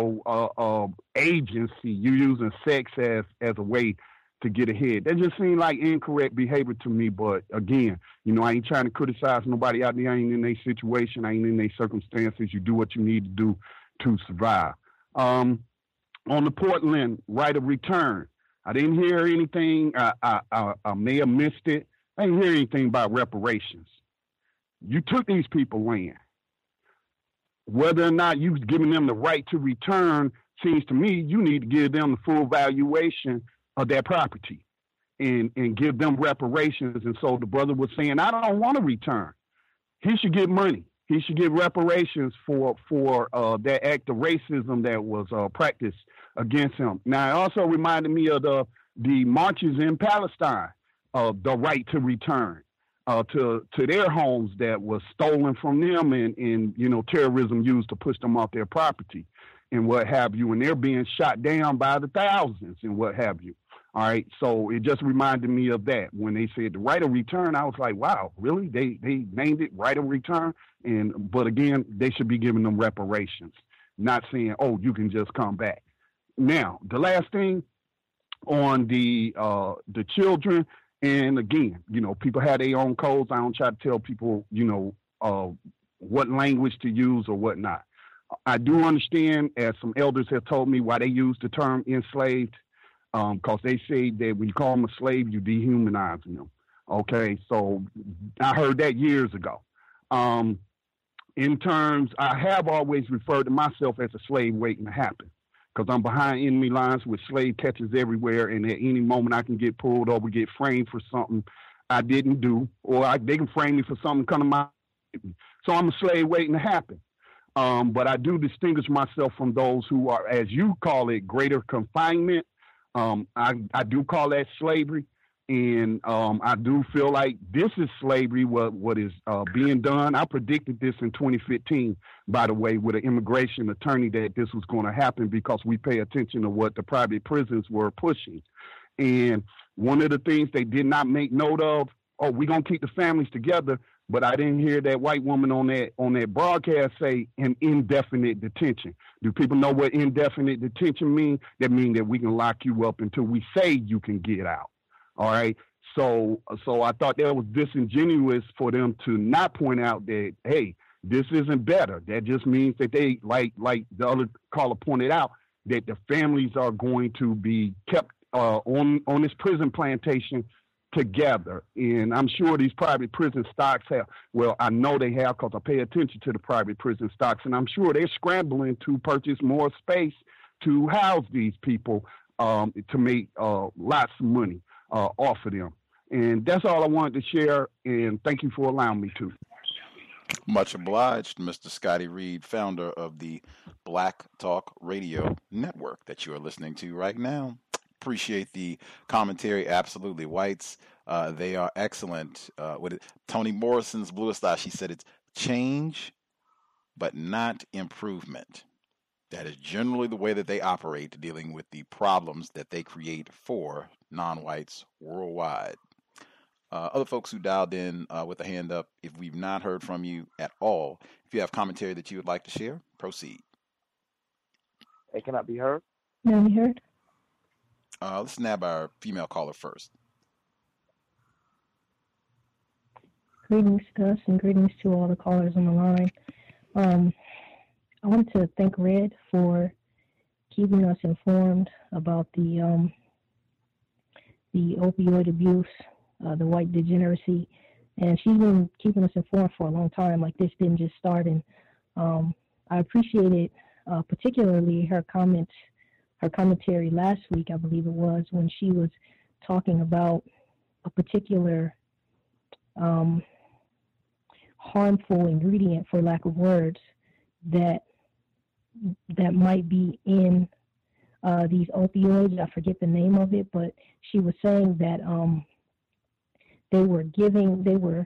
agency, you using sex as a way to get ahead. That just seemed like incorrect behavior to me. But again, I ain't trying to criticize nobody out there. I ain't in their situation. I ain't in their circumstances. You do what you need to do to survive. on the Portland right of return. I didn't hear anything. I may have missed it. I didn't hear anything about reparations. You took these people land. Whether or not you've given them the right to return, seems to me you need to give them the full valuation of that property and give them reparations. And so the brother was saying, I don't want to return. He should get money. He should get reparations for that act of racism that was practiced against him. Now, it also reminded me of the marches in Palestine, the right to return to their homes that was stolen from them and terrorism used to push them off their property and what have you. And they're being shot down by the thousands and what have you. All right. So it just reminded me of that. When they said the right of return, I was like, wow, really? They named it right of return. But again, they should be giving them reparations, not saying, oh, you can just come back. Now, the last thing on the children, and again, people have their own codes. I don't try to tell people, what language to use or whatnot. I do understand, as some elders have told me, why they use the term enslaved. Because they say that when you call them a slave, you're dehumanizing them. Okay, so I heard that years ago. In terms, I have always referred to myself as a slave waiting to happen, because I'm behind enemy lines with slave catchers everywhere, and at any moment I can get pulled over, get framed for something I didn't do, or they can frame me for something come to my. So I'm a slave waiting to happen. But I do distinguish myself from those who are, as you call it, greater confinement. I do call that slavery, and I do feel like this is slavery, what is being done. I predicted this in 2015, by the way, with an immigration attorney, that this was going to happen because we pay attention to what the private prisons were pushing. And one of the things they did not make note of, we're going to keep the families together, but I didn't hear that white woman on that broadcast say an indefinite detention. Do people know what indefinite detention means? That means that we can lock you up until we say you can get out. All right. So I thought that was disingenuous for them to not point out that, hey, this isn't better. That just means that they, like the other caller pointed out, that the families are going to be kept on this prison plantation together. And I'm sure these private prison stocks have, well, I know they have because I pay attention to the private prison stocks, and I'm sure they're scrambling to purchase more space to house these people to make lots of money off of them. And that's all I wanted to share, and thank you for allowing me to. Much obliged, Mr. Scotty Reed, founder of the Black Talk Radio Network that you are listening to right now. Appreciate the commentary. Absolutely. Whites, they are excellent. With it. Toni Morrison's Bluest Eye, she said it's change, but not improvement. That is generally the way that they operate, dealing with the problems that they create for non-whites worldwide. Other folks who dialed in with a hand up, if we've not heard from you at all, if you have commentary that you would like to share, proceed. Hey, can I be heard? Can I be heard? Let's nab our female caller first. Greetings, Gus, and greetings to all the callers on the line. I want to thank Red for keeping us informed about the opioid abuse, the white degeneracy, and she's been keeping us informed for a long time. Like, this didn't just start, and I appreciated particularly her commentary last week, I believe it was, when she was talking about a particular harmful ingredient, for lack of words, that might be in these opioids. I forget the name of it, but she was saying that they were giving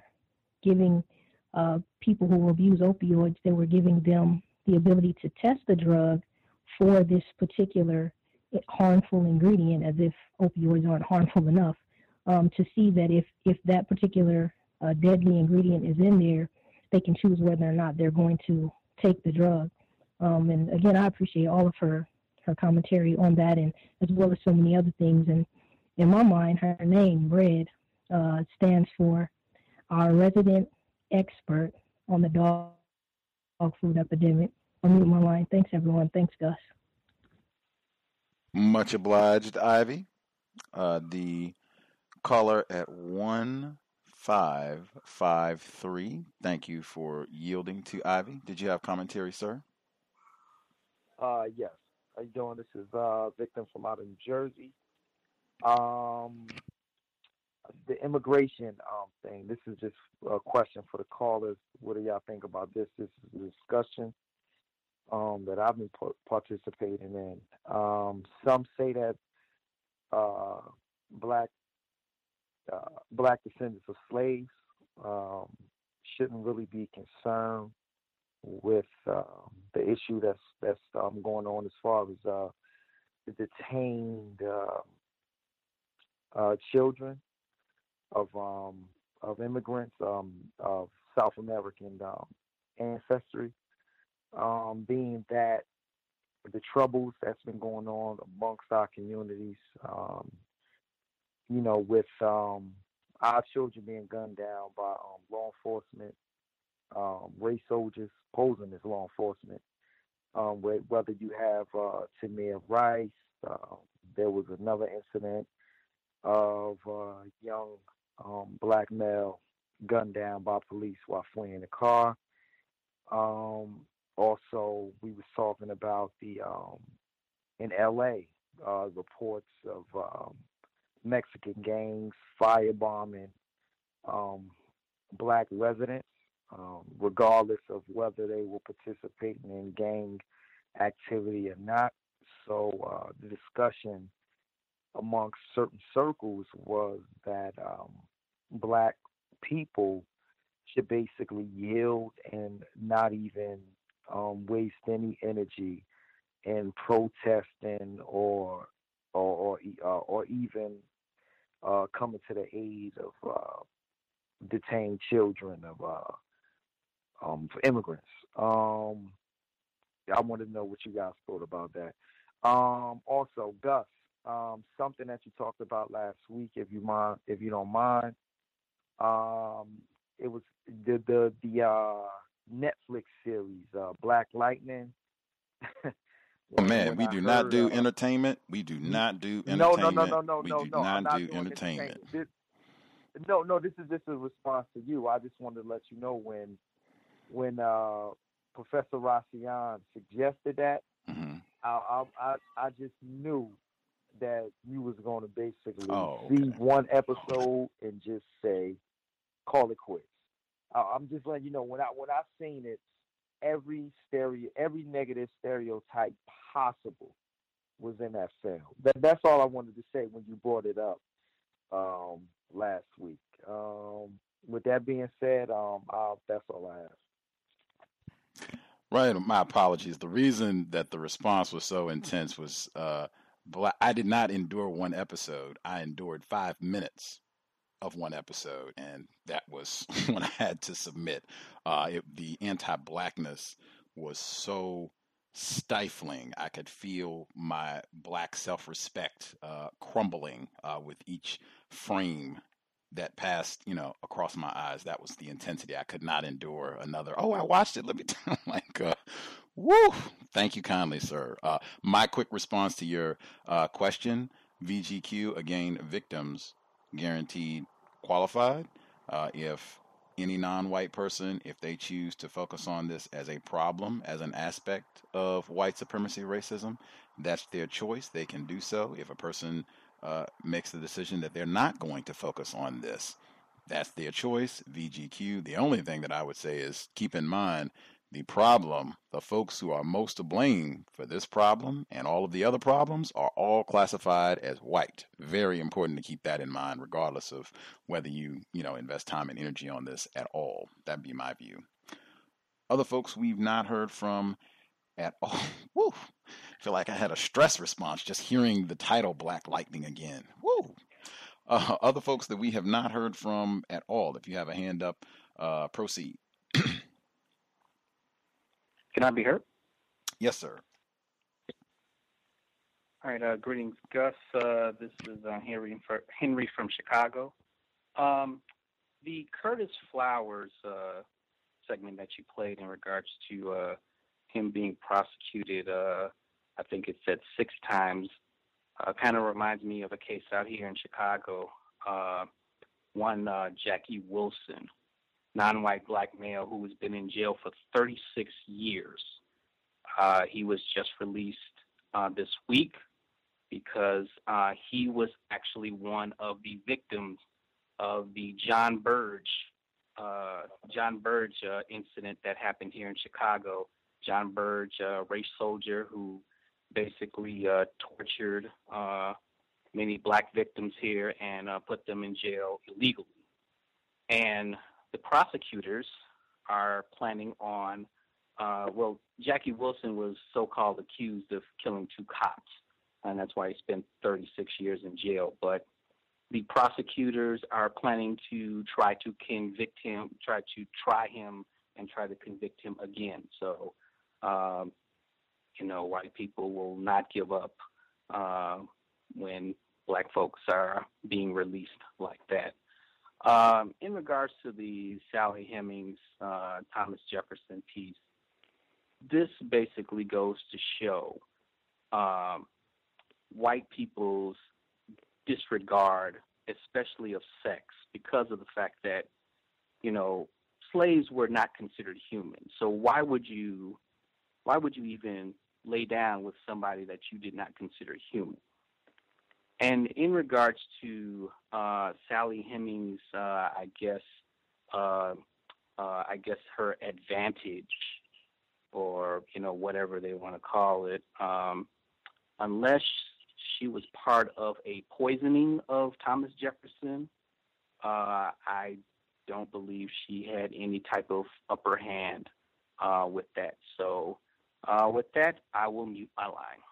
people who abuse opioids, they were giving them the ability to test the drug for this particular harmful ingredient, as if opioids aren't harmful enough, to see that if that particular deadly ingredient is in there, they can choose whether or not they're going to take the drug. And again, I appreciate all of her commentary on that, and as well as so many other things. And in my mind, her name, Red, stands for our resident expert on the dog food epidemic. I'll mute my line. Thanks, everyone. Thanks, Gus. Much obliged, Ivy. The caller at 1553. Thank you for yielding to Ivy. Did you have commentary, sir? Yes. How you doing? This is Victim from out of New Jersey. The immigration thing. This is just a question for the callers. What do y'all think about this? This is a discussion that I've been participating in. Some say that black descendants of slaves shouldn't really be concerned with the issue that's going on as far as the detained children of immigrants of South American ancestry, being that the troubles that's been going on amongst our communities, with our children being gunned down by law enforcement, race soldiers posing as law enforcement, whether you have Tamir Rice, there was another incident of a young black male gunned down by police while fleeing the car. Also, we was talking about the in LA reports of Mexican gangs firebombing black residents, regardless of whether they were participating in gang activity or not. So the discussion amongst certain circles was that black people should basically yield and not even waste any energy in protesting or even coming to the aid of detained children of immigrants. I want to know what you guys thought about that. Also, Gus, something that you talked about last week, if you don't mind, it was the Netflix series, Black Lightning. Oh man, we do not do entertainment. We do not do entertainment. No. We do not do entertainment. No, this is just a response to you. I just wanted to let you know when Professor Rassian suggested that, I just knew that you was going to basically see one episode and just say, call it quits. I'm just letting you know when I seen it, every negative stereotype possible was in that film. That's all I wanted to say when you brought it up last week. With that being said, that's all I have. Right, my apologies. The reason that the response was so intense was I did not endure one episode. I endured 5 minutes of one episode, and that was when I had to submit. The anti-blackness was so stifling. I could feel my black self-respect crumbling with each frame that passed, across my eyes. That was the intensity. I could not endure another. Oh, I watched it. Let me tell you, woo! Thank you kindly, sir. My quick response to your question, VGQ, again, victims guaranteed qualified. If any non-white person, if they choose to focus on this as a problem, as an aspect of white supremacy racism, that's their choice. They can do so. If a person makes the decision that they're not going to focus on this, that's their choice. VGQ. The only thing that I would say is keep in mind the problem, the folks who are most to blame for this problem and all of the other problems are all classified as white. Very important to keep that in mind, regardless of whether you invest time and energy on this at all. That'd be my view. Other folks we've not heard from at all. Woo! I feel like I had a stress response just hearing the title Black Lightning again. Woo! Other folks that we have not heard from at all. If you have a hand up, proceed. Can I be heard? Yes, sir. All right. Greetings, Gus. This is Henry from Chicago. The Curtis Flowers segment that you played in regards to him being prosecuted, I think it said 6 times Kind of reminds me of a case out here in Chicago. One Jackie Wilson, non-white black male who has been in jail for 36 years. He was just released this week because he was actually one of the victims of the John Burge incident that happened here in Chicago. John Burge, a race soldier who basically tortured many black victims here and put them in jail illegally. And the prosecutors are planning on, Jackie Wilson was so-called accused of killing 2 cops, and that's why he spent 36 years in jail. But the prosecutors are planning to try to convict him, try him and try to convict him again. So, white people will not give up when black folks are being released like that. In regards to the Sally Hemings, Thomas Jefferson piece, this basically goes to show white people's disregard, especially of sex, because of the fact that, slaves were not considered human. So why would you even lay down with somebody that you did not consider human? And in regards to Sally Hemings, I guess her advantage, or whatever they want to call it, unless she was part of a poisoning of Thomas Jefferson, I don't believe she had any type of upper hand with that. So with that, I will mute my line.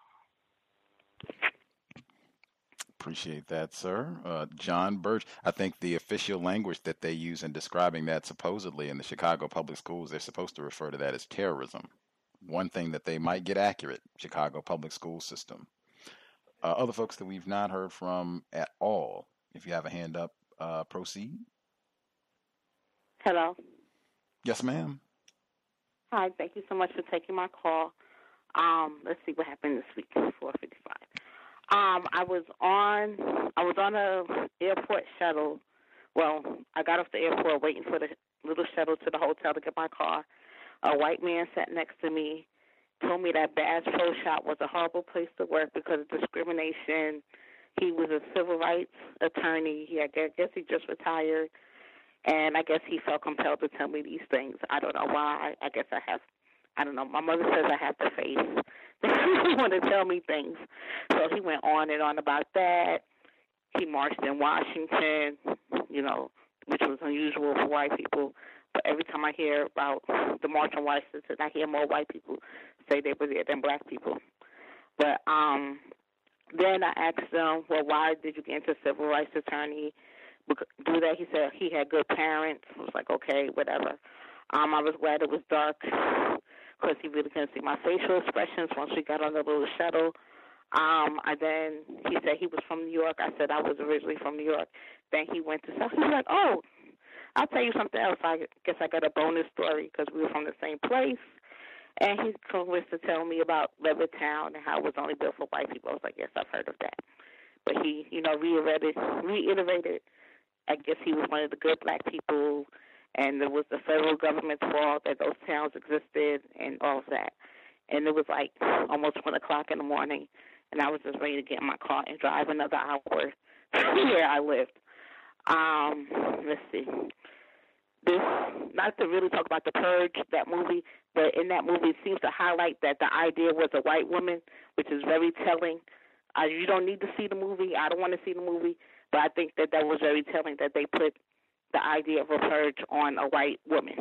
Appreciate that, sir. John Burge, I think the official language that they use in describing that supposedly in the Chicago public schools, they're supposed to refer to that as terrorism. One thing that they might get accurate, Chicago public school system. Other folks that we've not heard from at all, if you have a hand up, proceed. Hello. Yes, ma'am. Hi, thank you so much for taking my call. Let's see what happened this week, 4:55. I was on a airport shuttle. Well, I got off the airport waiting for the little shuttle to the hotel to get my car. A white man sat next to me, told me that Bass Pro Shop was a horrible place to work because of discrimination. He was a civil rights attorney. I guess he just retired, and I guess he felt compelled to tell me these things. I don't know why. I don't know. My mother says I have the face. He want to tell me things. So he went on and on about that. He marched in Washington, which was unusual for white people. But every time I hear about the March on Washington, I hear more white people say they were there than black people. But then I asked him, well, why did you get into civil rights attorney? Do that. He said he had good parents. I was like, okay, whatever. I was glad it was dark because he really couldn't see my facial expressions once we got on the little shuttle. And then he said he was from New York. I said I was originally from New York. Then he went to South. He was like, oh, I'll tell you something else. I guess I got a bonus story because we were from the same place. And he convinced to tell me about Levittown and how it was only built for white people. I was like, yes, I've heard of that. But he, reiterated, I guess he was one of the good black people, and it was the federal government's fault that those towns existed and all of that. And it was like almost 1 o'clock in the morning, and I was just ready to get in my car and drive another hour to where I lived. Let's see. This, not to really talk about The Purge, that movie, but in that movie it seems to highlight that the idea was a white woman, which is very telling. You don't need to see the movie. I don't want to see the movie, but I think that was very telling that they put the idea of a purge on a white woman.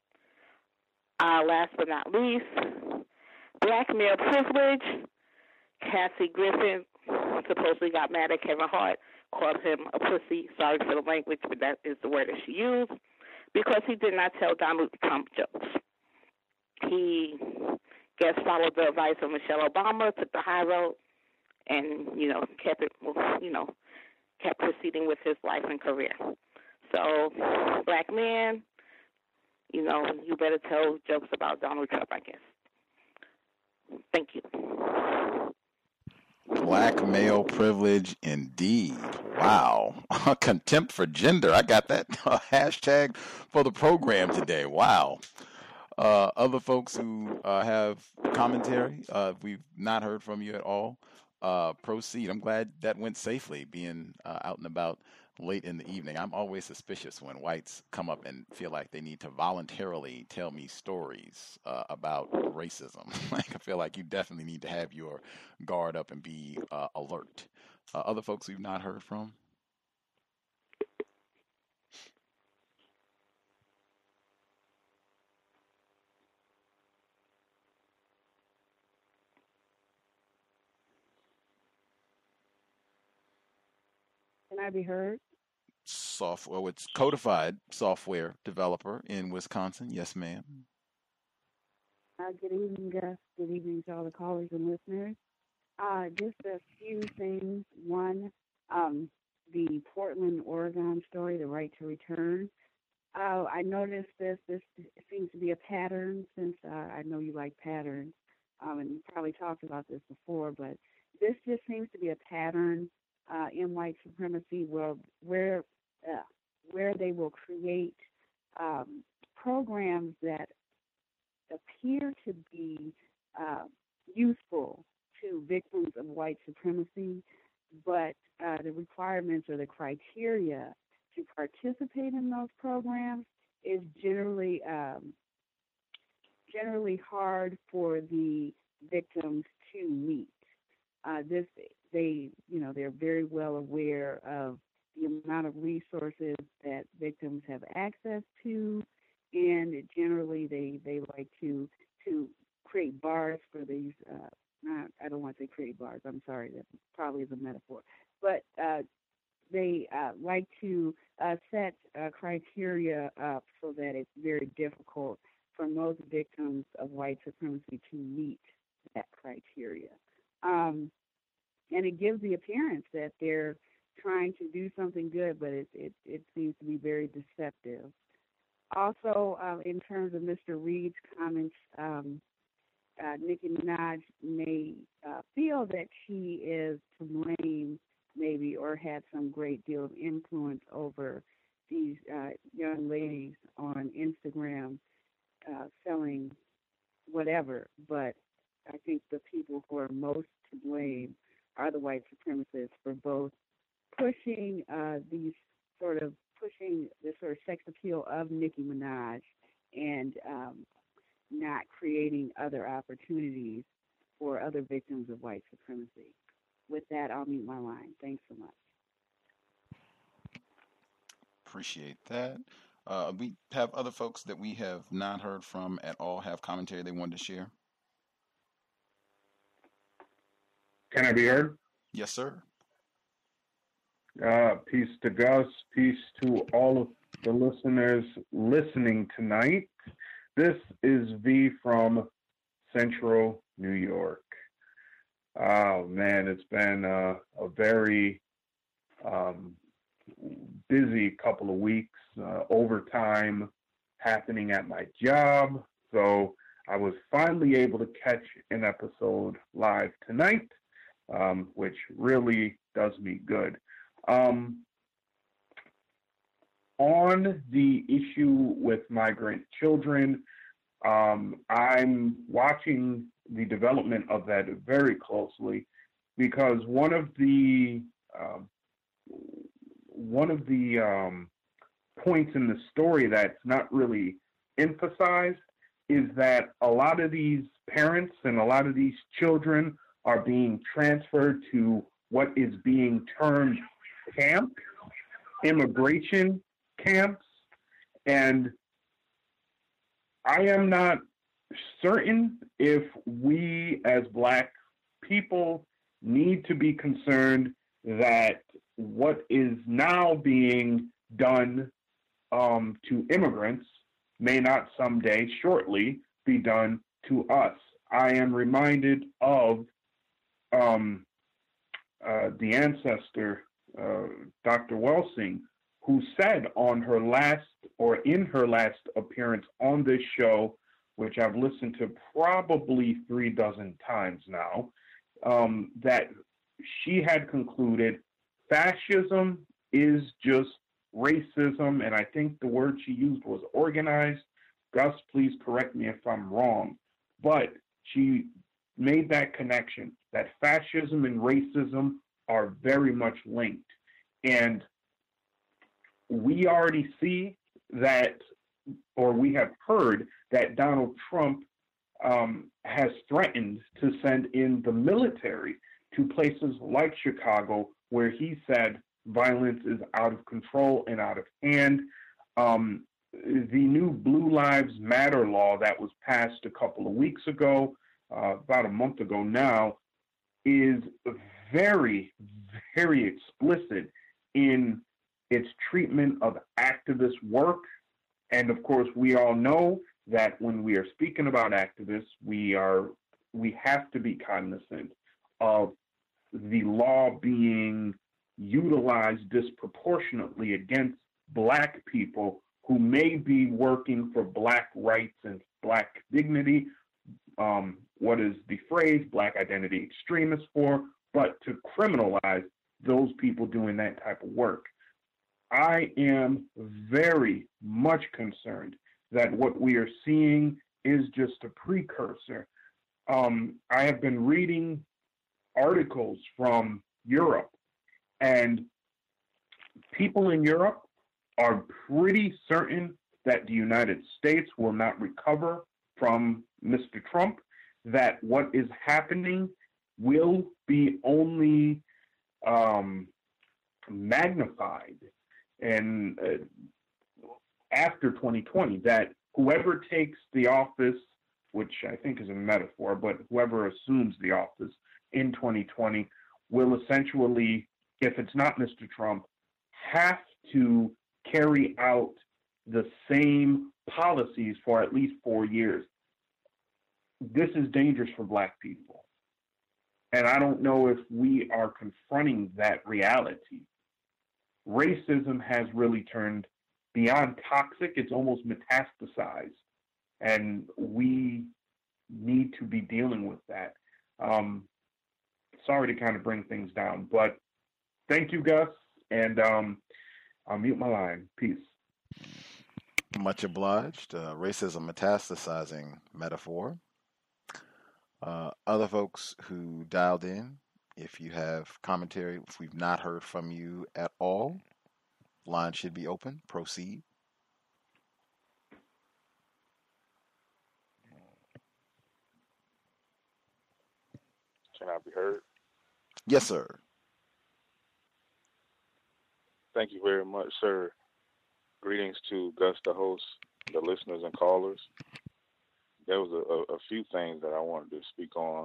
Last but not least, black male privilege. Cassie Griffin supposedly got mad at Kevin Hart, called him a pussy. Sorry for the language, but that is the word that she used, because he did not tell Donald Trump jokes. He, followed the advice of Michelle Obama, took the high road, and, kept proceeding with his life and career. So, black man, you better tell jokes about Donald Trump, I guess. Thank you. Black male privilege indeed. Wow. Contempt for gender. I got that hashtag for the program today. Wow. Other folks who have commentary, we've not heard from you at all. Proceed. I'm glad that went safely, being out and about late in the evening. I'm always suspicious when whites come up and feel like they need to voluntarily tell me stories about racism. Like, I feel like you definitely need to have your guard up and be alert. Other folks we've not heard from? Can I be heard? Software, it's codified software developer in Wisconsin. Yes, ma'am. Good evening, Gus. Good evening to all the callers and listeners. Just a few things. One, the Portland, Oregon story, the right to return. I noticed this. This seems to be a pattern since I know you like patterns, and you probably talked about this before, but this just seems to be a pattern in white supremacy where they will create programs that appear to be useful to victims of white supremacy, but the requirements or the criteria to participate in those programs is generally hard for the victims to meet. They're very well aware of the amount of resources that victims have access to, and generally they like to create bars for these. I don't want to say create bars. I'm sorry, that probably is a metaphor, but they like to set criteria up so that it's very difficult for most victims of white supremacy to meet that criteria. And it gives the appearance that they're trying to do something good, but it seems to be very deceptive. Also, in terms of Mr. Reed's comments, Nicki Minaj may feel that she is to blame, maybe, or had some great deal of influence over these young ladies on Instagram selling whatever. But I think the people who are most to blame are the white supremacists for both pushing the sort of sex appeal of Nicki Minaj and not creating other opportunities for other victims of white supremacy. With that, I'll mute my line. Thanks so much. Appreciate that. We have other folks that we have not heard from at all have commentary they wanted to share. Can I be heard? Yes, sir. Peace to Gus. Peace to all of the listeners listening tonight. This is V from Central New York. Oh, man, it's been a very busy couple of weeks. Overtime happening at my job. So I was finally able to catch an episode live tonight, which really does me good. On the issue with migrant children, I'm watching the development of that very closely because one of the points in the story that's not really emphasized is that a lot of these parents and a lot of these children are being transferred to what is being termed camp, immigration camps, and I am not certain if we as Black people need to be concerned that what is now being done to immigrants may not someday, shortly, be done to us. I am reminded of the ancestor, Dr. Welsing, who said in her last appearance on this show, which I've listened to probably 3 dozen times now, that she had concluded fascism is just racism, and I think the word she used was organized. Gus, please correct me if I'm wrong, but she made that connection that fascism and racism are very much linked. And we already see that, or we have heard that Donald Trump has threatened to send in the military to places like Chicago, where he said violence is out of control and out of hand. The new Blue Lives Matter law that was passed a couple of weeks ago, about a month ago now, is very, very explicit in its treatment of activist work. And of course, we all know that when we are speaking about activists, we have to be cognizant of the law being utilized disproportionately against Black people who may be working for Black rights and Black dignity. What is the phrase Black identity extremists for? But to criminalize those people doing that type of work. I am very much concerned that what we are seeing is just a precursor. I have been reading articles from Europe, and people in Europe are pretty certain that the United States will not recover from Mr. Trump, that what is happening will be only magnified and after 2020, that whoever takes the office, which I think is a metaphor, but whoever assumes the office in 2020 will essentially, if it's not Mr. Trump, have to carry out the same policies for at least 4 years. This is dangerous for Black people. And I don't know if we are confronting that reality. Racism has really turned beyond toxic, it's almost metastasized. And we need to be dealing with that. Sorry to kind of bring things down, but thank you, Gus, and I'll mute my line. Peace. Much obliged. Racism metastasizing metaphor. Other folks who dialed in, if you have commentary, if we've not heard from you at all, line should be open. Proceed. Can I be heard? Yes, sir. Thank you very much, sir. Greetings to Gus, the host, the listeners and callers. There was a few things that I wanted to speak on.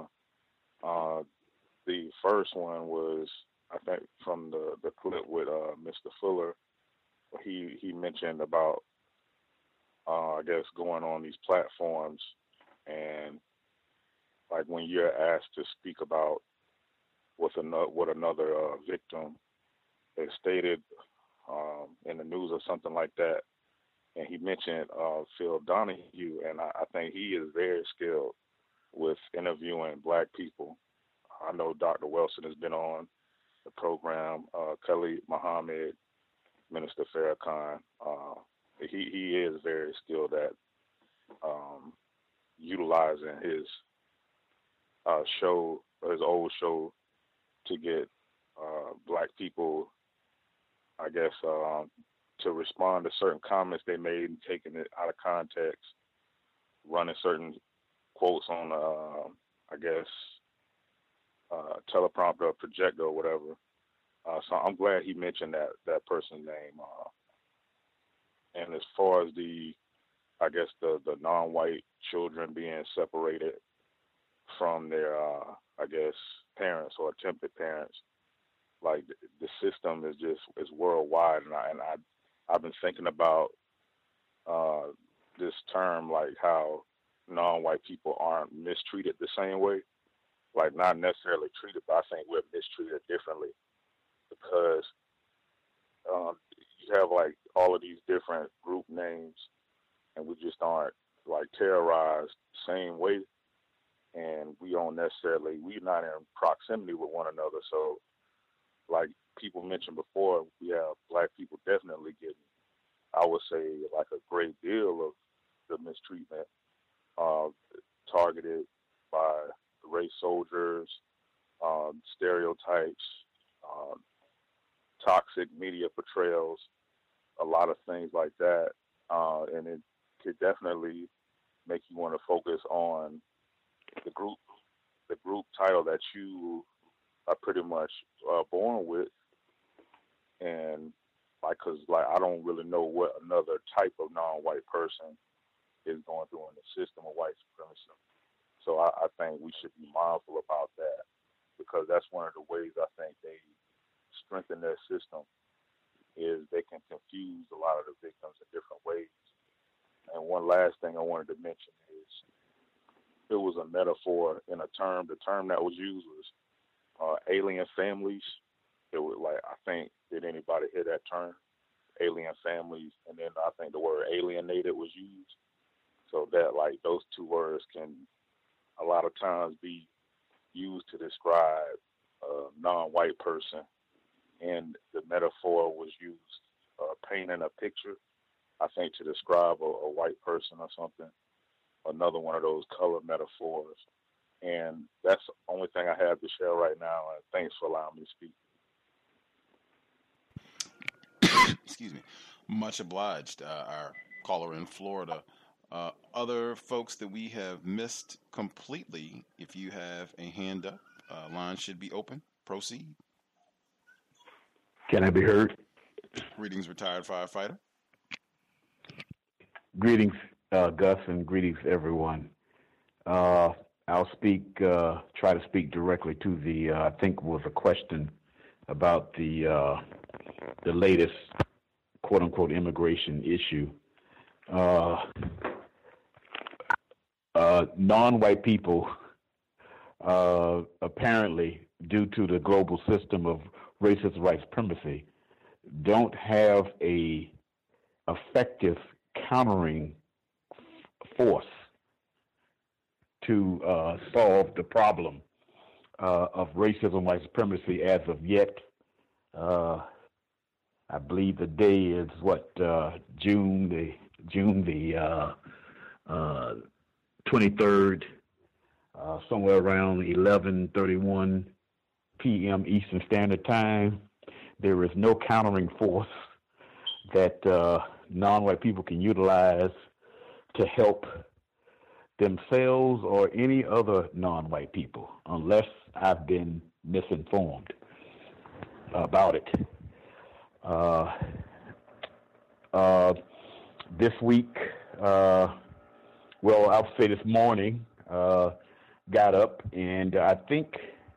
The first one was, I think, from the clip with Mr. Fuller. He mentioned about, I guess, going on these platforms and like when you're asked to speak about what another victim is stated in the news or something like that, and he mentioned Phil Donahue, and I think he is very skilled with interviewing Black people. I know Dr. Wilson has been on the program, Khalid Muhammad, Minister Farrakhan. He is very skilled at utilizing his show, his old show, to get Black people, I guess, to respond to certain comments they made and taking it out of context, running certain quotes on, I guess, teleprompter or projector or whatever. So I'm glad he mentioned that person's name. And as far as the non-white children being separated from their, I guess, parents or attempted parents, like the system is worldwide, and I've been thinking about this term, like how non-white people aren't mistreated the same way, like not necessarily treated, but I think we're mistreated differently because you have like all of these different group names, and we just aren't like terrorized the same way. and we're not in proximity with one another. So, like people mentioned before, we have black people definitely getting, I would say, like a great deal of the mistreatment, targeted by race soldiers, stereotypes, toxic media portrayals, a lot of things like that. And it could definitely make you want to focus on the group title that you are pretty much born with. And because I don't really know what another type of non-white person is going through in the system of white supremacy. So I think we should be mindful about that, because that's one of the ways I think they strengthen their system, is they can confuse a lot of the victims in different ways. And one last thing I wanted to mention is it was a metaphor in a term. The term that was used was alien families. It was like, I think, did anybody hear that term? Alien families. And then I think the word alienated was used. So that, like, those two words can a lot of times be used to describe a non-white person. And the metaphor was used, painting a picture, I think, to describe a white person or something. Another one of those color metaphors. And that's the only thing I have to share right now. And thanks for allowing me to speak. Excuse me. Much obliged, our caller in Florida. Other folks that we have missed completely, if you have a hand up, line should be open. Proceed. Can I be heard? Greetings, retired firefighter. Greetings, Gus, and greetings, everyone. I'll try to speak directly to the, I think was a question about the latest quote-unquote immigration issue. Non-white people, apparently, due to the global system of racist white supremacy, don't have a effective countering force to solve the problem of racism, white supremacy as of yet. I believe the day is June the 23rd, somewhere around 11:31 p.m. Eastern Standard Time. There is no countering force that non-white people can utilize to help themselves or any other non-white people, unless I've been misinformed about it. This week, I'll say this morning, got up and I think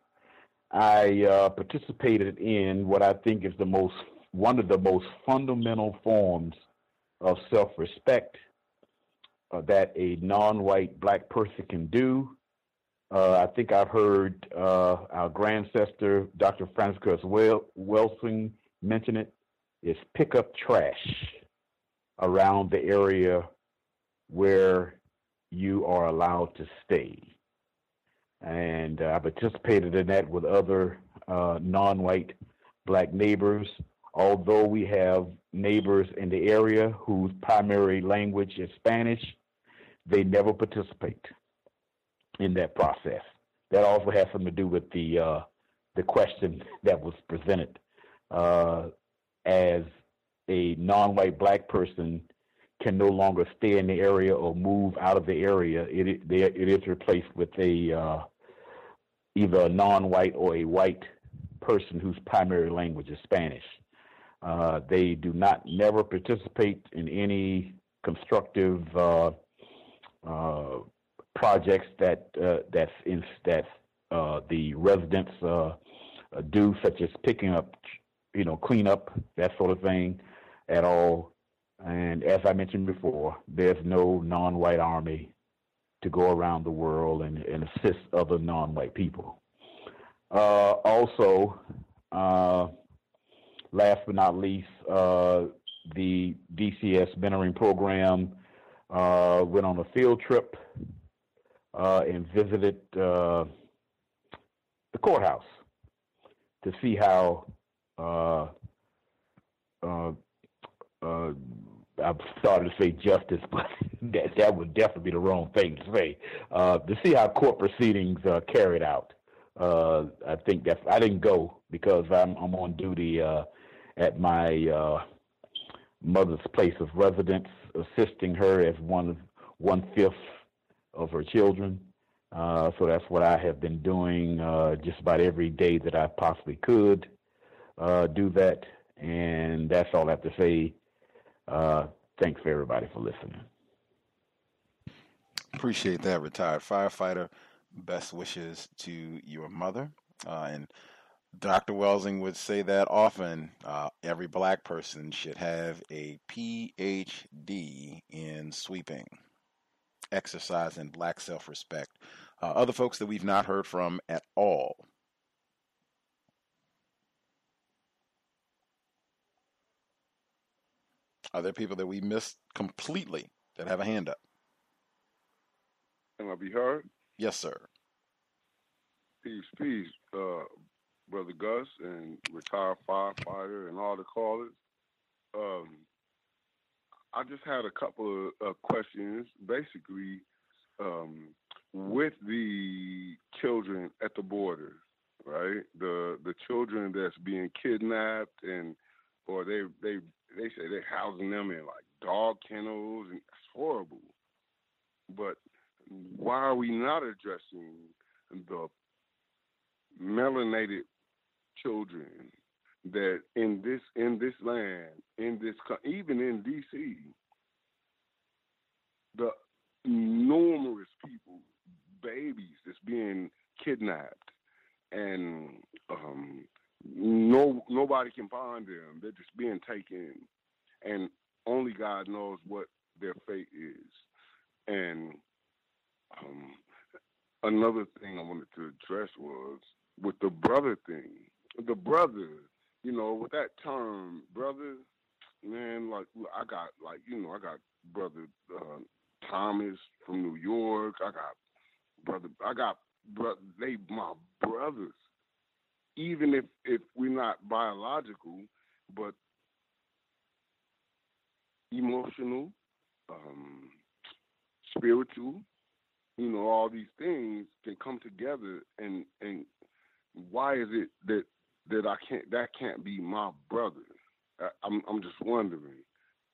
I participated in what I think is one of the most fundamental forms of self-respect that a non-white black person can do. I think I've heard our grandsister, Dr. Frances Welsing, mention it, is pick up trash around the area where you are allowed to stay. And I participated in that with other non-white black neighbors. Although we have neighbors in the area whose primary language is Spanish, they never participate in that process. That also has something to do with the question that was presented. As a non-white black person can no longer stay in the area or move out of the area, it is replaced with either a non-white or a white person whose primary language is Spanish. They do never participate in any constructive projects that the residents do, such as picking up, clean up, that sort of thing, at all. And as I mentioned before, there's no non-white army to go around the world and assist other non-white people. Also, last but not least, the DCS mentoring program went on a field trip and visited the courthouse to see how I started to say justice, but that would definitely be the wrong thing to say. To see how court proceedings carried out. I think that I didn't go because I'm on duty at my mother's place of residence, assisting her as 1/5 of her children. So that's what I have been doing just about every day that I possibly could do that. And that's all I have to say. Thanks for everybody for listening. Appreciate that, retired firefighter. Best wishes to your mother. And Dr. Welsing would say that often. Every black person should have a PhD in sweeping, exercise, and black self-respect. Other folks that we've not heard from at all. Are there people that we missed completely that have a hand up? Can I be heard? Yes, sir. Peace, Brother Gus and retired firefighter and all the callers. I just had a couple of questions. Basically, with the children at the border, right? The children that's being kidnapped or they say they're housing them in like dog kennels, and it's horrible. But why are we not addressing the melanated children that in this land, even in DC, the numerous people, babies that's being kidnapped, and nobody can find them. They're just being taken, and only God knows what their fate is. And another thing I wanted to address was with the brother thing. The brother, with that term, brother, man, like I got brother Thomas from New York. They my brothers. Even if we're not biological, but emotional, spiritual, all these things can come together, and why is it that can't be my brother? I'm just wondering.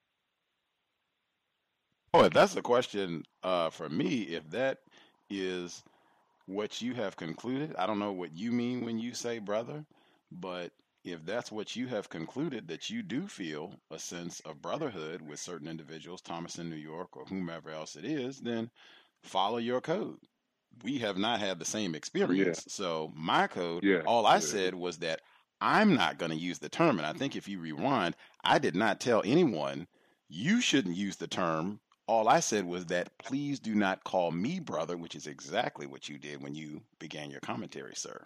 Oh, that's the question for me. If that is what you have concluded, I don't know what you mean when you say brother, but if that's what you have concluded, that you do feel a sense of brotherhood with certain individuals, Thomas in New York or whomever else it is, then follow your code. We have not had the same experience. Yeah. So my code, all I said was that I'm not going to use the term. And I think if you rewind, I did not tell anyone you shouldn't use the term. All I said was that please do not call me brother, which is exactly what you did when you began your commentary, sir.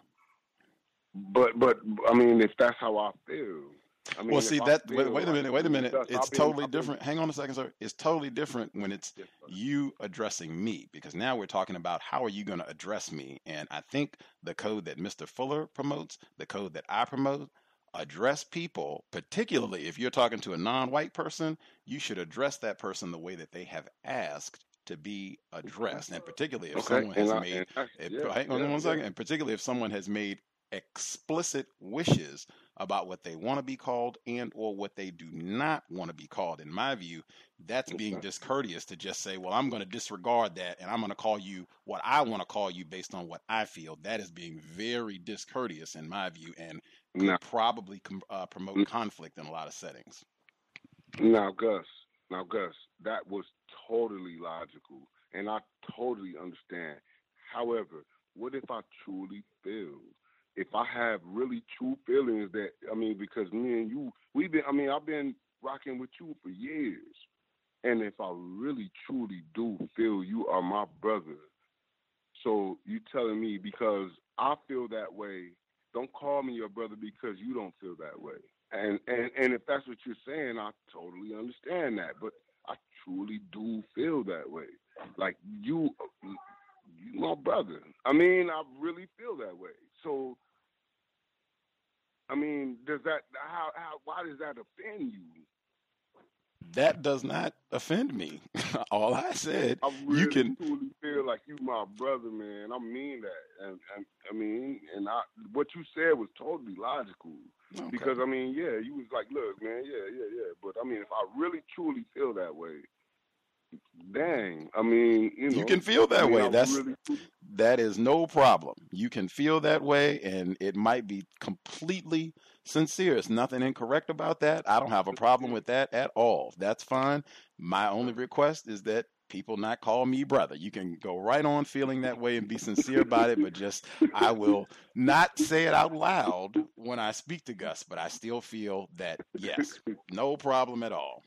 But I mean, if that's how I feel. I mean, well, see that. Wait a minute. It's totally different. Hang on a second, sir. It's totally different when it's you addressing me, because now we're talking about how are you going to address me. And I think the code that Mr. Fuller promotes, the code that I promote, address people, particularly if you're talking to a non-white person, you should address that person the way that they have asked to be addressed, and particularly if someone has made. Hang on 1 second. And particularly if someone has made explicit wishes about what they want to be called and or what they do not want to be called. In my view, that's being discourteous to just say, well, I'm going to disregard that and I'm going to call you what I want to call you based on what I feel. That is being very discourteous in my view, and could probably promote conflict in a lot of settings. Now, Gus, that was totally logical, and I totally understand. However, what if I truly feel? If I have really true feelings because me and you, I've been rocking with you for years. And if I really, truly do feel you are my brother, so you telling me because I feel that way, don't call me your brother because you don't feel that way. And if that's what you're saying, I totally understand that. But I truly do feel that way. Like you my brother. I mean, I really feel that way. So, I mean, why does that offend you? That does not offend me. All I said, I really you can. truly feel like you my brother, man. I mean that, and I mean, what you said was totally logical. Okay. Because I mean, yeah, you was like, look, man, yeah. But I mean, if I really truly feel that way, dang, I mean, You can feel that way. Really, that is no problem. You can feel that way, and it might be completely sincere. There's nothing incorrect about that. I don't have a problem with that at all. That's fine. My only request is that people not call me brother. You can go right on feeling that way and be sincere about it, but just I will not say it out loud when I speak to Gus, but I still feel that, yes, no problem at all.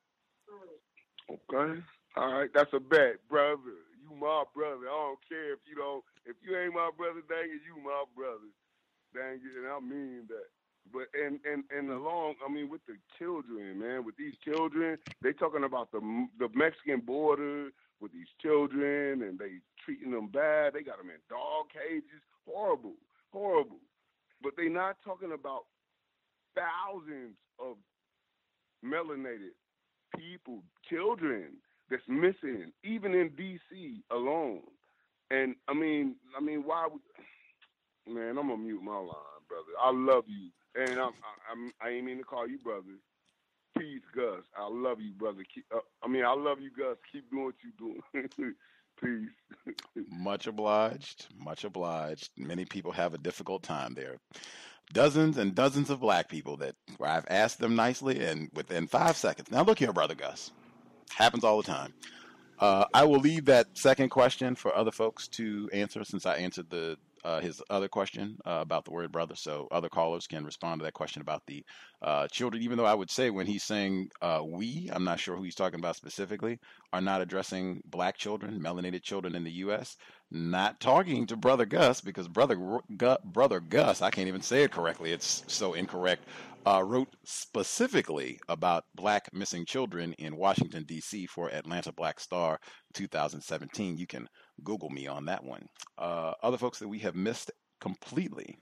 Okay. All right, that's a bet, brother. You my brother. I don't care if you ain't my brother, dang it, you my brother. Dang it, and I mean that. But and along, I mean, with the children, man, with these children, they talking about the Mexican border with these children, and they treating them bad. They got them in dog cages, horrible. But they not talking about thousands of melanated people, children that's missing, even in D.C. alone. And I mean, why? Man, I'm gonna mute my line, brother. I love you, and I ain't mean to call you brother. Peace, Gus. I love you, brother. I love you, Gus. Keep doing what you doing. Peace. Much obliged. Many people have a difficult time there. Dozens and dozens of black people where I've asked them nicely, and within 5 seconds. Now look here, brother Gus. Happens all the time. I will leave that second question for other folks to answer, since I answered his other question about the word brother. So other callers can respond to that question about the children, even though I would say when he's saying we, I'm not sure who he's talking about specifically, are not addressing black children, melanated children in the U.S., not talking to brother Gus, because brother Gus, I can't even say it correctly, it's so incorrect, wrote specifically about black missing children in Washington, D.C. for Atlanta Black Star 2017. You can Google me on that one. Other folks that we have missed completely.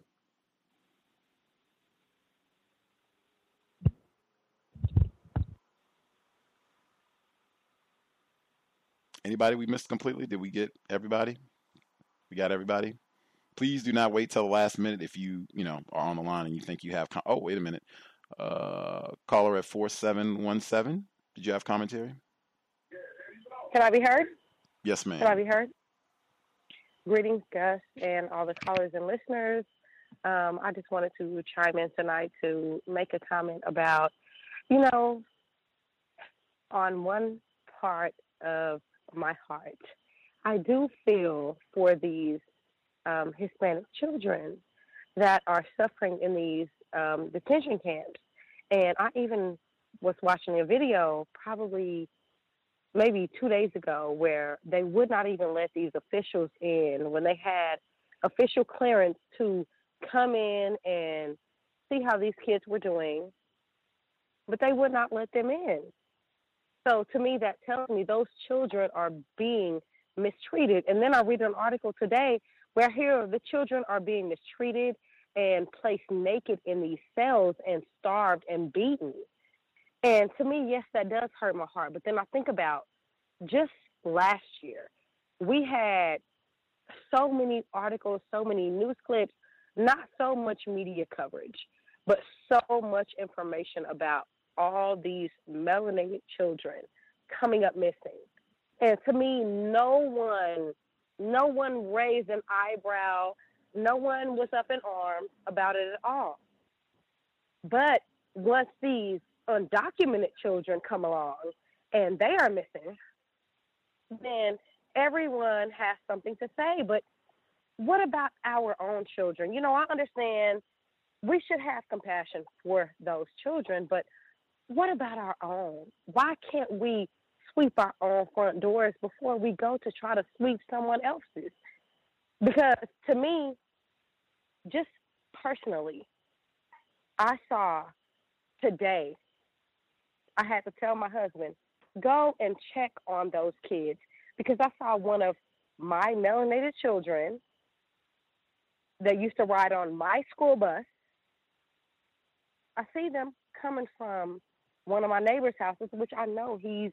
Anybody we missed completely? Did we get everybody? We got everybody? Please do not wait till the last minute if you are on the line and you think you have... Oh, wait a minute. Caller at 4717. Did you have commentary? Can I be heard? Yes, ma'am. Can I be heard? Greetings, Gus, and all the callers and listeners. I just wanted to chime in tonight to make a comment about, on one part of my heart, I do feel for these Hispanic children that are suffering in these detention camps. And I even was watching a video probably maybe 2 days ago where they would not even let these officials in when they had official clearance to come in and see how these kids were doing, but they would not let them in. So to me, that tells me those children are being mistreated. And then I read an article today where here the children are being mistreated and placed naked in these cells and starved and beaten. And to me, yes, that does hurt my heart. But then I think about just last year, we had so many articles, so many news clips, not so much media coverage, but so much information about all these melanated children coming up missing. And to me, no one raised an eyebrow. No one was up in arms about it at all. But once these undocumented children come along and they are missing, then everyone has something to say. But what about our own children? I understand we should have compassion for those children, but what about our own? Why can't we sweep our own front doors before we go to try to sweep someone else's? Because to me, just personally, I saw today, I had to tell my husband, go and check on those kids, because I saw one of my melanated children that used to ride on my school bus, I see them coming from one of my neighbor's houses, which I know he's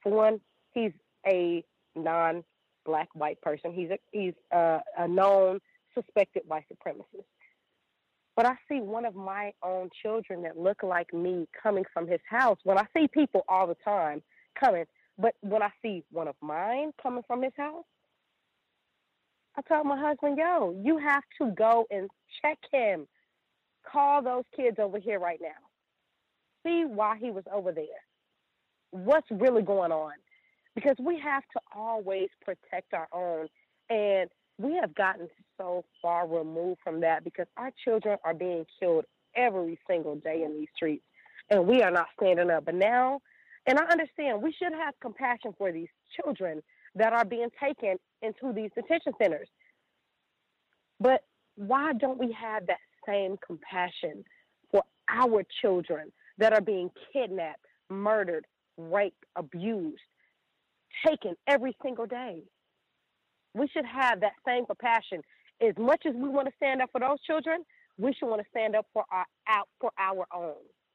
a non-black white person. He's a known suspected white supremacist. But I see one of my own children that look like me coming from his house. When I see people all the time coming, but when I see one of mine coming from his house, I told my husband, yo, you have to go and check him. Call those kids over here right now. See why he was over there. What's really going on? Because we have to always protect our own. And we have gotten so far removed from that because our children are being killed every single day in these streets. And we are not standing up. But now, and I understand, we should have compassion for these children that are being taken into these detention centers. But why don't we have that same compassion for our children that are being kidnapped, murdered, raped, abused, taken every single day? We should have that same compassion. As much as we want to stand up for those children, we should want to stand up for our own.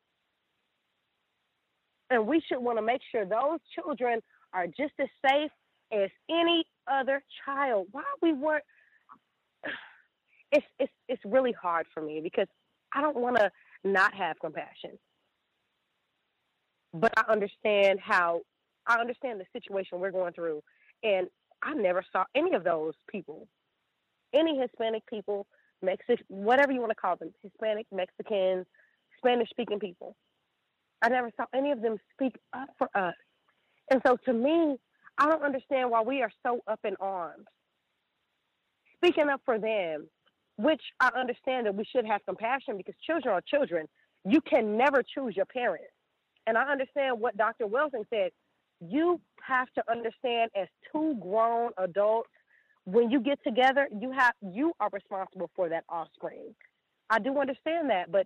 And we should want to make sure those children are just as safe as any other child. Why we weren't? It's really hard for me because I don't want to not have compassion. But I understand the situation we're going through, and I never saw any of those people, any Hispanic people, whatever you want to call them, Hispanic, Mexicans, Spanish-speaking people. I never saw any of them speak up for us. And so to me, I don't understand why we are so up in arms, speaking up for them, which I understand that we should have compassion because children are children. You can never choose your parents. And I understand what Dr. Wilson said. You have to understand as two grown adults, when you get together, you are responsible for that offspring. I do understand that, but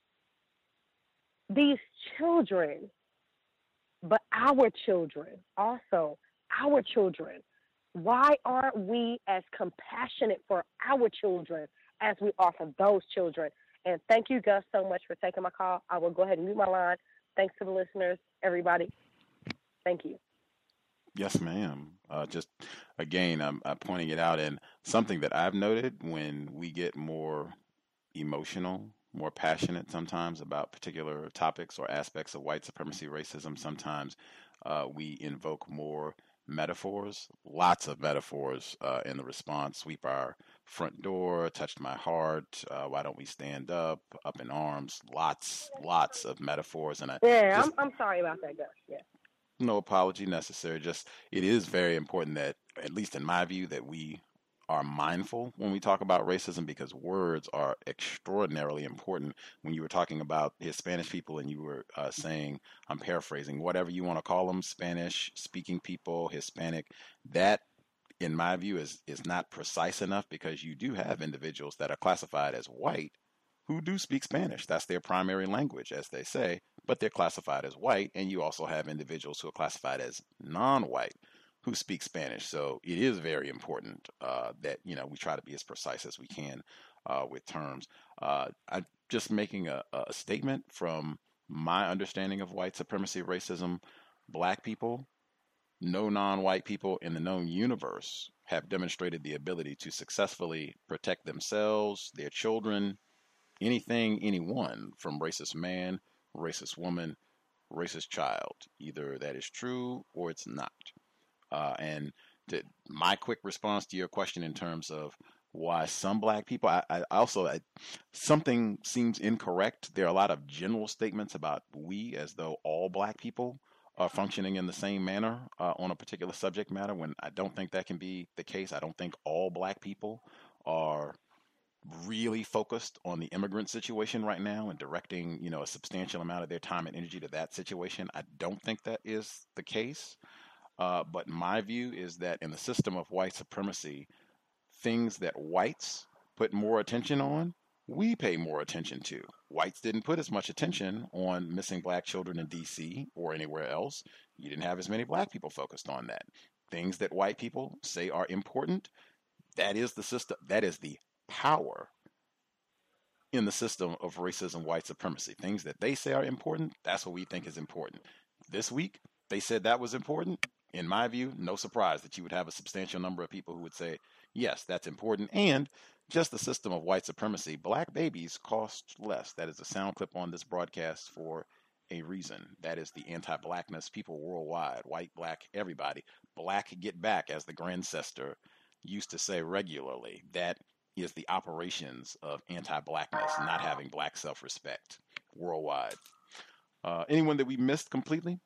these children, but our children, also our children, why aren't we as compassionate for our children as we are for those children? And thank you, Gus, so much for taking my call. I will go ahead and mute my line. Thanks to the listeners, everybody. Thank you. Yes, ma'am. Just again, I'm pointing it out, and something that I've noted when we get more emotional, more passionate sometimes about particular topics or aspects of white supremacy, racism, sometimes we invoke more metaphors, lots of metaphors in the response. Sweep our front door, touched my heart, why don't we stand up in arms, lots of metaphors. And I'm sorry about that, Gus. Yeah. No apology necessary. Just it is very important that, at least in my view, that we are mindful when we talk about racism, because words are extraordinarily important. When you were talking about Hispanic people and you were saying, I'm paraphrasing, whatever you want to call them, Spanish speaking people, Hispanic, that in my view is not precise enough, because you do have individuals that are classified as white who do speak Spanish. That's their primary language, as they say, but they're classified as white. And you also have individuals who are classified as non-white who speak Spanish. So it is very important that, we try to be as precise as we can with terms. I'm just making a statement from my understanding of white supremacy, racism. Black people, no non-white people in the known universe have demonstrated the ability to successfully protect themselves, their children, anyone from racist man, racist woman, racist child. Either that is true or it's not. And my quick response to your question in terms of why some black people, something seems incorrect. There are a lot of general statements about we, as though all black people are functioning in the same manner on a particular subject matter, when I don't think that can be the case. I don't think all black people are really focused on the immigrant situation right now and directing, a substantial amount of their time and energy to that situation. I don't think that is the case. But my view is that in the system of white supremacy, things that whites put more attention on, we pay more attention to. Whites didn't put as much attention on missing black children in D.C. or anywhere else. You didn't have as many black people focused on that. things that white people say are important, that is the system, that is the power in the system of racism, white supremacy. Things that they say are important, that's what we think is important. This week, they said that was important. In my view, no surprise that you would have a substantial number of people who would say, yes, that's important. And just the system of white supremacy, black babies cost less. That is a sound clip on this broadcast for a reason. That is the anti-blackness, people worldwide, white, black, everybody. Black get back, as the Grandcester used to say regularly. That is the operations of anti-blackness, not having black self-respect worldwide. Anyone that we missed completely?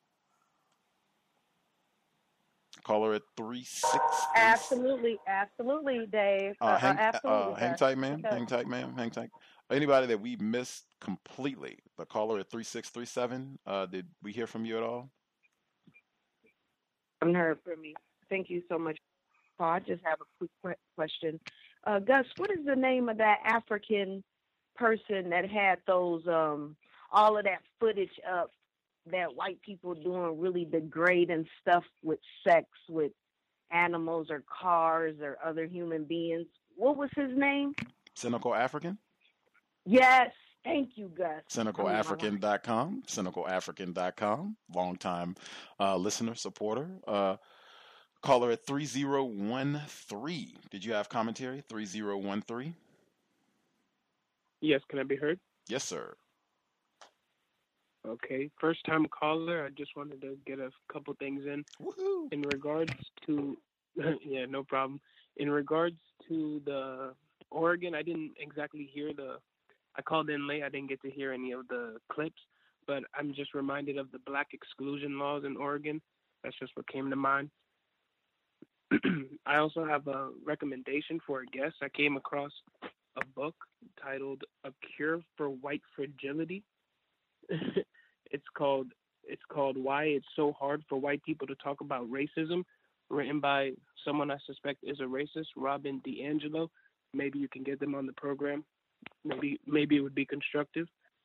Caller at 36. Absolutely, Dave. Absolutely. Hang tight, ma'am. Hang tight. Anybody that we missed completely? The caller at 3637. Did we hear from you at all? I haven't heard from you. Thank you so much, Paul. I just have a quick question. Gus, what is the name of that African person that had those all of that footage up that white people doing really degrading stuff with sex with animals or cars or other human beings? What was his name? Cynical African? Yes. Thank you, Gus. CynicalAfrican.com. CynicalAfrican.com. Longtime listener, supporter. Caller at 3013. Did you have commentary? 3013. Yes, can I be heard? Yes, sir. Okay, first time caller. I just wanted to get a couple things in. Woohoo! In regards to, yeah, no problem. In regards to the Oregon, I didn't exactly hear I called in late. I didn't get to hear any of the clips, but I'm just reminded of the black exclusion laws in Oregon. That's just what came to mind. I also have a recommendation for a guest. I came across a book titled A Cure for White Fragility. It's called Why It's So Hard for White People to Talk About Racism, written by someone I suspect is a racist, Robin DiAngelo. Maybe you can get them on the program. Maybe it would be constructive.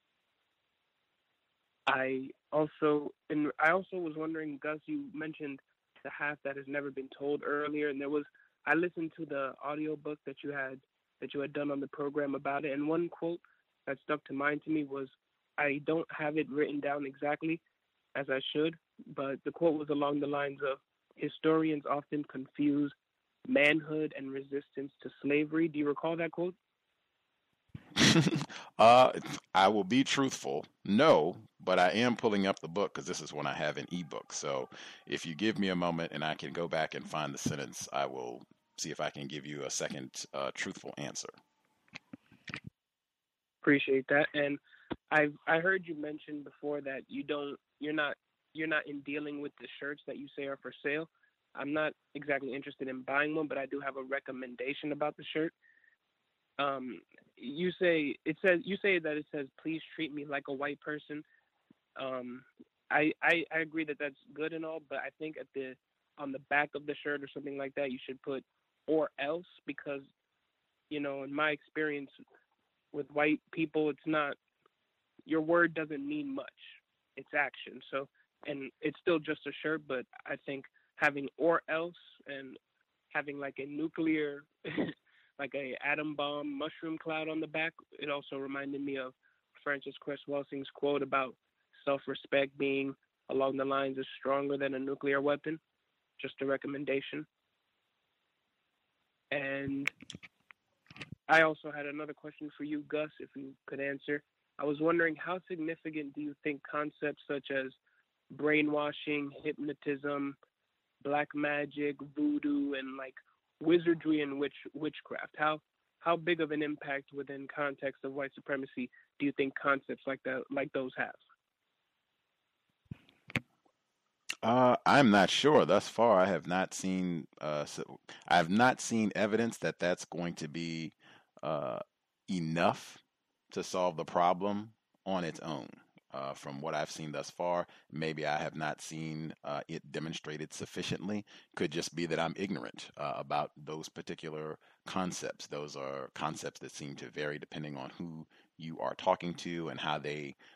I also was wondering, Gus, you mentioned the half that has never been told earlier, and I listened to the audiobook that you had done on the program about it, and one quote that stuck to mind to me was, I don't have it written down exactly as I should, but the quote was along the lines of, historians often confuse manhood and resistance to slavery. Do you recall that quote? I will be truthful. No, but I am pulling up the book because this is one I have in ebook. So if you give me a moment and I can go back and find the sentence, I will see if I can give you a second truthful answer. Appreciate that. And I heard you mention before that you're not in dealing with the shirts that you say are for sale. I'm not exactly interested in buying one, but I do have a recommendation about the shirt. You say that it says, please treat me like a white person. I agree that that's good and all, but I think on the back of the shirt or something like that, you should put or else, because, in my experience with white people, it's not, your word doesn't mean much. It's action. So, and it's still just a shirt, but I think having or else and having like a nuclear, like a atom bomb mushroom cloud on the back, it also reminded me of Frances Cress Welsing's quote about self-respect being along the lines of stronger than a nuclear weapon. Just a recommendation. And I also had another question for you, Gus, if you could answer. I was wondering, how significant do you think concepts such as brainwashing, hypnotism, black magic, voodoo, and like wizardry and witchcraft, how big of an impact within context of white supremacy do you think concepts like those have? I'm not sure. Thus far, I have not seen. I have not seen evidence that that's going to be enough to solve the problem on its own. From what I've seen thus far, maybe I have not seen it demonstrated sufficiently. Could just be that I'm ignorant about those particular concepts. Those are concepts that seem to vary depending on who you are talking to and how they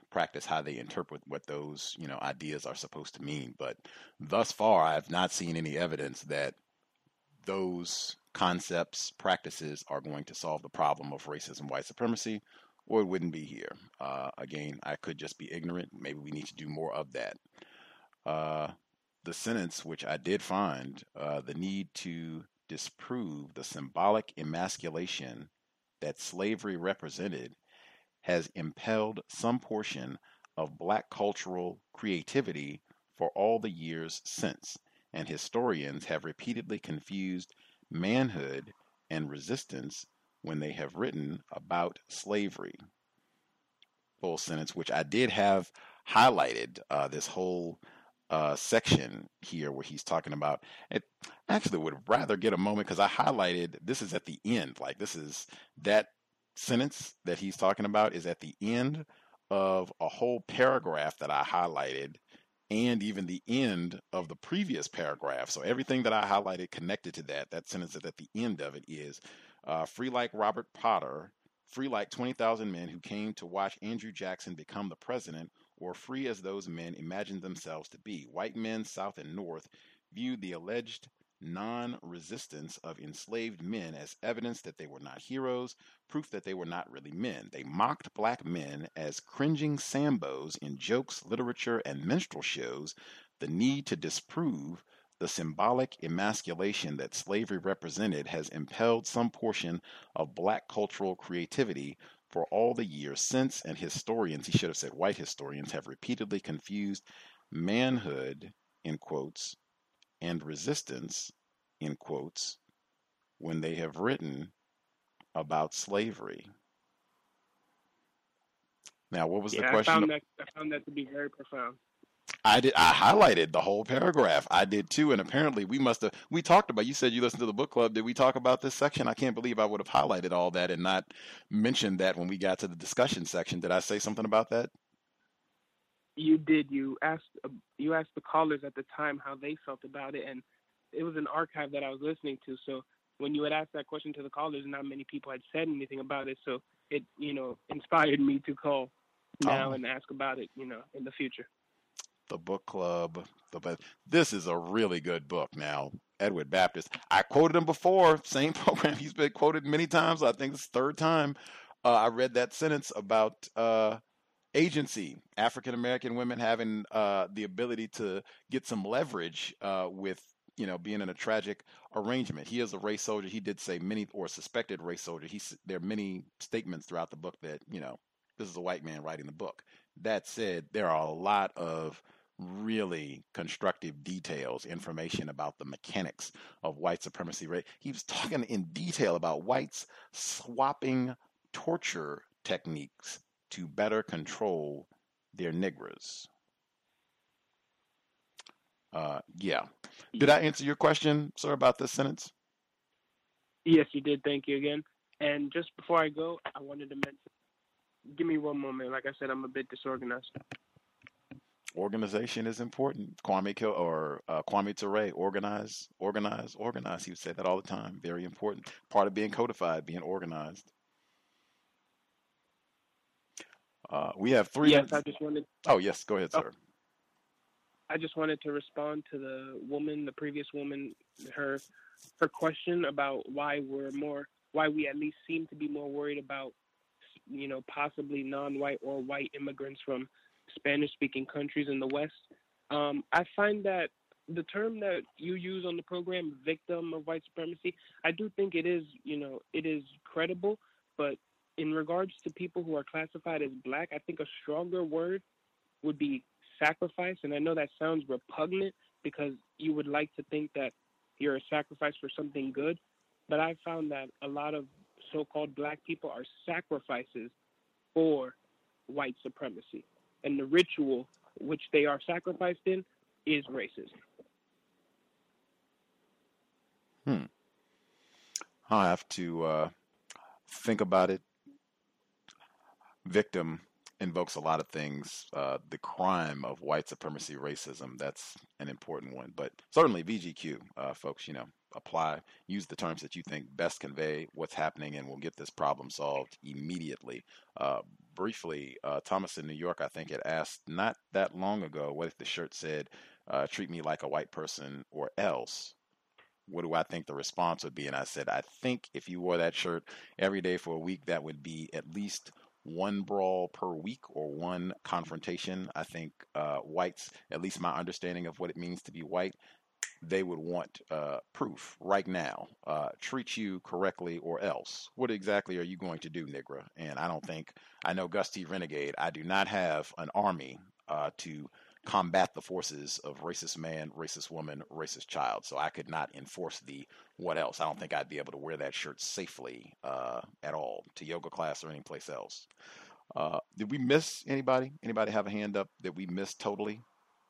practice how they interpret what those, ideas are supposed to mean. But thus far, I have not seen any evidence that those concepts, practices are going to solve the problem of racism, white supremacy, or it wouldn't be here. Again, I could just be ignorant. Maybe we need to do more of that. The sentence, which I did find, the need to disprove the symbolic emasculation that slavery represented has impelled some portion of Black cultural creativity for all the years since, and historians have repeatedly confused manhood and resistance when they have written about slavery. Full sentence, which I did have highlighted, this whole section here where he's talking about it. Actually would rather get a moment because I highlighted, this is at the end, like this is that sentence that he's talking about is at the end of a whole paragraph that I highlighted, and even the end of the previous paragraph. So everything that I highlighted connected to that sentence at the end of it is free like Robert Potter, free like 20,000 men who came to watch Andrew Jackson become the president, or free as those men imagined themselves to be. White men, South and North, viewed the alleged non-resistance of enslaved men as evidence that they were not heroes, proof that they were not really men. They mocked Black men as cringing sambos in jokes, literature, and minstrel shows. The need to disprove the symbolic emasculation that slavery represented has impelled some portion of Black cultural creativity for all the years since, and historians, he should have said white historians, have repeatedly confused manhood, in quotes, and resistance, in quotes, when they have written about slavery. Now, what was the question? I found that to be very profound. I highlighted the whole paragraph. I did too, and apparently we talked about, you said you listened to the book club. Did we talk about this section? I can't believe I would have highlighted all that and not mentioned that when we got to the discussion section. Did I say something about that? You did. You asked the callers at the time how they felt about it, and it was an archive that I was listening to. So when you had asked that question to the callers, not many people had said anything about it. So it, inspired me to call now and ask about it, in the future. The book club. This is a really good book. Now, Edward Baptist, I quoted him before, same program. He's been quoted many times. I think it's the third time I read that sentence about agency, African American women having the ability to get some leverage with, being in a tragic arrangement. He is a race soldier. He did say suspected race soldier. There are many statements throughout the book that, this is a white man writing the book. That said, there are a lot of really constructive details, information about the mechanics of white supremacy. He was talking in detail about whites swapping torture techniques to better control their niggers. Yeah. Did I answer your question, sir, about this sentence? Yes, you did. Thank you again. And just before I go, I wanted to mention, give me one moment. Like I said, I'm a bit disorganized. Organization is important. Kwame Ture, organize. He would say that all the time. Very important. Part of being codified, being organized. We have 3 minutes. I just wanted. Oh, yes. Go ahead, sir. I just wanted to respond to the previous woman, her question about why we at least seem to be more worried about, possibly non-white or white immigrants from Spanish-speaking countries in the West. I find that the term that you use on the program, victim of white supremacy, I do think it is credible, but in regards to people who are classified as Black, I think a stronger word would be sacrifice. And I know that sounds repugnant because you would like to think that you're a sacrifice for something good, but I found that a lot of so-called Black people are sacrifices for white supremacy. And the ritual which they are sacrificed in is racism. I'll have to think about it. Victim, invokes a lot of things. The crime of white supremacy racism, that's an important one. But certainly VGQ, folks, apply, use the terms that you think best convey what's happening, and we'll get this problem solved immediately. Briefly, Thomas in New York, I think, had asked not that long ago, what if the shirt said, treat me like a white person or else? What do I think the response would be? And I said, I think if you wore that shirt every day for a week, that would be at least one brawl per week or one confrontation. I think whites, at least my understanding of what it means to be white, they would want proof right now. Treat you correctly or else. What exactly are you going to do, Nigra? And I know Gus T. Renegade, I do not have an army to combat the forces of racist man, racist woman, racist child. So I could not enforce the what else. I don't think I'd be able to wear that shirt safely at all to yoga class or any place else. Did we miss anybody? Anybody have a hand up that we missed totally?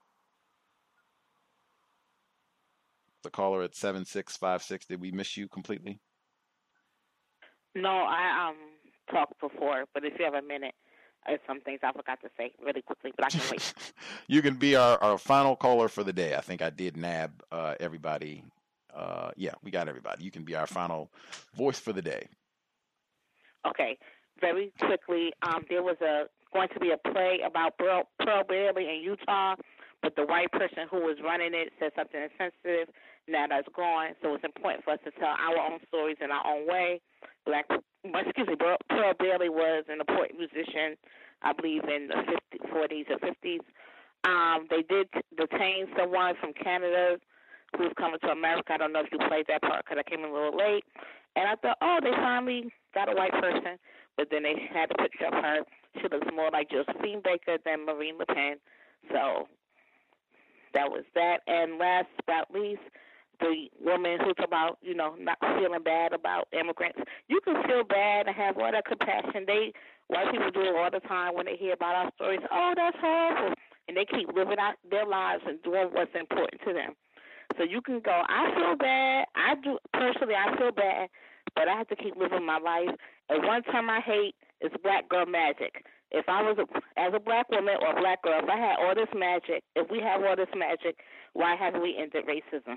The caller at 7656, did we miss you completely? No, I talked before, but if you have a minute, there's some things I forgot to say really quickly, but I can wait. You can be our final caller for the day. I think I did nab everybody. Yeah, we got everybody. You can be our final voice for the day. Okay, very quickly, there was going to be a play about Pearl Bailey in Utah, but the white person who was running it said something insensitive. Now that's gone, so it's important for us to tell our own stories in our own way. Pearl Bailey was an important musician, I believe, in the 40s or 50s. They did detain someone from Canada who's coming to America. I don't know if you played that part because I came in a little late. And I thought, they finally got a white person. But then they had to picture of her. She looks more like Josephine Baker than Marine Le Pen. So that was that. And last but not least, the woman who's about, not feeling bad about immigrants. You can feel bad and have all that compassion. White people do it all the time when they hear about our stories. Oh, that's horrible. And they keep living out their lives and doing what's important to them. So you can go, I feel bad. I feel bad, but I have to keep living my life. And one term I hate is black girl magic. If I was, as a black woman or a black girl, if I had all this magic, if we have all this magic, why haven't we ended racism?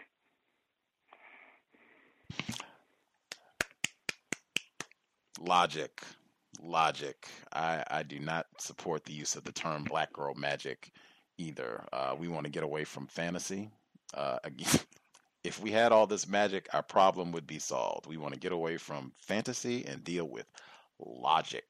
Logic. I do not support the use of the term black girl magic either. We want to get away from fantasy. Again, if we had all this magic, our problem would be solved. We want to get away from fantasy and deal with logic.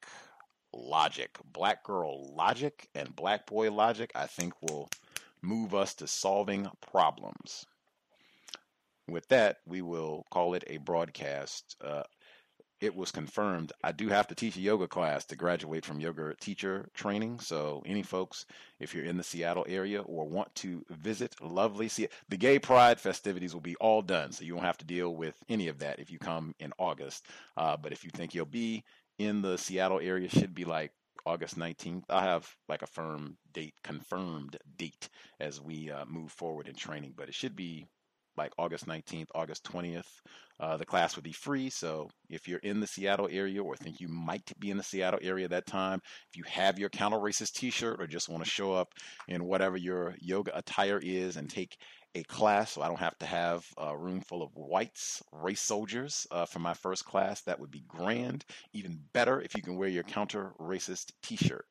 Black girl logic and black boy logic, I think, will move us to solving problems. With that, we will call it a broadcast. It was confirmed. I do have to teach a yoga class to graduate from yoga teacher training. So any folks, if you're in the Seattle area or want to visit lovely Seattle, the Gay Pride festivities will be all done. So you won't have to deal with any of that if you come in August. But if you think you'll be in the Seattle area, should be like August 19th. I'll have like a confirmed date as we move forward in training. But it should be like August 19th, August 20th. The class would be free. So if you're in the Seattle area or think you might be in the Seattle area that time, if you have your counter-racist t-shirt or just want to show up in whatever your yoga attire is and take a class, so I don't have to have a room full of whites, race soldiers for my first class, that would be grand. Even better if you can wear your counter-racist t-shirt.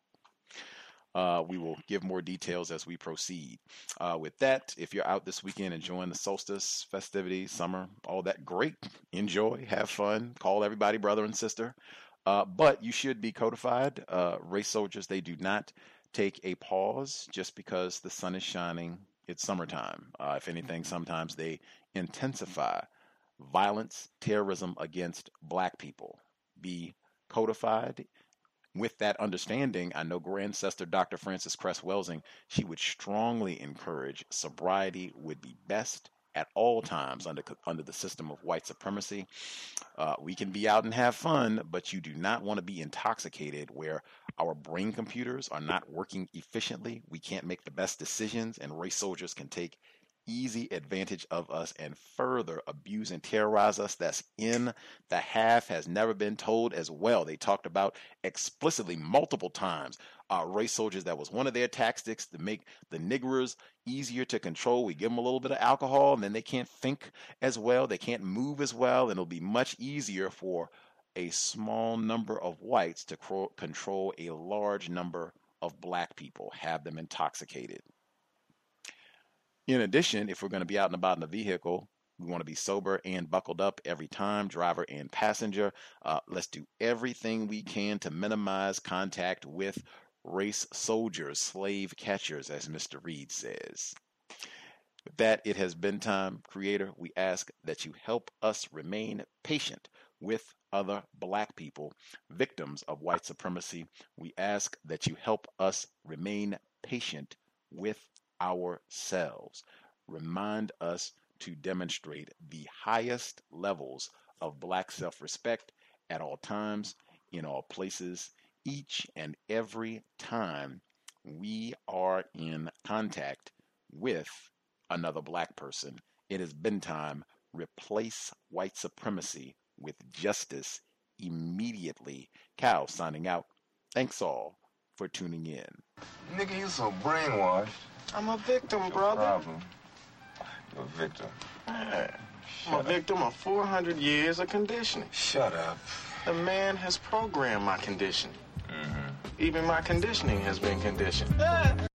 We will give more details as we proceed. With that, if you're out this weekend enjoying the solstice festivities, summer, all that, great. Enjoy, have fun, call everybody brother and sister. But you should be codified. Race soldiers, they do not take a pause just because the sun is shining. It's summertime. If anything, sometimes they intensify violence, terrorism against black people. Be codified. With that understanding, I know Grandsister Dr. Frances Cress Welsing, she would strongly encourage sobriety would be best at all times under the system of white supremacy. We can be out and have fun, but you do not want to be intoxicated where our brain computers are not working efficiently. We can't make the best decisions, and race soldiers can take easy advantage of us and further abuse and terrorize us. That's in The Half Has Never Been Told as well. They talked about explicitly multiple times race soldiers, that was one of their tactics to make the niggers easier to control. We give them a little bit of alcohol, and then they can't think as well. They can't move as well, and it'll be much easier for a small number of whites to control a large number of black people, have them intoxicated. In addition, if we're going to be out and about in a vehicle, we want to be sober and buckled up every time, driver and passenger. Let's do everything we can to minimize contact with race soldiers, slave catchers, as Mr. Reed says. With that, it has been time, Creator. We ask that you help us remain patient with other black people, victims of white supremacy. We ask that you help us remain patient with ourselves. Remind us to demonstrate the highest levels of black self-respect at all times, in all places, each and every time we are in contact with another black person. It has been time. Replace white supremacy with justice immediately. Cal signing out. Thanks all for tuning in. Nigga, you so brainwashed. I'm a victim, brother. Problem. You're a victim. I'm a victim of 400 years of conditioning. Shut up. The man has programmed my conditioning. Even my conditioning has been conditioned.